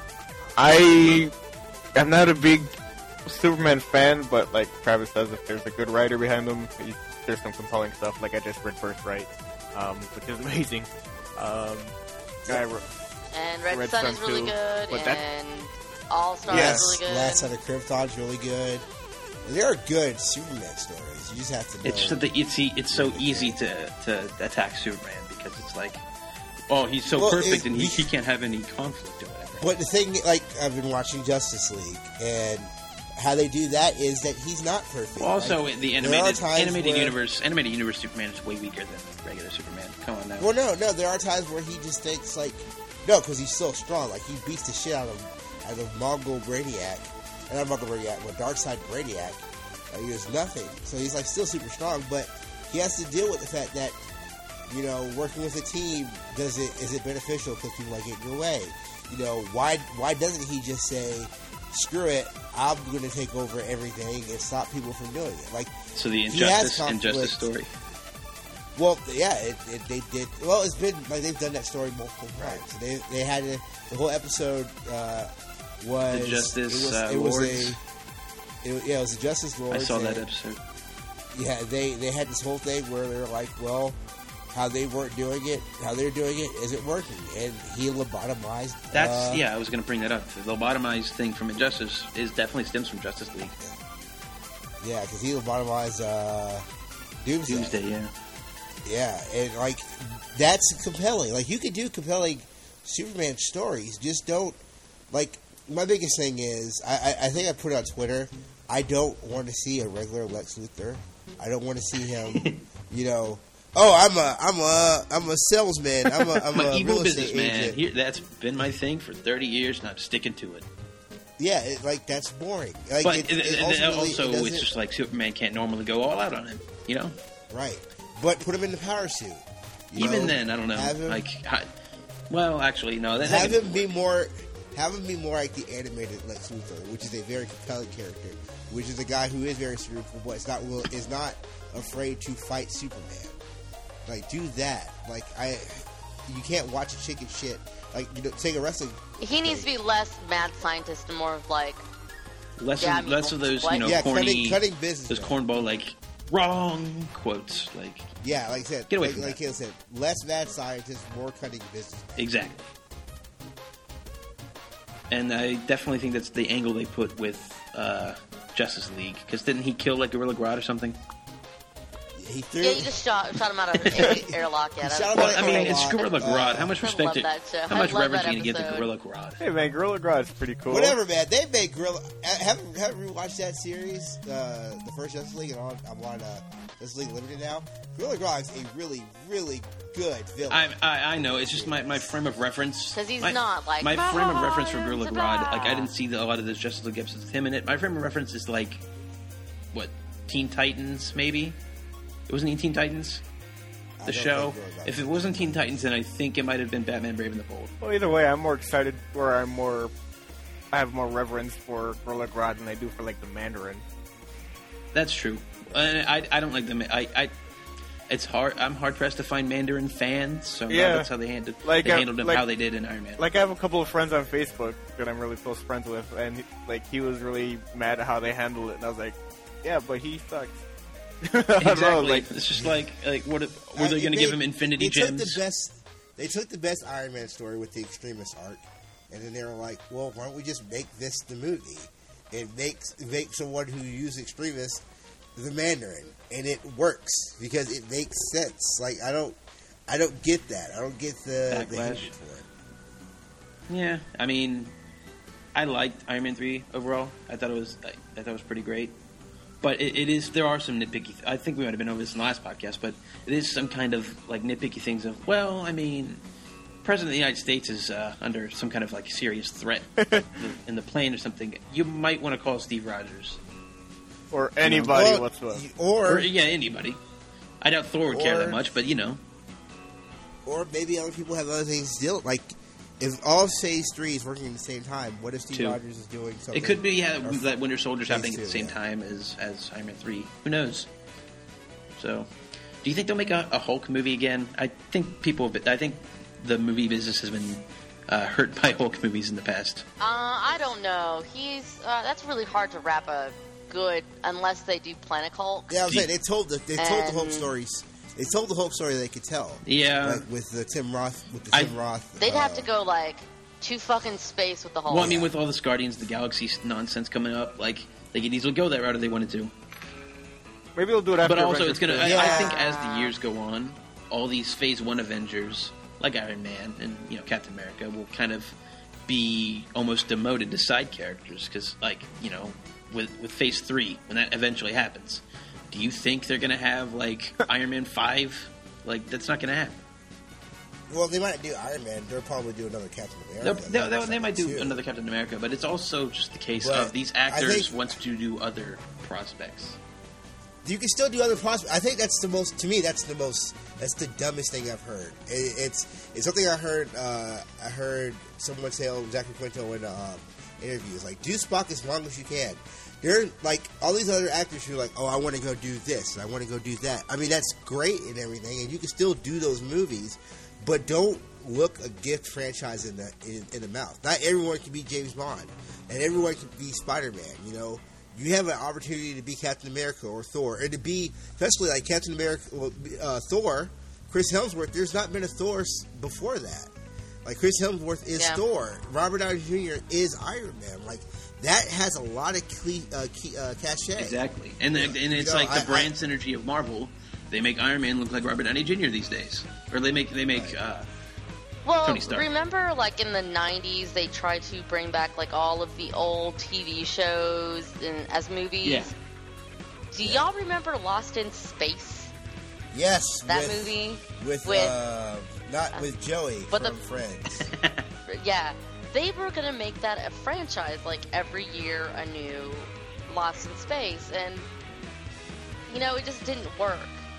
Speaker 4: I am not a big Superman fan, but like Travis says, if there's a good writer behind him, he, there's some compelling stuff. Like I just read Birthright, um, which is amazing. Um, I wrote,
Speaker 1: And Red,
Speaker 4: Red
Speaker 1: Sun,
Speaker 4: Sun
Speaker 1: is really
Speaker 4: too,
Speaker 1: good,
Speaker 4: but that-
Speaker 1: and All Stars
Speaker 2: Yes,
Speaker 1: is really good.
Speaker 2: Last Son of Krypton's really good. There are good Superman stories. You just have to know.
Speaker 3: It's just that it's e- it's so easy to, to attack Superman because it's like, oh, he's so
Speaker 2: Well,
Speaker 3: perfect
Speaker 2: it-
Speaker 3: and he, he can't have any conflict or whatever.
Speaker 2: But the thing, like, I've been watching Justice League, and how they do that is that he's not perfect.
Speaker 3: Well, also,
Speaker 2: Like,
Speaker 3: the
Speaker 2: there are
Speaker 3: animated
Speaker 2: times
Speaker 3: animated
Speaker 2: where-
Speaker 3: universe animated universe Superman is way weaker than regular Superman. Come on now.
Speaker 2: Well, no, no, there are times where he just thinks, like, no, because he's so strong. Like, he beats the shit out of, out of Mongol Brainiac. And not Mongol Brainiac, but Darkseid Brainiac. Like, he was nothing. So he's, like, still super strong, but he has to deal with the fact that, you know, working with a team, does it is it beneficial because people might get in your way? You know, why why doesn't he just say, screw it, I'm going to take over everything and stop people from doing it? Like,
Speaker 3: So the
Speaker 2: he has
Speaker 3: injustice injustice
Speaker 2: conflict.
Speaker 3: story.
Speaker 2: well, yeah, it, it, they did. Well, it's been like they've done that story multiple times. They they had a, the whole episode uh, was
Speaker 3: The Justice,
Speaker 2: it was,
Speaker 3: uh,
Speaker 2: it was
Speaker 3: Lords.
Speaker 2: a it, yeah, it was the Justice Lords.
Speaker 3: I saw that
Speaker 2: and,
Speaker 3: episode.
Speaker 2: Yeah, they they had this whole thing where they were like, well, how they weren't doing it, how they're doing it isn't working, and he lobotomized.
Speaker 3: That's
Speaker 2: uh,
Speaker 3: yeah. I was going to bring that up. The lobotomized thing from Injustice is definitely stems from Justice League.
Speaker 2: yeah, because he lobotomized uh, Doomsday.
Speaker 3: Doomsday, yeah.
Speaker 2: Yeah, and like that's compelling. Like you could do compelling Superman stories, just don't like. My biggest thing is, I, I, I think I put it on Twitter. I don't want to see a regular Lex Luthor. I don't want to see him. You know, oh, I'm a I'm a I'm a salesman. I'm a I'm
Speaker 3: I'm an
Speaker 2: a
Speaker 3: evil
Speaker 2: real estate
Speaker 3: businessman.
Speaker 2: agent.
Speaker 3: Here, that's been my thing for thirty years, and I'm sticking to it.
Speaker 2: Yeah, it, like that's boring. Like,
Speaker 3: But
Speaker 2: it,
Speaker 3: it,
Speaker 2: it
Speaker 3: it-
Speaker 2: ultimately-
Speaker 3: also,
Speaker 2: it doesn't-
Speaker 3: it's just like Superman can't normally go all out on him. You know,
Speaker 2: right. But put him in the power suit. you
Speaker 3: even
Speaker 2: know?
Speaker 3: then, I don't know.
Speaker 2: Have him,
Speaker 3: Like, I, well, actually, no. That, that
Speaker 2: have
Speaker 3: could-
Speaker 2: him be more. Have him be more like the animated Lex Luthor, which is a very compelling character, which is a guy who is very cerebral, but is not will is not afraid to fight Superman. Like, do that. Like, I, you can't watch a chicken shit. Like, you know, take a wrestling.
Speaker 1: He needs to be less mad scientist and more of like
Speaker 3: less
Speaker 1: Yeah, I
Speaker 3: of,
Speaker 1: mean,
Speaker 3: less of those,
Speaker 1: what?
Speaker 3: you know,
Speaker 2: yeah,
Speaker 3: corny,
Speaker 2: cutting, cutting business.
Speaker 3: those cornball like wrong quotes. Like,
Speaker 2: Yeah, like I said,
Speaker 3: Get away
Speaker 2: like,
Speaker 3: from
Speaker 2: like
Speaker 3: that.
Speaker 2: Caleb said, less mad scientist, more cutting business.
Speaker 3: exactly. And I definitely think that's the angle they put with uh, Justice League. Because didn't he kill like Gorilla Grodd or something?
Speaker 2: He threw.
Speaker 1: yeah, you just shot shot him out of an airlock. Yeah,
Speaker 2: He
Speaker 1: that's
Speaker 2: shot him
Speaker 3: Well,
Speaker 2: out
Speaker 3: I
Speaker 2: of
Speaker 3: mean,
Speaker 2: Gorilla
Speaker 3: it's
Speaker 2: Grodd.
Speaker 3: Gorilla Grodd. How much
Speaker 1: I
Speaker 3: respect?
Speaker 1: love
Speaker 3: It,
Speaker 1: that show.
Speaker 3: how
Speaker 1: I
Speaker 3: much
Speaker 1: love
Speaker 3: reverence
Speaker 1: that
Speaker 3: are you going to give to
Speaker 1: episode.
Speaker 3: Gorilla Grodd?
Speaker 4: hey man, Gorilla Grodd's pretty cool.
Speaker 2: Whatever, man. They made Gorilla. Haven't haven't rewatched that series, uh, the first Justice League, and on, I'm on uh, Justice League Limited now. Gorilla Grodd's a really, really good villain.
Speaker 3: I, I I know. It's just my, my frame of reference.
Speaker 1: 'Cause he's
Speaker 3: my,
Speaker 1: not, like,
Speaker 3: my frame of reference for
Speaker 1: "Ah,
Speaker 3: Gorilla
Speaker 1: it's
Speaker 3: Grodd.
Speaker 1: about-"
Speaker 3: Like I didn't see the, a lot of those Justice League episodes with him in it. My frame of reference is like what Teen Titans, maybe. It wasn't he Teen Titans,
Speaker 2: I
Speaker 3: the
Speaker 2: don't
Speaker 3: show.
Speaker 2: think Gorilla Grodd-
Speaker 3: If it wasn't Teen Titans, then I think it might have been Batman: Brave and the Bold.
Speaker 4: Well, either way, I'm more excited, or I'm more, I have more reverence for Gorilla Grodd than I do for like the Mandarin.
Speaker 3: That's true. And I I don't like them. I I. It's hard. I'm hard pressed to find Mandarin fans. So now
Speaker 4: Yeah.
Speaker 3: that's how they handled.
Speaker 4: Like,
Speaker 3: they
Speaker 4: uh,
Speaker 3: handled him
Speaker 4: like-
Speaker 3: how they did in Iron Man.
Speaker 4: Like I have a couple of friends on Facebook that I'm really close friends with, and like he was really mad at how they handled it, and I was like, yeah, but he sucks. I don't know,
Speaker 3: exactly.
Speaker 4: like,
Speaker 3: It's just like like what if, were
Speaker 2: Uh,
Speaker 3: they going to
Speaker 2: they-
Speaker 3: give him Infinity
Speaker 2: they
Speaker 3: Gems?
Speaker 2: Took the best, they took the best Iron Man story with the Extremis arc, and then they were like, well, why don't we just make this the movie? It makes make someone who uses extremists the Mandarin, and it works because it makes sense. Like I don't, I don't get that. I don't get the, the
Speaker 3: Backlash.
Speaker 2: hatred for it.
Speaker 3: Yeah, I mean, I liked Iron Man three overall. I thought it was I, I thought it was pretty great. But it, it is there are some nitpicky. Th- I think we might have been over this in the last podcast, but it is some kind of like nitpicky things of well, I mean, President of the United States is uh, under some kind of like serious threat like the, in the plane or something. You might want to call Steve Rogers
Speaker 4: Or anybody
Speaker 2: Well,
Speaker 4: whatsoever.
Speaker 2: or
Speaker 3: or yeah, anybody. I doubt Thor would care
Speaker 2: Or-
Speaker 3: that much, but you know,
Speaker 2: or maybe other people have other things to deal. Like if all Phase Three is working at the same time, what if Steve
Speaker 3: Two.
Speaker 2: Rogers is doing something?
Speaker 3: it could be yeah,
Speaker 2: or
Speaker 3: that Winter Soldier's
Speaker 2: Phase
Speaker 3: happening at the
Speaker 2: two,
Speaker 3: same
Speaker 2: yeah.
Speaker 3: time as as Iron Man three. Who knows? So, do you think they'll make a, a Hulk movie again? I think people. Have been, I think the movie business has been uh, hurt by Hulk movies in the past.
Speaker 1: Uh, I don't know. He's uh, that's really hard to wrap a good unless they do Planet Hulk.
Speaker 2: Yeah, I'm saying they told the they told the Hulk
Speaker 1: And-
Speaker 2: stories. They told the Hulk story they could tell.
Speaker 3: Yeah.
Speaker 2: like with the Tim Roth with the
Speaker 3: I-
Speaker 2: Tim Roth.
Speaker 1: They'd
Speaker 2: uh,
Speaker 1: have to go like to fucking space with the Hulk.
Speaker 3: Well, I mean, with all this Guardians of the Galaxy nonsense coming up, like they could easily go that route if they wanted to.
Speaker 4: Maybe they'll do it after.
Speaker 3: But also,
Speaker 4: Avengers
Speaker 3: it's gonna. I,
Speaker 4: two.
Speaker 3: I
Speaker 2: Yeah.
Speaker 3: think as the years go on, all these Phase One Avengers, like Iron Man and you know Captain America, will kind of be almost demoted to side characters because, like, you know, with with Phase Three, when that eventually happens, do you think they're gonna have like Iron Man Five? Like, that's not gonna happen.
Speaker 2: Well, they might do Iron Man. They'll probably do another Captain
Speaker 3: They'll,
Speaker 2: America.
Speaker 3: they'll, they'll,
Speaker 2: That's
Speaker 3: they might do
Speaker 2: too.
Speaker 3: another Captain America, but it's also just the case
Speaker 2: But
Speaker 3: of these
Speaker 2: I
Speaker 3: actors
Speaker 2: think-
Speaker 3: want to do other prospects.
Speaker 2: You can still do other prospects. I think that's the most. To me, that's the most. That's the dumbest thing I've heard. It, it's it's something I heard. Uh, I heard someone tell Zachary Quinto in um, interviews. Like, do Spock as long as you can. There, like all these other actors who are like, oh, I want to go do this and I want to go do that. I mean, that's great and everything, and you can still do those movies, but don't look a gift franchise in the in, in the mouth. Not everyone can be James Bond, and everyone can be Spider Man. You know. You have an opportunity to be Captain America or Thor, and to be, especially like Captain America, well, uh, Thor, Chris Hemsworth. There's not been a Thor s- before that. Like Chris Hemsworth is
Speaker 1: Yeah.
Speaker 2: Thor. Robert Downey Junior is Iron Man. Like that has a lot of cle- uh, key, uh, cachet.
Speaker 3: Exactly, and the, and it's
Speaker 2: You know,
Speaker 3: like the
Speaker 2: I-
Speaker 3: brand
Speaker 2: I-
Speaker 3: synergy of Marvel. They make Iron Man look like Robert Downey Junior these days, or they make they make. Uh,
Speaker 1: Well,
Speaker 3: Tony Stark.
Speaker 1: remember, like in the nineties, they tried to bring back like all of the old T V shows and as movies.
Speaker 3: Yeah.
Speaker 1: Do y'all remember Lost in Space?
Speaker 2: Yes,
Speaker 1: That
Speaker 2: with,
Speaker 1: movie
Speaker 2: with,
Speaker 1: with-
Speaker 2: uh, not with Joey
Speaker 1: but
Speaker 2: from
Speaker 1: the-
Speaker 2: Friends.
Speaker 1: Yeah, they were gonna make that a franchise. Like every year, a new Lost in Space, and you know, it just didn't work.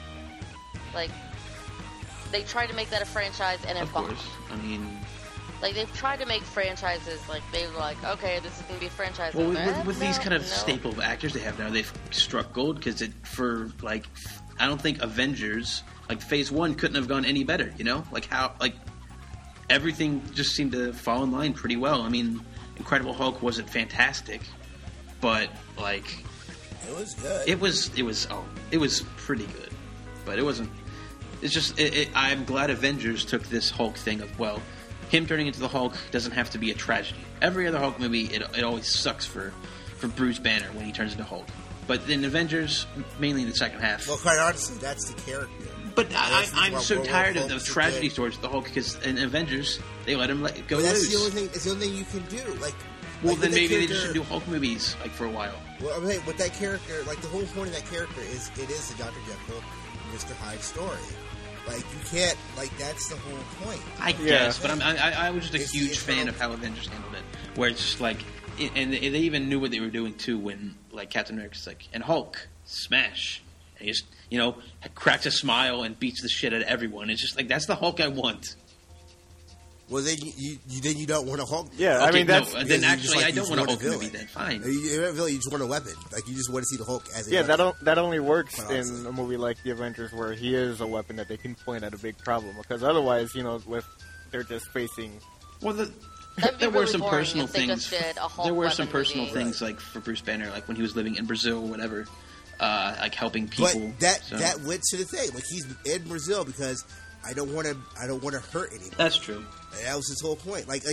Speaker 1: Like they tried to make that a franchise, and it
Speaker 3: of
Speaker 1: bombed.
Speaker 3: course, I mean,
Speaker 1: Like they've tried to make franchises. Like they were like, okay, this is gonna be a franchise.
Speaker 3: well,
Speaker 1: And
Speaker 3: with,
Speaker 1: I'm
Speaker 3: with, with
Speaker 1: like,
Speaker 3: these
Speaker 1: no,
Speaker 3: kind of
Speaker 1: no.
Speaker 3: staple actors they have now, they've struck gold because it for like, I don't think Avengers like Phase One couldn't have gone any better. You know, like how like everything just seemed to fall in line pretty well. I mean, Incredible Hulk wasn't fantastic, but like.
Speaker 2: It was good.
Speaker 3: It was, it was, oh, it was pretty good, but it wasn't. It's just, it, it, I'm glad Avengers took this Hulk thing of well, him turning into the Hulk doesn't have to be a tragedy. Every other Hulk movie, it, it always sucks for, for Bruce Banner when he turns into Hulk. But in Avengers, mainly in the second half.
Speaker 2: well, quite honestly, that's the character.
Speaker 3: But I,
Speaker 2: that's
Speaker 3: I'm
Speaker 2: what-
Speaker 3: so
Speaker 2: what
Speaker 3: tired of
Speaker 2: Hulk
Speaker 3: the
Speaker 2: is
Speaker 3: tragedy
Speaker 2: good.
Speaker 3: stories with the Hulk because in Avengers they let him let go
Speaker 2: But that's
Speaker 3: loose.
Speaker 2: the only thing. It's the only thing you can do. Like,
Speaker 3: well,
Speaker 2: like,
Speaker 3: then
Speaker 2: with that
Speaker 3: maybe they
Speaker 2: character-
Speaker 3: just should do Hulk movies like for a while.
Speaker 2: Well, I'm saying with that character, like the whole point of that character is it is the Doctor Jekyll, Mister Hyde story. Like you can't, like that's the whole point.
Speaker 3: I
Speaker 4: Yeah.
Speaker 3: guess, but I'm, I, I was just a
Speaker 2: It's-
Speaker 3: huge
Speaker 2: it's
Speaker 3: fan
Speaker 2: from-
Speaker 3: of how Avengers handled it, where it's just like, it, and they they even knew what they were doing too when like Captain America's like, and Hulk smash, and he just you know cracks a smile and beats the shit out of everyone. It's just like that's the Hulk I want.
Speaker 2: Well, then you, you, you then you don't want a Hulk.
Speaker 4: Yeah, I
Speaker 3: Okay,
Speaker 4: mean that's
Speaker 3: no,
Speaker 2: Because
Speaker 3: then
Speaker 2: you just,
Speaker 3: actually
Speaker 2: like,
Speaker 3: I
Speaker 2: you
Speaker 3: don't
Speaker 2: just
Speaker 3: want a
Speaker 2: want a
Speaker 3: Hulk movie.
Speaker 2: villain.
Speaker 3: Then fine.
Speaker 2: You, you don't really you just want a weapon. Like you just want to see the Hulk as a
Speaker 4: yeah.
Speaker 2: weapon.
Speaker 4: That don't, that only works
Speaker 2: Quite honestly.
Speaker 4: in a movie like The Avengers where he is a weapon that they can point at a big problem. Because otherwise, you know, with they're just facing.
Speaker 3: Well, the,
Speaker 1: That'd be
Speaker 3: there were
Speaker 1: really
Speaker 3: some
Speaker 1: boring
Speaker 3: personal
Speaker 1: if they
Speaker 3: things.
Speaker 1: just did a Hulk
Speaker 3: There were some
Speaker 1: weapon
Speaker 3: personal
Speaker 1: movie.
Speaker 3: things like for Bruce Banner, like when he was living in Brazil or whatever, uh, like helping people.
Speaker 2: But that
Speaker 3: so.
Speaker 2: that went to the thing. Like he's in Brazil because I don't want to I don't want to hurt anyone.
Speaker 3: That's true.
Speaker 2: That was his whole point. Like, like I said,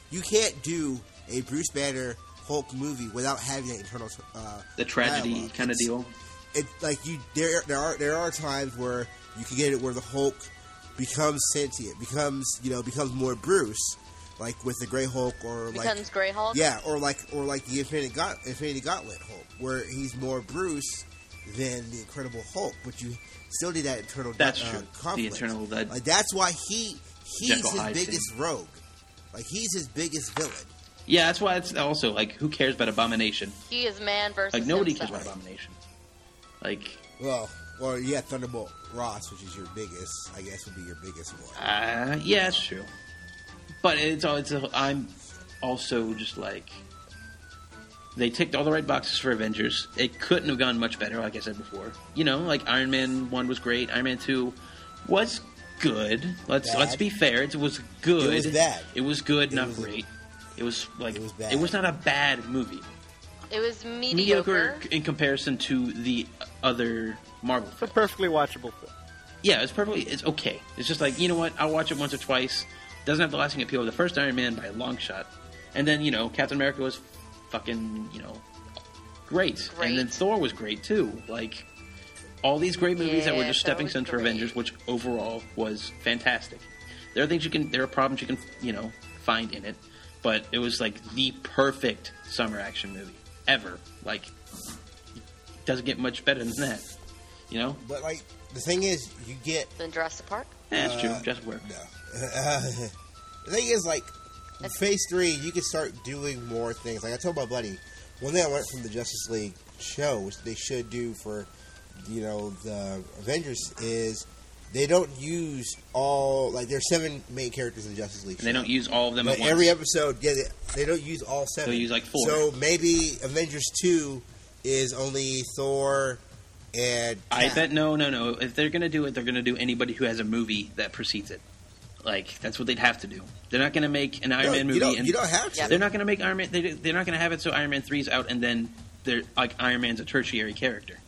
Speaker 2: you can't do a Bruce Banner Hulk movie without having that internal uh,
Speaker 3: The tragedy
Speaker 2: dialogue.
Speaker 3: kind of
Speaker 2: It's-
Speaker 3: deal.
Speaker 2: It's like you there there are there are times where you can get it where the Hulk becomes sentient, becomes you know becomes more Bruce, like with the Grey Hulk or like
Speaker 1: Becomes Grey Hulk.
Speaker 2: yeah, or like or like the Infinity Gaunt, Infinity Gauntlet Hulk, where he's more Bruce than the Incredible Hulk, but you still need that internal
Speaker 3: That's
Speaker 2: uh,
Speaker 3: true. The
Speaker 2: conflict.
Speaker 3: internal- that-
Speaker 2: like that's why he he's
Speaker 3: Jekyll
Speaker 2: his
Speaker 3: Hyde
Speaker 2: biggest rogue, like he's his biggest villain.
Speaker 3: Yeah, that's why it's also like, who cares about Abomination?
Speaker 1: He is man versus
Speaker 3: Like nobody
Speaker 1: himself.
Speaker 3: cares about Abomination. Like,
Speaker 2: Well, or yeah, Thunderbolt Ross, which is your biggest, I guess, would be your biggest one.
Speaker 3: uh, yeah, that's true. But it's all. It's. A, I'm also just like, they ticked all the right boxes for Avengers. It couldn't have gone much better, like I said before. You know, like Iron Man one was great. Iron Man two was good. Let's
Speaker 2: Bad.
Speaker 3: let's be fair. It was good.
Speaker 2: It was bad.
Speaker 3: It was good,
Speaker 2: It
Speaker 3: not
Speaker 2: was-
Speaker 3: great. It was like
Speaker 2: It was bad.
Speaker 3: it was not a bad movie.
Speaker 1: It was mediocre.
Speaker 3: Mediocre in comparison to the other Marvel
Speaker 4: It's a
Speaker 3: films.
Speaker 4: perfectly watchable film.
Speaker 3: Yeah, it's perfectly. It's okay. It's just like, you know what? I'll watch it once or twice. Doesn't have the lasting appeal of the first Iron Man by a long shot. And then, you know, Captain America was fucking, you know, great.
Speaker 1: Great.
Speaker 3: And then Thor was great too. Like, all these great movies that were
Speaker 1: Yeah,
Speaker 3: just
Speaker 1: Thor
Speaker 3: stepping
Speaker 1: was
Speaker 3: stones for
Speaker 1: great.
Speaker 3: Avengers, which overall was fantastic. There are things you can, there are problems you can, you know, find in it. But it was like the perfect summer action movie ever. Like, doesn't get much better than that. You know?
Speaker 2: But like the thing is, you get
Speaker 1: Then Jurassic Park.
Speaker 3: Yeah, it's true.
Speaker 2: Uh,
Speaker 3: Just where.
Speaker 2: no. The thing is, like Phase Three, you can start doing more things. Like I told my buddy, one thing I learned from the Justice League show, which they should do for you know the Avengers, is they don't use all like there's seven main characters in the Justice League.
Speaker 3: And they
Speaker 2: show.
Speaker 3: don't use all of them
Speaker 2: But
Speaker 3: at once.
Speaker 2: every episode, yeah, they, they don't use all seven.
Speaker 3: They'll use, like, four.
Speaker 2: So maybe Avengers Two is only Thor and
Speaker 3: I
Speaker 2: Cap.
Speaker 3: bet no, no, no. If they're gonna do it, they're gonna do anybody who has a movie that precedes it. Like that's what they'd have to do. They're not gonna make an Iron
Speaker 2: No,
Speaker 3: Man movie.
Speaker 2: you don't,
Speaker 3: and
Speaker 2: you don't have to.
Speaker 1: Yeah.
Speaker 3: They're not gonna make Iron Man. They, they're not gonna have it so Iron Man three's out and then they're like Iron Man's a tertiary character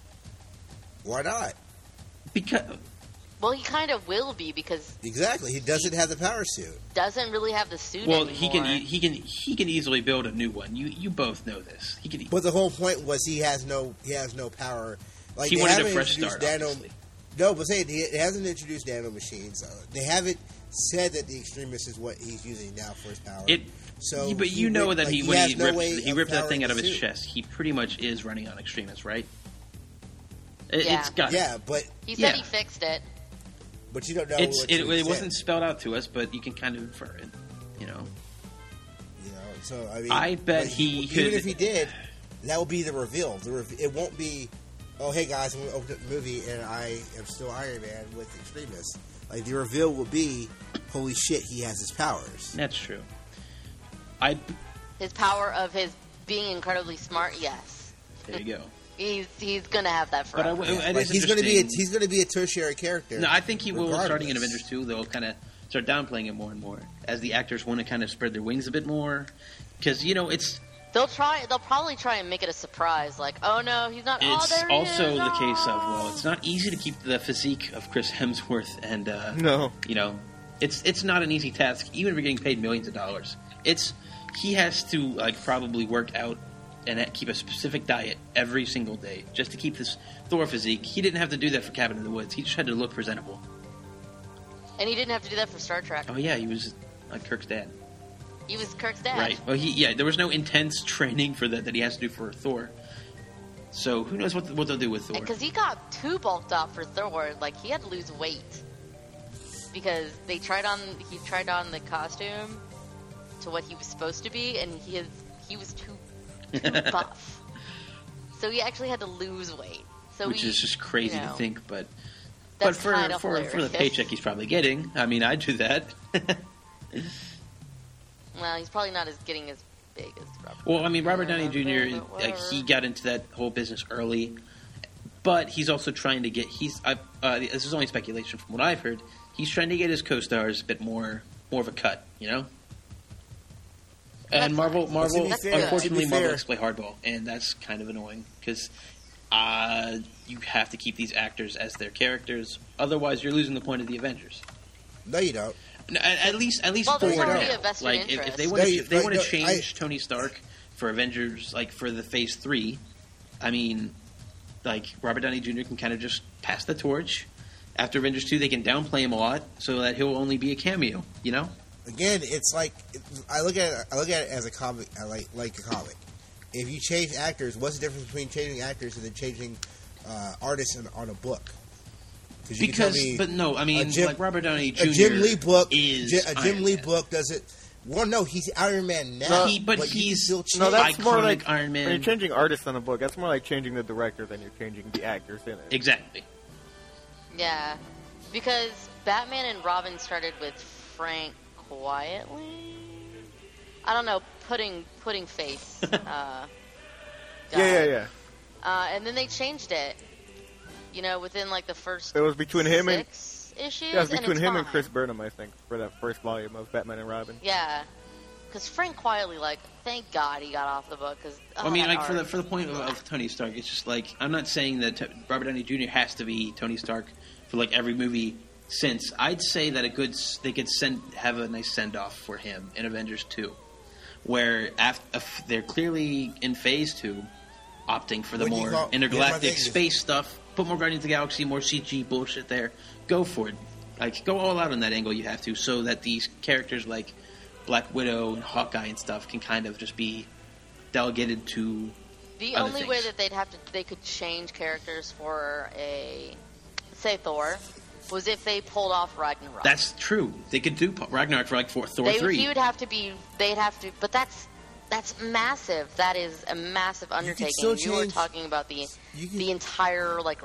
Speaker 2: Why not?
Speaker 3: because
Speaker 1: Well, he kind of will be because
Speaker 2: Exactly. He doesn't have the power suit.
Speaker 1: doesn't really have the suit
Speaker 3: well
Speaker 1: anymore.
Speaker 3: he can e- he can he can easily build a new one. You you both know this. He can. e-
Speaker 2: But the whole point was he has no he has no power. Like
Speaker 3: he
Speaker 2: they
Speaker 3: wanted a
Speaker 2: haven't
Speaker 3: fresh
Speaker 2: introduced
Speaker 3: start.
Speaker 2: nano.
Speaker 3: Obviously.
Speaker 2: No, but say it, it hasn't introduced nano machines. Uh, they haven't said that the extremist is what he's using now for his power.
Speaker 3: It.
Speaker 2: so,
Speaker 3: you- but
Speaker 2: he
Speaker 3: you know
Speaker 2: ripped-
Speaker 3: that
Speaker 2: like,
Speaker 3: he when
Speaker 2: has
Speaker 3: he
Speaker 2: no
Speaker 3: ripped
Speaker 2: way
Speaker 3: he
Speaker 2: of
Speaker 3: ripped that
Speaker 2: powering
Speaker 3: thing out
Speaker 2: the
Speaker 3: of his
Speaker 2: suit.
Speaker 3: chest. He pretty much is running on extremists, right? It,
Speaker 1: Yeah.
Speaker 3: It's got.
Speaker 2: Yeah, but
Speaker 1: He said
Speaker 3: Yeah.
Speaker 1: he fixed it.
Speaker 2: but you don't know.
Speaker 3: It's
Speaker 2: what
Speaker 3: it,
Speaker 2: to
Speaker 3: it
Speaker 2: accept,
Speaker 3: wasn't spelled out to us, but you can kind of infer it. You know.
Speaker 2: You know, so I mean,
Speaker 3: I bet
Speaker 2: but
Speaker 3: he
Speaker 2: even
Speaker 3: could-
Speaker 2: if he did, that will be the reveal. The rev- it won't be. Oh, hey guys, I'm going to open up the movie and I am still Iron Man with extremists. Like the reveal will be, holy shit, he has his powers.
Speaker 3: That's true. I
Speaker 1: His power of his being incredibly smart. Yes,
Speaker 3: there you go.
Speaker 1: he's he's gonna have that
Speaker 3: But I,
Speaker 1: forever.
Speaker 3: w- it
Speaker 2: Like
Speaker 3: is
Speaker 2: he's going to be a,
Speaker 3: interesting.
Speaker 2: he's going to be a tertiary character.
Speaker 3: No, I think he will.
Speaker 2: regardless.
Speaker 3: Starting in Avengers two, they'll kind of start downplaying it more and more as the actors want to kind of spread their wings a bit more. Because you know, it's
Speaker 1: They'll try. They'll probably try and make it a surprise. Like, oh no, he's not. oh,
Speaker 3: it's
Speaker 1: there he
Speaker 3: also
Speaker 1: is.
Speaker 3: the case of
Speaker 1: Oh.
Speaker 3: well, it's not easy to keep the physique of Chris Hemsworth, and uh,
Speaker 4: No.
Speaker 3: you know, it's it's not an easy task, even if you're getting paid millions of dollars. It's he has to like probably work out and keep a specific diet every single day just to keep this Thor physique. He didn't have to do that for Cabin in the Woods. He just had to look presentable.
Speaker 1: And he didn't have to do that for Star Trek.
Speaker 3: Oh yeah, he was like Kirk's dad.
Speaker 1: He was Kirk's dad.
Speaker 3: Right. Well, he yeah, there was no intense training for that that he has to do for Thor. So who knows what what they'll do with Thor?
Speaker 1: Because he got too bulked up for Thor. Like he had to lose weight because they tried on. He tried on the costume to what he was supposed to be, and he is he was too too buff. So he actually had to lose weight. So
Speaker 3: Which
Speaker 1: he,
Speaker 3: is just crazy
Speaker 1: you know,
Speaker 3: to think, but but
Speaker 1: that's
Speaker 3: for
Speaker 1: kinda
Speaker 3: for for the
Speaker 1: hilarious.
Speaker 3: paycheck he's probably getting, I mean, I'd do that.
Speaker 1: Well, he's probably not as getting as big as Robert.
Speaker 3: Well, I mean, Robert Downey
Speaker 1: Yeah,
Speaker 3: Junior
Speaker 1: but
Speaker 3: like
Speaker 1: whatever.
Speaker 3: he got into that whole business early, but he's also trying to get. He's I, uh, this is only speculation from what I've heard. He's trying to get his co-stars a bit more more of a cut, you know.
Speaker 1: That's
Speaker 3: And Marvel,
Speaker 1: nice.
Speaker 3: Marvel,
Speaker 2: But to be fair-
Speaker 3: unfortunately,
Speaker 2: to be
Speaker 3: Marvel
Speaker 2: fair-
Speaker 3: likes to play hardball, and that's kind of annoying because uh, you have to keep these actors as their characters. Otherwise, you're losing the point of the Avengers.
Speaker 2: No, you don't.
Speaker 3: No, at, at least, at least
Speaker 1: Well,
Speaker 3: for
Speaker 1: there's already
Speaker 3: now.
Speaker 1: a vested
Speaker 3: Like, if, if
Speaker 1: interest.
Speaker 3: they want
Speaker 2: No,
Speaker 3: to,
Speaker 2: you-
Speaker 3: if they
Speaker 2: right,
Speaker 3: want to
Speaker 2: no,
Speaker 3: change
Speaker 2: I-
Speaker 3: Tony Stark for Avengers, like for the Phase Three, I mean, like Robert Downey Junior can kind of just pass the torch. After Avengers Two, they can downplay him a lot so that he'll only be a cameo. You know?
Speaker 2: Again, it's like I look at it, I look at it as a comic, I like like a comic. If you change actors, what's the difference between changing actors and then changing uh, artists on, on a book? You can tell
Speaker 3: Because,
Speaker 2: me
Speaker 3: but no, I mean,
Speaker 2: Jim-
Speaker 3: like Robert Downey
Speaker 2: a
Speaker 3: Junior
Speaker 2: Jim Lee book,
Speaker 3: is
Speaker 2: Ji- a Jim
Speaker 3: Iron
Speaker 2: Lee
Speaker 3: Man.
Speaker 2: book does it. Well, no, he's Iron Man now.
Speaker 3: No, he- but
Speaker 2: you can
Speaker 3: he's-
Speaker 2: still change.
Speaker 4: No, that's more
Speaker 3: Iconic
Speaker 4: like
Speaker 3: Iron Man.
Speaker 4: when you're changing artists on a book. That's more like changing the director than you're changing the actors in it.
Speaker 3: Exactly.
Speaker 1: Yeah, because Batman and Robin started with Frank quietly. I don't know, putting putting face. uh,
Speaker 4: Yeah,
Speaker 1: guy.
Speaker 4: yeah, yeah.
Speaker 1: Uh, and then they changed it. You know, within like the first
Speaker 4: It was between him and
Speaker 1: six issues.
Speaker 4: yeah, it was
Speaker 1: and
Speaker 4: between
Speaker 1: it's
Speaker 4: him and
Speaker 1: fine.
Speaker 4: Chris Burnham, I think, for that first volume of Batman and Robin.
Speaker 1: Yeah, because Frank quietly, like, thank God he got off the book. Because
Speaker 3: I mean, like for the for the point of, of Tony Stark, it's just like I'm not saying that t- Robert Downey Junior has to be Tony Stark for like every movie since. I'd say that a good s- they could send have a nice send off for him in Avengers two, where after, they're clearly in Phase two, opting for the
Speaker 2: What do you
Speaker 3: more
Speaker 2: call- here's my
Speaker 3: intergalactic
Speaker 2: thing is-
Speaker 3: space stuff. Put more Guardians of the Galaxy, more C G bullshit there. Go for it. Like go all out on that angle. You have to, so that these characters like Black Widow and Hawkeye and stuff can kind of just be delegated to.
Speaker 1: The
Speaker 3: other
Speaker 1: only way
Speaker 3: things.
Speaker 1: that they'd have to, they could change characters for a, say Thor, was if they pulled off Ragnarok.
Speaker 3: That's true. They could do Ragnarok for like for Thor
Speaker 1: they,
Speaker 3: three.
Speaker 1: He would have to be. They'd have to, but that's that's massive. That is a massive undertaking.
Speaker 2: still
Speaker 1: You were
Speaker 2: change-
Speaker 1: talking about the
Speaker 2: you can-
Speaker 1: the entire like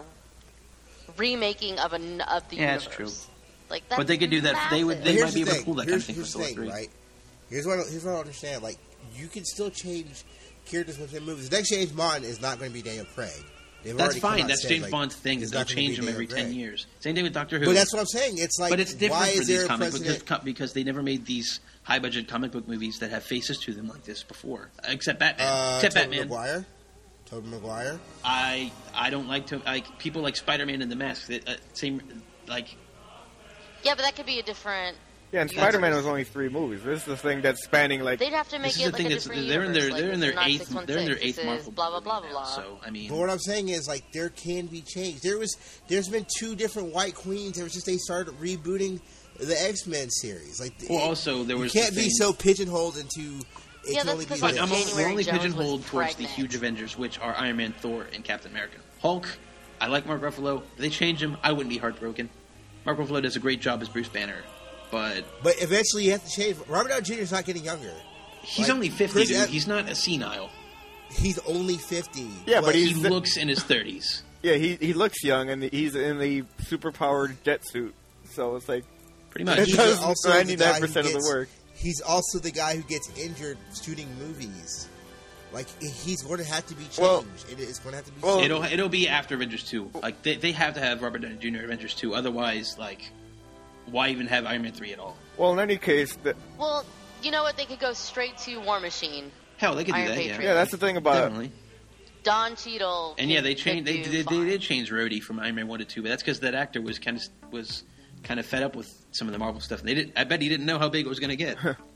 Speaker 1: remaking of an of the
Speaker 3: Yeah, that's
Speaker 1: universe.
Speaker 3: true.
Speaker 1: Like that's
Speaker 3: But they could do that. They would-
Speaker 1: massive.
Speaker 3: they
Speaker 2: Here's
Speaker 3: might be
Speaker 2: the
Speaker 3: able to
Speaker 2: thing.
Speaker 3: pull that kind
Speaker 2: here's,
Speaker 3: of thing
Speaker 2: here's
Speaker 3: for
Speaker 2: the
Speaker 3: Thor
Speaker 2: thing,
Speaker 3: three.
Speaker 2: right? Here's what I- here's what I understand. Like you can still change characters within movies. The next James Bond is not going to be Daniel Craig. They've
Speaker 3: That's
Speaker 2: already come
Speaker 3: fine.
Speaker 2: out
Speaker 3: That's
Speaker 2: and said,
Speaker 3: James
Speaker 2: like,
Speaker 3: Bond's thing. Is
Speaker 2: it's
Speaker 3: they'll
Speaker 2: not gonna
Speaker 3: change
Speaker 2: be
Speaker 3: them
Speaker 2: Daniel
Speaker 3: every ten
Speaker 2: Craig.
Speaker 3: years. Same thing with Doctor Who.
Speaker 2: But that's what I'm saying. It's like,
Speaker 3: but it's different
Speaker 2: why
Speaker 3: for
Speaker 2: is
Speaker 3: these
Speaker 2: there a
Speaker 3: comic
Speaker 2: precedent?
Speaker 3: books because they never made these high budget comic book movies that have faces to them like this before, except Batman.
Speaker 2: Uh,
Speaker 3: except
Speaker 2: Tobey
Speaker 3: Batman.
Speaker 2: Maguire. Tobey Maguire.
Speaker 3: I I don't like to like people like Spider Man and the Mask. That, uh, same like
Speaker 1: Yeah, but that could be a different.
Speaker 4: Yeah, and
Speaker 1: universe.
Speaker 4: Spider-Man was only three movies. This is the thing that's spanning like.
Speaker 1: They'd have to make
Speaker 3: this
Speaker 1: it
Speaker 3: is the
Speaker 1: like
Speaker 3: thing
Speaker 1: a
Speaker 3: that's
Speaker 1: different
Speaker 3: they're in their
Speaker 1: universe.
Speaker 3: they're in
Speaker 1: like,
Speaker 3: their
Speaker 1: this is not
Speaker 3: eighth
Speaker 1: six one
Speaker 3: they're in their
Speaker 1: six,
Speaker 3: eighth
Speaker 1: this is
Speaker 3: Marvel
Speaker 1: blah blah blah
Speaker 3: movie
Speaker 1: blah.
Speaker 3: now, So I mean,
Speaker 2: But what I'm saying is, like, there can be change. There was, there's been two different White Queens. There was just they started rebooting the X Men series. Like,
Speaker 3: well,
Speaker 2: it-
Speaker 3: also there was
Speaker 2: you can't
Speaker 3: the
Speaker 2: be
Speaker 3: thing-
Speaker 2: so pigeonholed into. It
Speaker 1: Yeah,
Speaker 2: can
Speaker 1: that's
Speaker 2: only be
Speaker 1: because
Speaker 3: But
Speaker 2: this.
Speaker 3: I'm only,
Speaker 1: January
Speaker 3: we're only
Speaker 1: Jones was
Speaker 3: pigeonholed towards the
Speaker 1: pregnant.
Speaker 3: huge Avengers, which are Iron Man, Thor, and Captain America. Hulk, I like Mark Ruffalo. If they change him, I wouldn't be heartbroken. Mark Ruffalo does a great job as Bruce Banner, but
Speaker 2: But eventually, you have to change. Robert Downey Junior is not getting younger.
Speaker 3: he's
Speaker 2: Like,
Speaker 3: only fifty,
Speaker 2: Chris
Speaker 3: dude.
Speaker 2: Ev-
Speaker 3: He's not a senile.
Speaker 2: He's only fifty.
Speaker 4: Yeah, but
Speaker 3: He
Speaker 4: he's-
Speaker 3: looks in his thirties.
Speaker 4: Yeah, he he looks young and he's in the super powered jet suit. So it's like
Speaker 3: Pretty much.
Speaker 4: It
Speaker 2: He's
Speaker 4: does
Speaker 2: also the guy who
Speaker 4: ninety-nine percent of the
Speaker 2: gets-
Speaker 4: work.
Speaker 2: He's also the guy who gets injured shooting movies. Like, he's going to have to be changed.
Speaker 4: Well-
Speaker 2: it is going to have to be
Speaker 4: well-
Speaker 2: changed.
Speaker 3: It'll it'll be after Avengers two. Like they they have to have Robert Downey Junior Avengers two. Otherwise, like, why even have Iron Man three at all?
Speaker 4: well, in any case, the,
Speaker 1: Well, you know what? They could go straight to War Machine.
Speaker 3: Hell, they could do
Speaker 1: Iron
Speaker 3: that.
Speaker 1: Patriot.
Speaker 4: yeah, that's the thing about
Speaker 3: Definitely.
Speaker 1: Don Cheadle.
Speaker 3: And yeah,
Speaker 1: could-
Speaker 3: they changed.
Speaker 1: could
Speaker 3: They
Speaker 1: do
Speaker 3: did. They
Speaker 1: fine.
Speaker 3: did change Rhodey from Iron Man one to two, but that's because that actor was kind of was kind of fed up with some of the Marvel stuff. They did. I bet he didn't know how big it was going to get.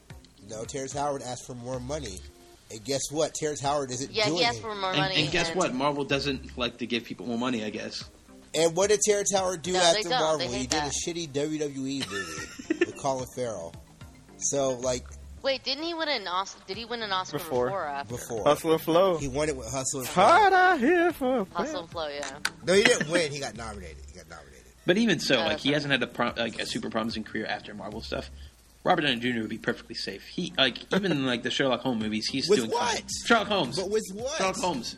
Speaker 2: No, Terrence Howard asked for more money. And guess what? Terrence Howard isn't
Speaker 1: Yeah,
Speaker 2: doing
Speaker 1: he asked
Speaker 2: it.
Speaker 1: for more
Speaker 3: and,
Speaker 1: money.
Speaker 3: and guess what? Marvel doesn't like to give people more money. I guess.
Speaker 2: And what did Terrence Howard do
Speaker 1: No, they
Speaker 2: after
Speaker 1: don't.
Speaker 2: Marvel?
Speaker 1: They
Speaker 2: He
Speaker 1: hate
Speaker 2: did
Speaker 1: that.
Speaker 2: a shitty W W E movie with Colin Farrell. So, like,
Speaker 1: Wait, didn't he win an Oscar? Did he win an Oscar
Speaker 4: Before.
Speaker 1: before? or after?
Speaker 2: before.
Speaker 4: Hustle and Flow.
Speaker 2: He won it with Hustle and Flow.
Speaker 4: Hard out here for
Speaker 1: Hustle and Flow, yeah.
Speaker 2: No, he didn't win. He got nominated. He got nominated.
Speaker 3: But even so,
Speaker 1: Yeah,
Speaker 3: like
Speaker 1: that's
Speaker 3: he
Speaker 1: right.
Speaker 3: hasn't had a pro- like a super promising career after Marvel stuff. Robert Downey Junior would be perfectly safe. He like even in like the Sherlock Holmes movies, he's
Speaker 2: With
Speaker 3: doing
Speaker 2: what?
Speaker 3: fine. Sherlock Holmes.
Speaker 2: But with what?
Speaker 3: Sherlock Holmes.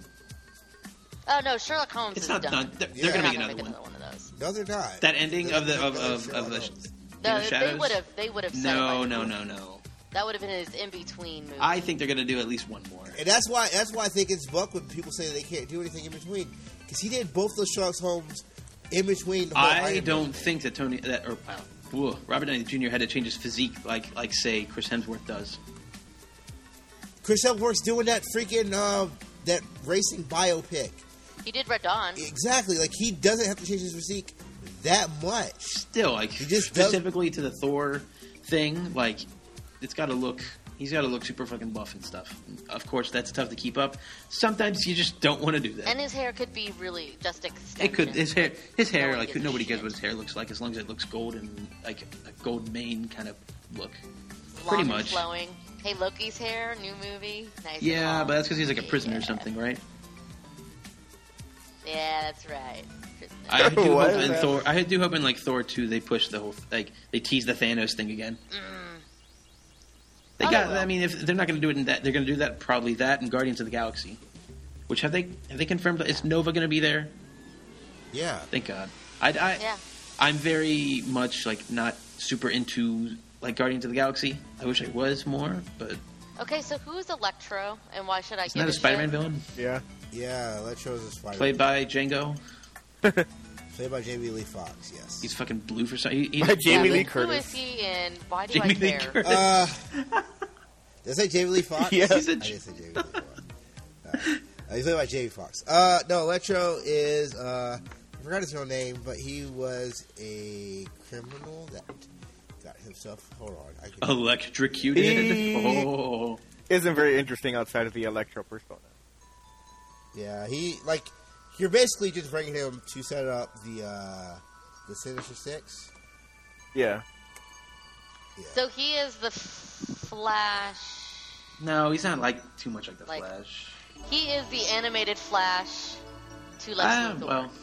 Speaker 1: Oh no, Sherlock Holmes
Speaker 3: It's
Speaker 1: is
Speaker 3: not
Speaker 1: done.
Speaker 3: done. They're,
Speaker 2: Yeah.
Speaker 3: they're
Speaker 1: They're
Speaker 3: gonna
Speaker 1: not
Speaker 3: make
Speaker 1: gonna
Speaker 3: another
Speaker 1: make
Speaker 3: one.
Speaker 1: another one of those.
Speaker 2: No, they're not.
Speaker 3: That ending
Speaker 2: They're
Speaker 3: of the
Speaker 2: not
Speaker 3: of
Speaker 2: gonna
Speaker 3: of,
Speaker 2: make
Speaker 3: of the,
Speaker 2: Sherlock Holmes.
Speaker 1: No,
Speaker 3: in the
Speaker 1: they
Speaker 3: Shadows.
Speaker 1: would have. They would have. said it
Speaker 3: No,
Speaker 1: by
Speaker 3: no,
Speaker 1: now.
Speaker 3: no, no.
Speaker 1: That would have been his in between movie.
Speaker 3: I think they're gonna do at least one more.
Speaker 2: And that's why that's why I think it's buck when people say they can't do anything in between. Because he did both those Sherlock Holmes in between the whole
Speaker 3: I
Speaker 2: Iron
Speaker 3: don't
Speaker 2: Man.
Speaker 3: think that Tony that or wow, whoa, Robert Downey Junior had to change his physique like like say Chris Hemsworth does.
Speaker 2: Chris Hemsworth's doing that freaking uh, that racing biopic.
Speaker 1: he did Red Dawn.
Speaker 2: Exactly. Like, he doesn't have to change his physique that much.
Speaker 3: Still, like
Speaker 2: He just does-
Speaker 3: specifically to the Thor thing, like it's got to look. He's got to look super fucking buff and stuff. Of course, that's tough to keep up. Sometimes you just don't want to do that.
Speaker 1: And his hair could be really just extension.
Speaker 3: It could his hair his hair
Speaker 1: No one
Speaker 3: like
Speaker 1: gives a
Speaker 3: nobody cares
Speaker 1: shit.
Speaker 3: what his hair looks like as long as it looks gold and like a gold mane kind of look.
Speaker 1: Long
Speaker 3: Pretty
Speaker 1: and
Speaker 3: much.
Speaker 1: flowing. Hey, Loki's hair, new movie. Nice. and
Speaker 3: Yeah,
Speaker 1: long.
Speaker 3: but that's because he's like a prisoner or
Speaker 1: Yeah.
Speaker 3: something, right?
Speaker 1: Yeah, that's right. Prisoner.
Speaker 3: I do
Speaker 4: What
Speaker 3: hope
Speaker 4: is
Speaker 3: in
Speaker 4: that?
Speaker 3: Thor. I do hope in like Thor two they push the whole like they tease the Thanos thing again. They
Speaker 1: Oh,
Speaker 3: got.
Speaker 1: they will.
Speaker 3: I mean, if they're not going to do it in that, they're going to do that probably that and Guardians of the Galaxy. Which have they have they confirmed? Is Nova going to be there?
Speaker 2: Yeah.
Speaker 3: Thank God. I, I
Speaker 1: Yeah.
Speaker 3: I'm very much like not super into like Guardians of the Galaxy. I wish I was more, but
Speaker 1: Okay, so who's Electro, and why should I
Speaker 3: isn't
Speaker 1: give
Speaker 3: that a
Speaker 1: a
Speaker 3: Spider-Man
Speaker 1: shit?
Speaker 3: villain
Speaker 4: Yeah.
Speaker 2: Yeah, Electro's a Spider.
Speaker 3: played by Django?
Speaker 2: Played by Jamie Lee Fox. Yes.
Speaker 3: He's fucking blue for some. He, he's,
Speaker 4: By Jamie
Speaker 1: Yeah,
Speaker 4: Lee
Speaker 1: but
Speaker 4: Curtis.
Speaker 1: Who is he, and why do
Speaker 3: Jamie
Speaker 1: I
Speaker 3: Lee
Speaker 1: care?
Speaker 3: Curtis.
Speaker 2: Uh, did I say Jamie Lee Fox?
Speaker 4: Yeah.
Speaker 3: He's a
Speaker 2: I didn't say Jamie Lee Fox. Uh, he's played by Jamie Fox. Uh, no, Electro is, uh, I forgot his real name, but he was a criminal that got himself, hold on. I can,
Speaker 3: Electrocuted.
Speaker 4: He-
Speaker 3: Oh.
Speaker 4: Isn't very interesting outside of the Electro persona.
Speaker 2: yeah, he, like, you're basically just bringing him to set up the, uh, the Sinister Six.
Speaker 4: Yeah.
Speaker 2: Yeah.
Speaker 1: So he is the Flash.
Speaker 3: No, he's not like too much like the
Speaker 1: Like-
Speaker 3: Flash.
Speaker 1: He is the animated Flash to Lex
Speaker 3: Ah,
Speaker 1: Luthor.
Speaker 3: well,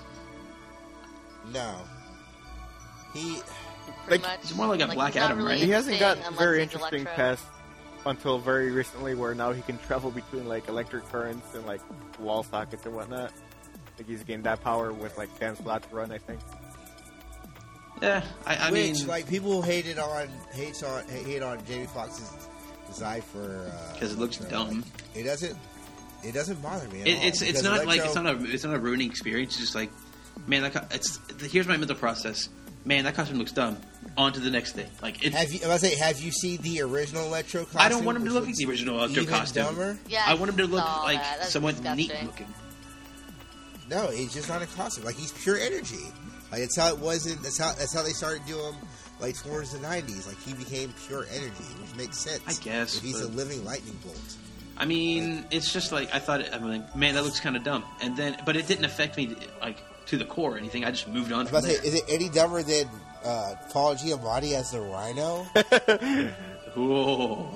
Speaker 2: No. He,
Speaker 1: pretty
Speaker 4: like,
Speaker 1: much.
Speaker 3: he's more like a Black
Speaker 1: he's not
Speaker 3: Adam,
Speaker 1: really
Speaker 3: right?
Speaker 4: He hasn't
Speaker 1: interesting
Speaker 4: got
Speaker 1: unless
Speaker 4: very
Speaker 1: he's
Speaker 4: interesting
Speaker 1: Electro.
Speaker 4: past until very recently, where now he can travel between like electric currents and like wall sockets and whatnot. Like he's gained that power with like ten slots run, I think.
Speaker 3: yeah. I, I
Speaker 2: which,
Speaker 3: mean,
Speaker 2: like, people hated on, hates on, hate on Jamie Foxx's design for, uh,
Speaker 3: 'Cause it looks
Speaker 2: Electro.
Speaker 3: dumb.
Speaker 2: Like, it doesn't, it doesn't bother me at
Speaker 3: it,
Speaker 2: all.
Speaker 3: it's it's
Speaker 2: because
Speaker 3: not like
Speaker 2: Electro-
Speaker 3: it's not a it's not a ruining experience. It's just like, man, that co- it's here's my mental process. Man, that costume looks dumb. On to the next thing. Like it,
Speaker 2: Have you? I was say, have you seen the original Electro costume?
Speaker 3: I don't want him to
Speaker 2: which
Speaker 3: look like
Speaker 2: looks
Speaker 3: the original Electro
Speaker 2: even
Speaker 3: costume.
Speaker 2: dumber?
Speaker 1: Yeah,
Speaker 3: I want him to look
Speaker 1: saw
Speaker 3: like
Speaker 1: that. That's
Speaker 3: somewhat
Speaker 1: disgusting.
Speaker 3: neat looking.
Speaker 2: No, he's just not a costume. Like he's pure energy. Like that's how it wasn't. That's how that's how they started doing. Like towards the nineties, like he became pure energy, which makes sense.
Speaker 3: I guess,
Speaker 2: if he's a
Speaker 3: but-
Speaker 2: living lightning bolt.
Speaker 3: I mean, it's just like I thought. I'm like, man, that looks kind of dumb. And then, but it didn't affect me like to the core or anything. I just moved on
Speaker 2: I was
Speaker 3: from
Speaker 2: about to
Speaker 3: there.
Speaker 2: say, is it any dumber than uh, Paul Giamatti as the Rhino?
Speaker 3: Whoa.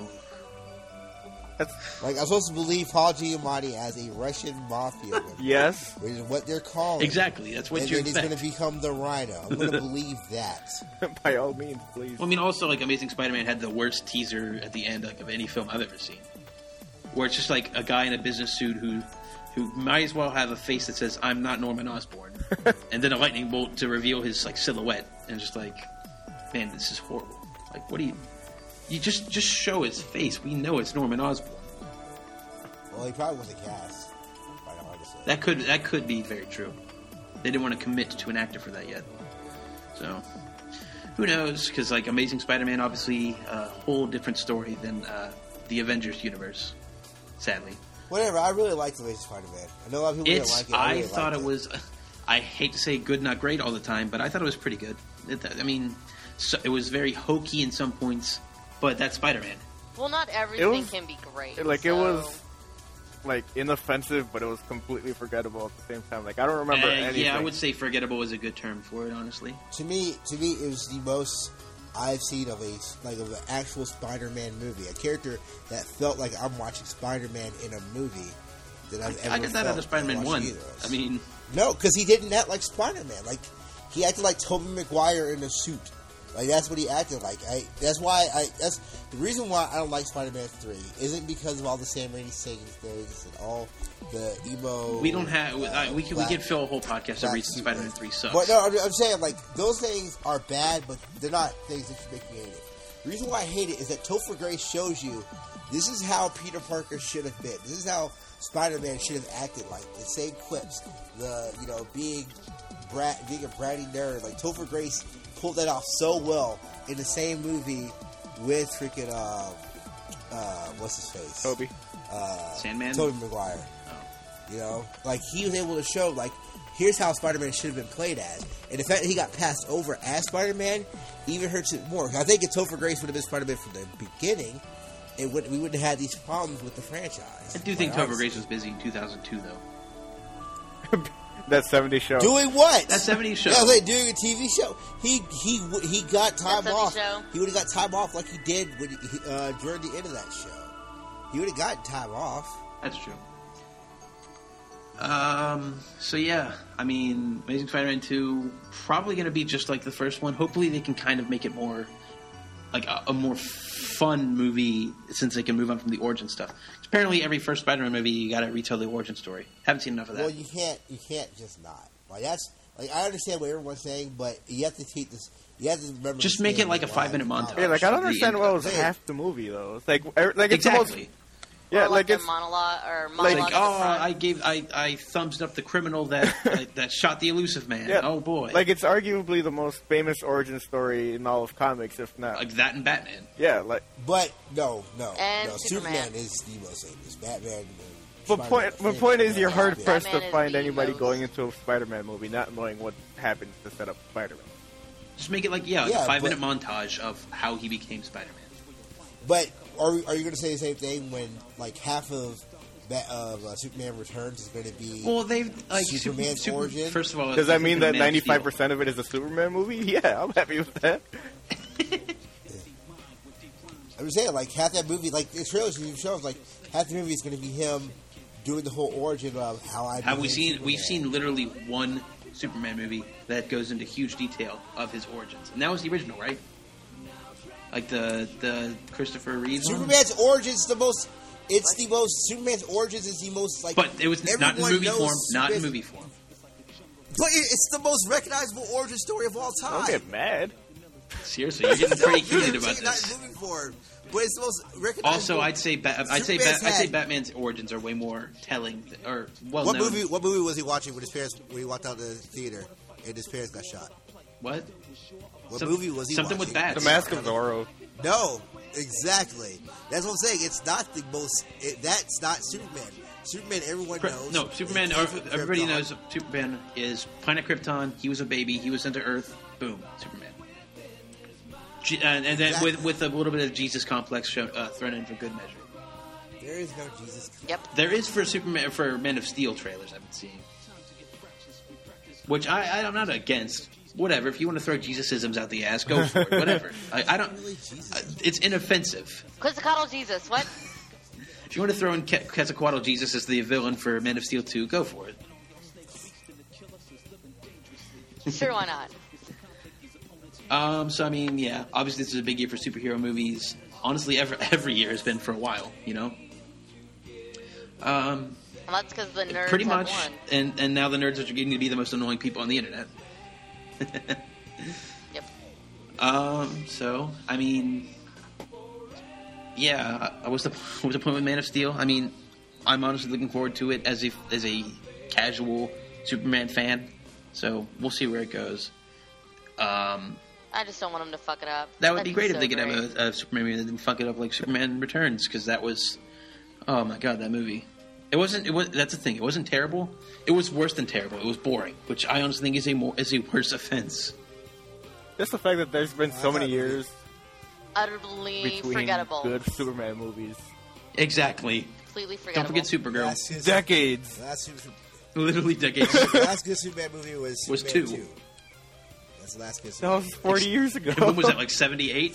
Speaker 2: Like I'm supposed to believe Paul Giamatti as a Russian mafia member,
Speaker 4: Yes.
Speaker 2: which is what they're calling.
Speaker 3: Exactly. That's what
Speaker 2: and
Speaker 3: you
Speaker 2: then he's
Speaker 3: expect.
Speaker 2: going to become the Rhino. I'm going to believe that.
Speaker 4: By all means, please.
Speaker 3: Well, I mean, also like Amazing Spider-Man had the worst teaser at the end like, of any film I've ever seen, where it's just like a guy in a business suit who, who might as well have a face that says "I'm not Norman Osborn," and then a lightning bolt to reveal his like silhouette, and just like, man, this is horrible. Like, what do you? You just just show his face. We know it's Norman Osborn.
Speaker 2: Well, he probably wasn't cast. Quite honestly.
Speaker 3: That could that could be very true. They didn't want to commit to an actor for that yet. So, who knows? Because like Amazing Spider-Man, obviously a whole different story than uh, the Avengers universe. Sadly,
Speaker 2: Whatever. I really liked Amazing Spider-Man. I know a lot of people didn't
Speaker 3: it's.
Speaker 2: like it.
Speaker 3: I,
Speaker 2: really
Speaker 3: thought
Speaker 2: liked
Speaker 3: it was. I hate to say good, not great all the time, but I thought it was pretty good. It, I mean, so, it was very hokey in some points, but that's Spider-Man.
Speaker 1: Well, not everything
Speaker 4: was-
Speaker 1: can be great.
Speaker 4: Like it
Speaker 1: so-
Speaker 4: was like inoffensive, but it was completely forgettable at the same time. Like I don't remember
Speaker 3: Uh,
Speaker 4: anything.
Speaker 3: yeah, I would say forgettable is a good term for it, honestly.
Speaker 2: To me, to me, it was the most I've seen of a like of an actual Spider-Man movie. A character that felt like I'm watching Spider-Man in a movie that I've ever
Speaker 3: I got that out
Speaker 2: felt
Speaker 3: of Spider-Man
Speaker 2: when
Speaker 3: one.
Speaker 2: watching either of us.
Speaker 3: I mean,
Speaker 2: no, because he didn't act like Spider-Man. Like he acted like Tobey Maguire in a suit. Like that's what he acted like. I that's why I that's the reason why I don't like Spider-Man three isn't because of all the Sam Raimi singing things and all the emo.
Speaker 3: we don't have.
Speaker 2: uh,
Speaker 3: I, we can
Speaker 2: black-
Speaker 3: we could fill a whole podcast of
Speaker 2: black
Speaker 3: reasons
Speaker 2: suit
Speaker 3: Spider-Man
Speaker 2: things.
Speaker 3: three sucks.
Speaker 2: But no, I'm, I'm saying like those things are bad, but they're not things that should make me hate it. The reason why I hate it is that Topher Grace shows you this is how Peter Parker should have been. This is how Spider-Man should have acted. Like the same clips, the you know being brat, being a bratty nerd. Like Topher Grace pulled that off so well in the same movie with freaking uh, uh, what's his face?
Speaker 4: Toby.
Speaker 2: Uh,
Speaker 3: Sandman?
Speaker 2: Tobey Maguire.
Speaker 3: Oh.
Speaker 2: You know, like he was able to show like here's how Spider-Man should have been played as. And the fact that he got passed over as Spider-Man even hurts it more. I think if Topher Grace would have been Spider-Man from the beginning, it would we wouldn't have had these problems with the franchise.
Speaker 3: I do think
Speaker 2: Like,
Speaker 3: Topher Grace was busy in two thousand two, though.
Speaker 4: That seventies show.
Speaker 2: Doing what?
Speaker 3: That seventies show.
Speaker 2: Yeah, like doing a T V show. He he w- he got time
Speaker 1: That
Speaker 2: off.
Speaker 1: seventies show.
Speaker 2: He would have got time off like he did when he, uh, during the end of that show. He would have gotten time off.
Speaker 3: That's true. Um. So yeah, I mean, Amazing Spider-Man two probably going to be just like the first one. Hopefully, they can kind of make it more like a, a more fun movie since they can move on from the origin stuff. Apparently, every first Spider-Man movie you got to retell the origin story. Haven't seen enough of that.
Speaker 2: Well, you can't you can't just not like that's like I understand what everyone's saying, but you have to keep this. You have to remember.
Speaker 3: Just
Speaker 2: the
Speaker 3: make it
Speaker 2: standard
Speaker 3: like a
Speaker 2: of
Speaker 3: five-minute
Speaker 2: why-
Speaker 3: montage.
Speaker 4: Yeah, like I don't
Speaker 3: The-
Speaker 4: understand why it was
Speaker 2: Yeah.
Speaker 4: half the movie though. It's like er, like it's
Speaker 3: exactly.
Speaker 4: almost yeah,
Speaker 1: or
Speaker 4: like,
Speaker 1: like,
Speaker 4: it's
Speaker 1: a monologue or
Speaker 3: Like,
Speaker 1: monologue. at the
Speaker 3: oh,
Speaker 1: front.
Speaker 3: I gave, I, I thumbs up the criminal that that, that shot the elusive man.
Speaker 4: yeah.
Speaker 3: Oh boy,
Speaker 4: Like it's arguably the most famous origin story in all of comics, if not.
Speaker 3: like that and Batman.
Speaker 4: yeah, like
Speaker 2: But no, no,
Speaker 1: And
Speaker 2: no.
Speaker 1: Superman.
Speaker 2: Superman is the most famous. Batman. and
Speaker 4: but
Speaker 2: Spider-Man
Speaker 4: point
Speaker 2: are
Speaker 4: my
Speaker 2: famous.
Speaker 4: point is you're
Speaker 2: Yeah,
Speaker 4: hard
Speaker 2: yeah.
Speaker 4: pressed to
Speaker 1: Batman is
Speaker 4: find
Speaker 1: the
Speaker 4: anybody
Speaker 1: most-
Speaker 4: going into a Spider-Man movie not knowing what happens to set up Spider-Man.
Speaker 3: Just make it like yeah, like
Speaker 2: Yeah,
Speaker 3: a five minute
Speaker 2: but-
Speaker 3: montage of how he became Spider-Man.
Speaker 2: But are are you going to say the same thing when like half of Bat, of uh, Superman Returns is going to be?
Speaker 3: Well, they've like
Speaker 2: Superman's
Speaker 3: Super,
Speaker 2: origin?
Speaker 3: First of all,
Speaker 4: Does that
Speaker 3: it's
Speaker 4: mean
Speaker 3: Man
Speaker 4: that
Speaker 3: of
Speaker 4: ninety-five
Speaker 3: Steel.
Speaker 4: percent of it is a Superman movie? Yeah, I'm happy with that.
Speaker 2: I'm just saying, like half that movie, like the trailers even shows, like half the movie is going to be him doing the whole origin of how I.
Speaker 3: Have we
Speaker 2: became
Speaker 3: seen?
Speaker 2: Superman.
Speaker 3: We've seen literally one Superman movie that goes into huge detail of his origins, and that was the original, right? Like the the Christopher Reeve one?
Speaker 2: Superman's origins the most. It's the most. Superman's origins is the most like.
Speaker 3: But it was not in
Speaker 2: everyone
Speaker 3: movie
Speaker 2: knows
Speaker 3: form. Not in
Speaker 2: Superman's-
Speaker 3: movie form.
Speaker 2: But it- it's the most recognizable origin story of all
Speaker 4: Don't
Speaker 2: time.
Speaker 4: get mad.
Speaker 3: Seriously, you're getting pretty heated about
Speaker 2: Not
Speaker 3: this.
Speaker 2: in movie form, but it's the most recognizable.
Speaker 3: Also, I'd say ba- I'd say ba-
Speaker 2: Superman's
Speaker 3: I'd say
Speaker 2: had-
Speaker 3: Batman's origins are way more telling, th- or well
Speaker 2: What
Speaker 3: known.
Speaker 2: movie? What movie was he watching when his parents when he walked out the theater and his parents got shot?
Speaker 3: What?
Speaker 2: What
Speaker 3: Some-
Speaker 2: movie was he
Speaker 3: something
Speaker 2: watching?
Speaker 3: with bats.
Speaker 4: The Mask of Zorro.
Speaker 2: No, exactly. That's what I'm saying. It's not the most. It, that's not Superman. Superman, everyone
Speaker 3: Cri-
Speaker 2: knows.
Speaker 3: No, Superman.
Speaker 2: He
Speaker 3: Or,
Speaker 2: came from
Speaker 3: everybody
Speaker 2: Krypton.
Speaker 3: knows Superman is Planet Krypton. He was a baby. He was sent to Earth. Boom, Superman. G- and, and then
Speaker 2: Exactly.
Speaker 3: with with a little bit of Jesus complex show, uh, thrown in for good measure.
Speaker 2: There is no Jesus.
Speaker 1: Yep.
Speaker 3: There is for Superman for Men of Steel trailers I've been seeing, which I I'm not against. Whatever. If you want to throw Jesus-isms out the ass, go for it. Whatever. I, I don't.
Speaker 2: Really, Jesus.
Speaker 3: uh, It's inoffensive.
Speaker 1: Quetzalcoatl Jesus. What?
Speaker 3: If you want to throw in Ke- Quetzalcoatl Jesus as the villain for Man of Steel two, go for it.
Speaker 1: Sure, why not?
Speaker 3: Um, so I mean, yeah, obviously this is a big year for superhero movies. Honestly, every every year has been for a while, you know. Um,
Speaker 1: Well, that's because the nerds
Speaker 3: pretty
Speaker 1: have
Speaker 3: much,
Speaker 1: won.
Speaker 3: and and now the nerds are getting to be the most annoying people on the internet.
Speaker 1: Yep.
Speaker 3: Um, so I mean, yeah, uh, what's the what's the point with Man of Steel? I mean, I'm honestly looking forward to it as a as a casual Superman fan. So we'll see where it goes. Um,
Speaker 1: I just don't want them to fuck it up.
Speaker 3: that would
Speaker 1: That'd
Speaker 3: be great
Speaker 1: so
Speaker 3: if they could
Speaker 1: great.
Speaker 3: have a, a Superman movie that didn't fuck it up like Superman Returns, because that was, oh my god, that movie. It wasn't. It was. That's the thing. It wasn't terrible. It was worse than terrible. It was boring, which I honestly think is a more is a worse offense.
Speaker 4: Just the fact that there's been so many years
Speaker 1: Utterly
Speaker 4: between
Speaker 1: forgettable.
Speaker 4: good Superman movies.
Speaker 3: Exactly.
Speaker 1: Completely
Speaker 3: Don't
Speaker 1: forgettable.
Speaker 3: forget Supergirl.
Speaker 2: Last good,
Speaker 4: Decades.
Speaker 2: last, Super,
Speaker 3: Literally decades.
Speaker 2: last good Superman movie was
Speaker 3: Was
Speaker 2: Superman
Speaker 3: two.
Speaker 2: two. That's the last good.
Speaker 4: That
Speaker 2: Superman.
Speaker 4: was forty years ago.
Speaker 3: And when was that? Like seventy-eight?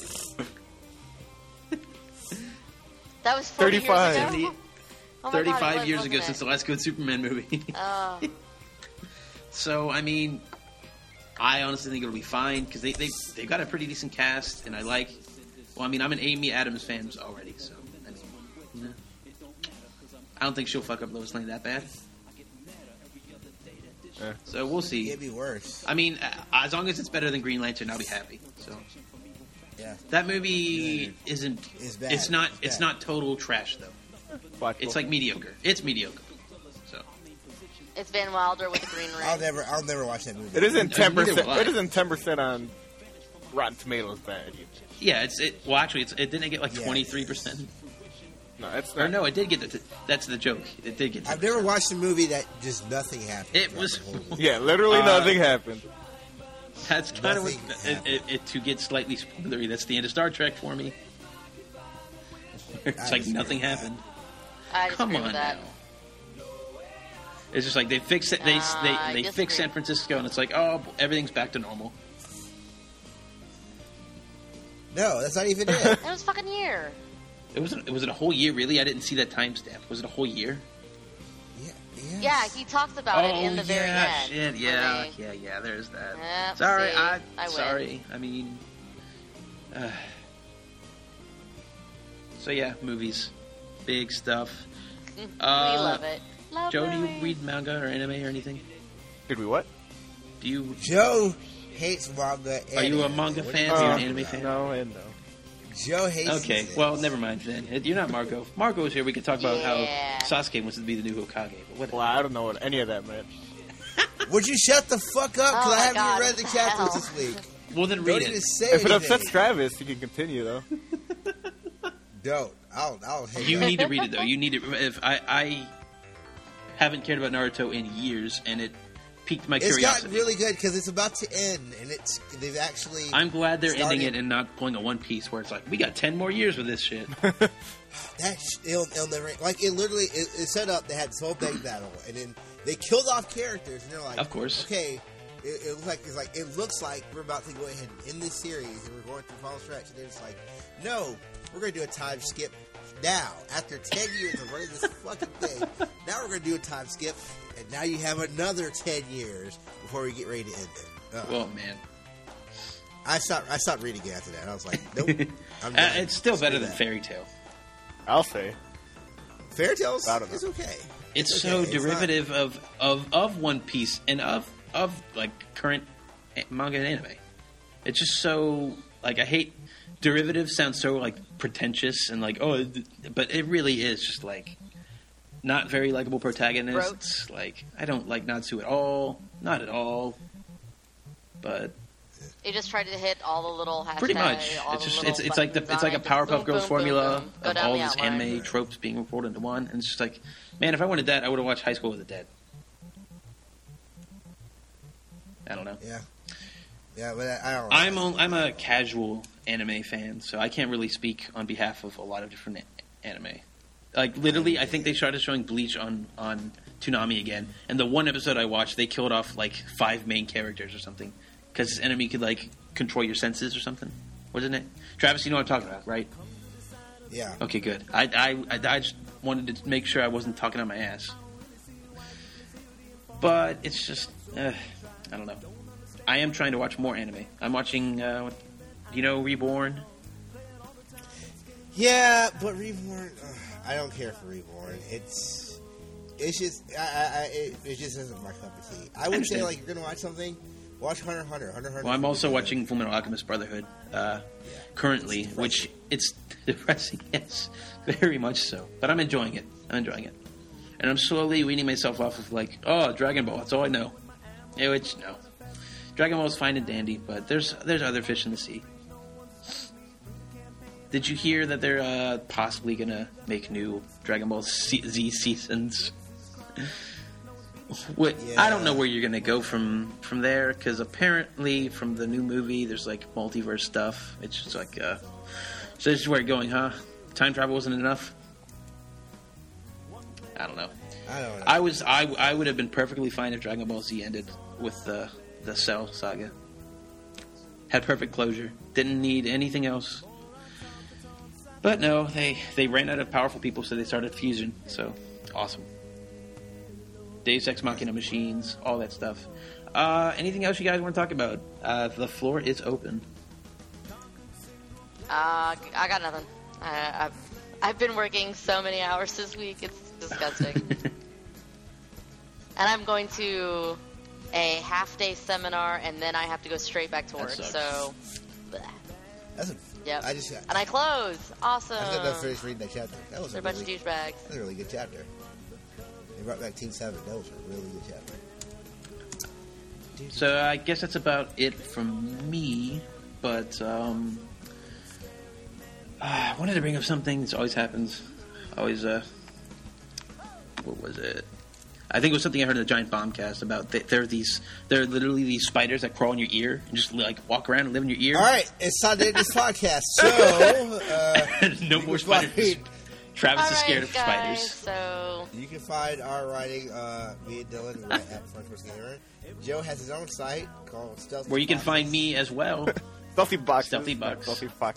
Speaker 1: That was forty
Speaker 4: thirty-five.
Speaker 1: years ago?
Speaker 3: seventy,
Speaker 1: Oh my God, it
Speaker 3: thirty-five
Speaker 1: was,
Speaker 3: years
Speaker 1: wasn't
Speaker 3: ago
Speaker 1: it?
Speaker 3: since the last good Superman movie.
Speaker 1: Oh,
Speaker 3: So I mean, I honestly think it'll be fine because they they they've got a pretty decent cast, and I like. Well, I mean, I'm an Amy Adams fan already, so I mean, you know, I don't think she'll fuck up Lois Lane that bad.
Speaker 4: Eh.
Speaker 3: So we'll see.
Speaker 2: It'd be worse.
Speaker 3: I mean, uh, as long as it's better than Green Lantern, I'll be happy. So
Speaker 2: Yeah.
Speaker 3: that movie isn't.
Speaker 2: It's bad.
Speaker 3: It's not.
Speaker 2: It's
Speaker 3: It's
Speaker 2: bad.
Speaker 3: not total trash though.
Speaker 4: Watchable.
Speaker 3: It's like mediocre. It's mediocre. So
Speaker 1: it's Van Wilder with the green ring.
Speaker 2: I'll never. I'll never watch that movie.
Speaker 4: It isn't
Speaker 3: Uh,
Speaker 4: ten
Speaker 3: neither
Speaker 4: percent.
Speaker 3: will I.
Speaker 4: It isn't ten percent on Rotten Tomatoes bad.
Speaker 3: yeah, it's it. Well, actually, it's, it didn't get like
Speaker 2: Yeah,
Speaker 3: twenty three percent.
Speaker 4: No, that's
Speaker 3: Or
Speaker 4: not.
Speaker 3: no, it did get the. T- that's the joke. It did get. To
Speaker 2: I've
Speaker 3: the
Speaker 2: never
Speaker 3: turtle.
Speaker 2: watched a movie that just nothing happened.
Speaker 3: It
Speaker 2: throughout
Speaker 3: was-
Speaker 2: the whole movie.
Speaker 4: Yeah, literally
Speaker 3: Uh,
Speaker 4: nothing happened.
Speaker 3: That's kind of what,
Speaker 2: Nothing
Speaker 3: it, it, it, to get slightly spoilery. That's the end of Star Trek for me. It's
Speaker 2: I
Speaker 3: like
Speaker 2: disagree
Speaker 3: nothing
Speaker 2: with that.
Speaker 3: happened.
Speaker 1: I
Speaker 3: Come
Speaker 1: disagree
Speaker 3: on
Speaker 1: with that.
Speaker 3: now. It's just like they fix it. They
Speaker 1: Uh, I
Speaker 3: they they
Speaker 1: disagree.
Speaker 3: fix San Francisco, and it's like, oh, everything's back to normal.
Speaker 2: No, that's not even it.
Speaker 1: It was a fucking year.
Speaker 3: It was it was it a whole year really? I didn't see that timestamp. Was it a whole year?
Speaker 2: yeah, yes.
Speaker 1: Yeah, he talks about it in the very
Speaker 3: Oh, yeah,
Speaker 1: end.
Speaker 3: shit,
Speaker 1: when
Speaker 3: yeah,
Speaker 1: they-
Speaker 3: yeah, yeah. There's that.
Speaker 1: Yep,
Speaker 3: sorry,
Speaker 1: see,
Speaker 3: I,
Speaker 1: I win.
Speaker 3: sorry. I mean, uh, so yeah, movies, big stuff.
Speaker 1: we
Speaker 3: Uh,
Speaker 1: love it. Love
Speaker 3: Joe, do you
Speaker 1: it.
Speaker 3: read manga or anime or anything?
Speaker 4: Did we what?
Speaker 3: Do you?
Speaker 2: Joe hates manga. And
Speaker 3: Are you a
Speaker 2: anime.
Speaker 3: manga
Speaker 2: What
Speaker 3: fan?
Speaker 2: are
Speaker 3: Are you
Speaker 2: you
Speaker 3: an
Speaker 2: talking
Speaker 3: anime
Speaker 2: about?
Speaker 3: fan?
Speaker 4: No and no.
Speaker 2: Joe hates.
Speaker 3: Okay,
Speaker 2: these
Speaker 3: well,
Speaker 2: things.
Speaker 3: never mind then. You're not Marco. Marco's here. We could talk about
Speaker 1: Yeah.
Speaker 3: how Sasuke wants to be the new Hokage. But what?
Speaker 4: Well, I don't know what any of that meant.
Speaker 2: Would you shut the fuck up? Because
Speaker 1: Oh
Speaker 2: I
Speaker 1: my
Speaker 2: haven't
Speaker 1: God,
Speaker 2: even read the
Speaker 1: what the
Speaker 2: chapters
Speaker 1: hell?
Speaker 2: this week.
Speaker 3: Well, then
Speaker 2: Don't
Speaker 3: read
Speaker 2: even
Speaker 3: it.
Speaker 2: say
Speaker 4: If it
Speaker 2: anything.
Speaker 4: upsets Travis, you can continue though.
Speaker 2: Don't. I'll. I'll hate
Speaker 3: You
Speaker 2: that.
Speaker 3: need to read it though. You need it. If I, I haven't cared about Naruto in years, and it piqued my
Speaker 2: It's
Speaker 3: curiosity.
Speaker 2: gotten really good because it's about to end, and it's they've actually.
Speaker 3: I'm glad they're ending
Speaker 2: started-
Speaker 3: it and not pulling a One Piece where it's like we got ten more years with this shit.
Speaker 2: That sh- it'll, it'll never like it. Literally, it, it set up. They had this whole big battle, and then they killed off characters, and they're like,
Speaker 3: Of course.
Speaker 2: okay. It, it looks like it's like it looks like we're about to go ahead and end this series, and we're going through the final stretch. And they're just like, no, we're going to do a time skip now. After ten years of running this fucking thing, now we're going to do a time skip, and now you have another ten years before we get ready to end it. Uh,
Speaker 3: Well, man,
Speaker 2: I stopped. I stopped reading it after that. I was like, nope. I'm
Speaker 3: uh,
Speaker 2: done.
Speaker 3: it's still better
Speaker 2: Screw
Speaker 3: than
Speaker 2: that.
Speaker 3: Fairy Tale.
Speaker 4: I'll say.
Speaker 2: Fairy Tales.
Speaker 4: I don't know.
Speaker 2: It's okay.
Speaker 3: It's,
Speaker 2: okay.
Speaker 3: so
Speaker 2: It's not-
Speaker 3: derivative of, of of One Piece and of of like current a- manga and anime. It's just so like I hate derivative sounds so like pretentious and like oh, th- but it really is just like not very likable protagonists. Like I don't like Natsu at all, not at all. But
Speaker 1: They just tried to hit all the little hashtags.
Speaker 3: pretty much,
Speaker 1: all
Speaker 3: it's
Speaker 1: the
Speaker 3: just
Speaker 1: little
Speaker 3: it's it's like the
Speaker 1: buttons
Speaker 3: it's like a
Speaker 1: on it. Just
Speaker 3: Powerpuff
Speaker 1: boom,
Speaker 3: Girls
Speaker 1: boom,
Speaker 3: formula
Speaker 1: boom, boom. Go
Speaker 3: of
Speaker 1: down
Speaker 3: all
Speaker 1: the
Speaker 3: these
Speaker 1: outline.
Speaker 3: anime tropes being rolled into one, and it's just like, man, if I wanted that, I would have watched High School with the Dead. I don't know.
Speaker 2: Yeah. Yeah, but I, I don't.
Speaker 3: I'm a, I'm a casual anime fan, so I can't really speak on behalf of a lot of different a- anime. Like literally, I think they started showing Bleach on on Toonami again, and the one episode I watched, they killed off like five main characters or something because this enemy could like control your senses or something, wasn't it? Travis, you know what I'm talking about, right?
Speaker 2: Yeah.
Speaker 3: Okay, good. I I I, I just wanted to make sure I wasn't talking on my ass, but it's just uh, I don't know. I am trying to watch more anime. I'm watching, uh, what- you know, Reborn.
Speaker 2: Yeah, but Reborn, uh, I don't care for Reborn. It's, it's just, I, I, I it, it just isn't my cup of tea. I would say
Speaker 3: understand.
Speaker 2: like you're gonna watch something, watch Hunter x Hunter. Hunter x Hunter.
Speaker 3: Well, I'm also watching Fullmetal Alchemist Brotherhood uh,
Speaker 2: Yeah.
Speaker 3: currently,
Speaker 2: It's
Speaker 3: which it's depressing, yes, very much so. But I'm enjoying it. I'm enjoying it, and I'm slowly weaning myself off of like, oh, Dragon Ball. That's all I know. Yeah, which no, Dragon Ball is fine and dandy, but there's there's other fish in the sea. Did you hear that they're uh, possibly gonna make new Dragon Ball Z, Z seasons? What, I don't know where you're gonna go from from there because apparently from the new movie there's like multiverse stuff. It's just like uh, so this is where you're going, huh? Time travel wasn't enough. I don't know.
Speaker 2: I don't know.
Speaker 3: I was I I would have been perfectly fine if Dragon Ball Z ended with the the Cell saga. Had perfect closure. Didn't need anything else. But no, they they ran out of powerful people, so they started Fusion. So awesome. Deus Ex Machina machines, all that stuff. Uh, anything else you guys want to talk about? Uh, the floor is open.
Speaker 1: Uh, I got nothing. I, I've I've been working so many hours this week. It's disgusting. And I'm going to a half day seminar, and then I have to go straight back to
Speaker 3: That
Speaker 1: work.
Speaker 3: sucks.
Speaker 1: So, bleh.
Speaker 2: That's a,
Speaker 1: Yep.
Speaker 2: I just,
Speaker 1: and I close. Awesome.
Speaker 2: I just got done finished reading that chapter. That was
Speaker 1: They're
Speaker 2: a
Speaker 1: a bunch
Speaker 2: really,
Speaker 1: of douchebags.
Speaker 2: that was a really good chapter. They brought back Team Seven. That was a really good chapter.
Speaker 3: So I guess that's about it from me. But um, uh, I wanted to bring up something. This always happens. always, uh, what was it? I think it was something I heard in the Giant Bombcast about. Th- there are these, they're literally these spiders that crawl in your ear and just like walk around and live in your ear.
Speaker 2: All right, it's time to end this podcast. So, uh,
Speaker 3: no
Speaker 2: you
Speaker 3: more
Speaker 2: can find-
Speaker 3: spiders. Travis
Speaker 1: All
Speaker 3: is scared
Speaker 1: right,
Speaker 3: of
Speaker 1: guys,
Speaker 3: spiders.
Speaker 1: So
Speaker 2: You can find our writing, uh, me and Dylan, we're at Front Person Gamer. Joe has his own site called Stealthy
Speaker 3: Where you can
Speaker 2: Boxes.
Speaker 3: find me as well.
Speaker 4: Stealthy boxes.
Speaker 3: Stealthy
Speaker 4: not
Speaker 3: Box.
Speaker 4: Stealthy foxes.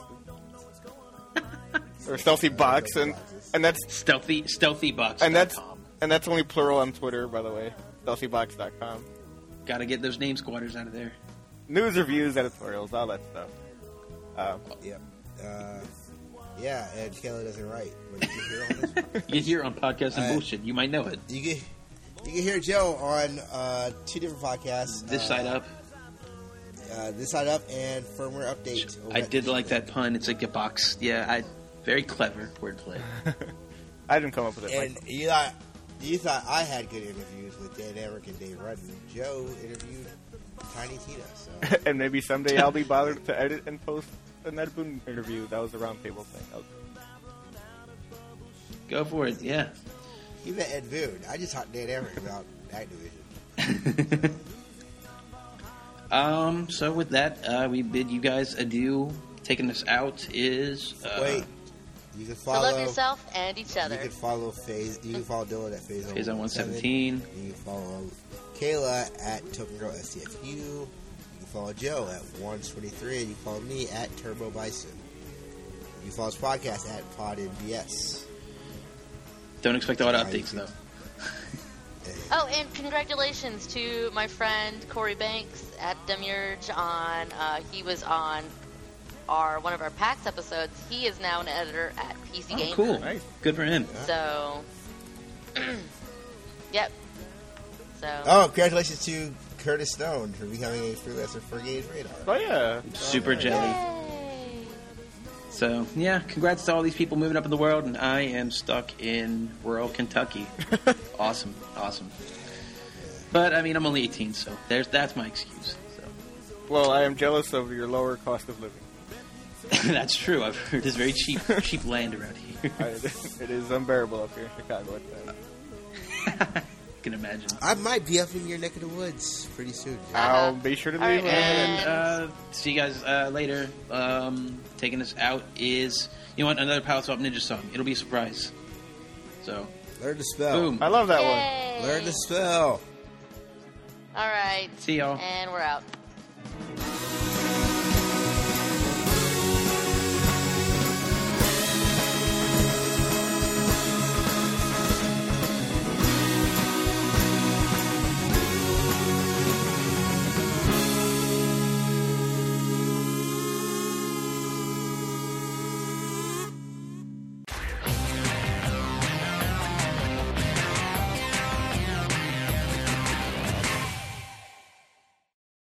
Speaker 4: Or stealthy box, and and that's
Speaker 3: Stealthy, stealthybox.
Speaker 4: and that's and that's only plural on Twitter, by the way. stealthy box dot com.
Speaker 3: Gotta get those name squatters out of there.
Speaker 4: News, reviews, editorials, all that stuff. Um,
Speaker 2: Yep. Uh, yeah, and Kayla doesn't write. But you can hear all this.
Speaker 3: You can hear on Podcast and
Speaker 2: Uh,
Speaker 3: Bullshit. You might know it.
Speaker 2: You can, you can hear Joe on uh, two different podcasts.
Speaker 3: This
Speaker 2: uh,
Speaker 3: side up.
Speaker 2: Uh, this side up and firmware update. over
Speaker 3: I
Speaker 2: at
Speaker 3: did
Speaker 2: the-
Speaker 3: like that pun. It's like a box. Yeah, I very clever wordplay.
Speaker 4: I didn't come up with it.
Speaker 2: And
Speaker 4: Like,
Speaker 2: you thought you thought I had good interviews with Dan Emmerich and Dave Rudden. Joe interviewed Tiny Tina. So
Speaker 4: and maybe someday I'll be bothered to edit and post an Ed Boon interview. That was a roundtable thing. That was-
Speaker 3: Go for it. Yeah.
Speaker 2: he met Ed Boon. I just talked Dan Emmerich about Activision.
Speaker 3: Um. So with that, uh, we bid you guys adieu. Taking us out is uh,
Speaker 2: Wait, you can
Speaker 1: so
Speaker 2: follow.
Speaker 1: love yourself and each
Speaker 2: You
Speaker 1: other.
Speaker 2: can follow Phase. You can follow Dylan at Phase
Speaker 3: Phase on one seventeen.
Speaker 2: You can follow Kayla at Token Girl S T F U. You can follow Joe at one twenty-three, and you can follow me at Turbo Bison. You can follow this podcast at Pod N B S.
Speaker 3: Don't expect a lot of
Speaker 2: Yeah, you
Speaker 3: updates
Speaker 2: can-
Speaker 3: though.
Speaker 1: Oh, and congratulations to my friend Corey Banks at Demiurge on. Uh, he was on our one of our PAX episodes. He is now an editor at P C
Speaker 3: Oh,
Speaker 1: Gamer.
Speaker 3: cool.
Speaker 4: Nice.
Speaker 3: Good for him.
Speaker 1: So, yep. So.
Speaker 2: Oh, congratulations to Curtis Stone for becoming a freelancer for Gauge Radar.
Speaker 4: Oh yeah.
Speaker 3: Super
Speaker 2: yeah.
Speaker 3: jelly.
Speaker 1: Yay.
Speaker 3: So yeah, congrats to all these people moving up in the world, and I am stuck in rural Kentucky. Awesome, awesome. But I mean, I'm only eighteen, so there's that's my excuse. So
Speaker 4: Well, I am jealous of your lower cost of living.
Speaker 3: that's true. I've heard there's very cheap, cheap land around here.
Speaker 4: I, it is unbearable up here in Chicago at that.
Speaker 3: I can imagine.
Speaker 2: I might be up in your neck of the woods pretty soon. Joe.
Speaker 4: I'll be sure to
Speaker 1: All
Speaker 4: leave.
Speaker 1: right,
Speaker 3: And
Speaker 1: And-
Speaker 3: uh, see you guys uh, later. Um, taking us out is you know what? Another Power Swap Ninja song. It'll be a surprise. So
Speaker 2: Learn to spell.
Speaker 3: boom.
Speaker 4: I love that one.
Speaker 1: Yay.
Speaker 2: Learn to spell.
Speaker 1: All right.
Speaker 3: See y'all.
Speaker 1: And we're out.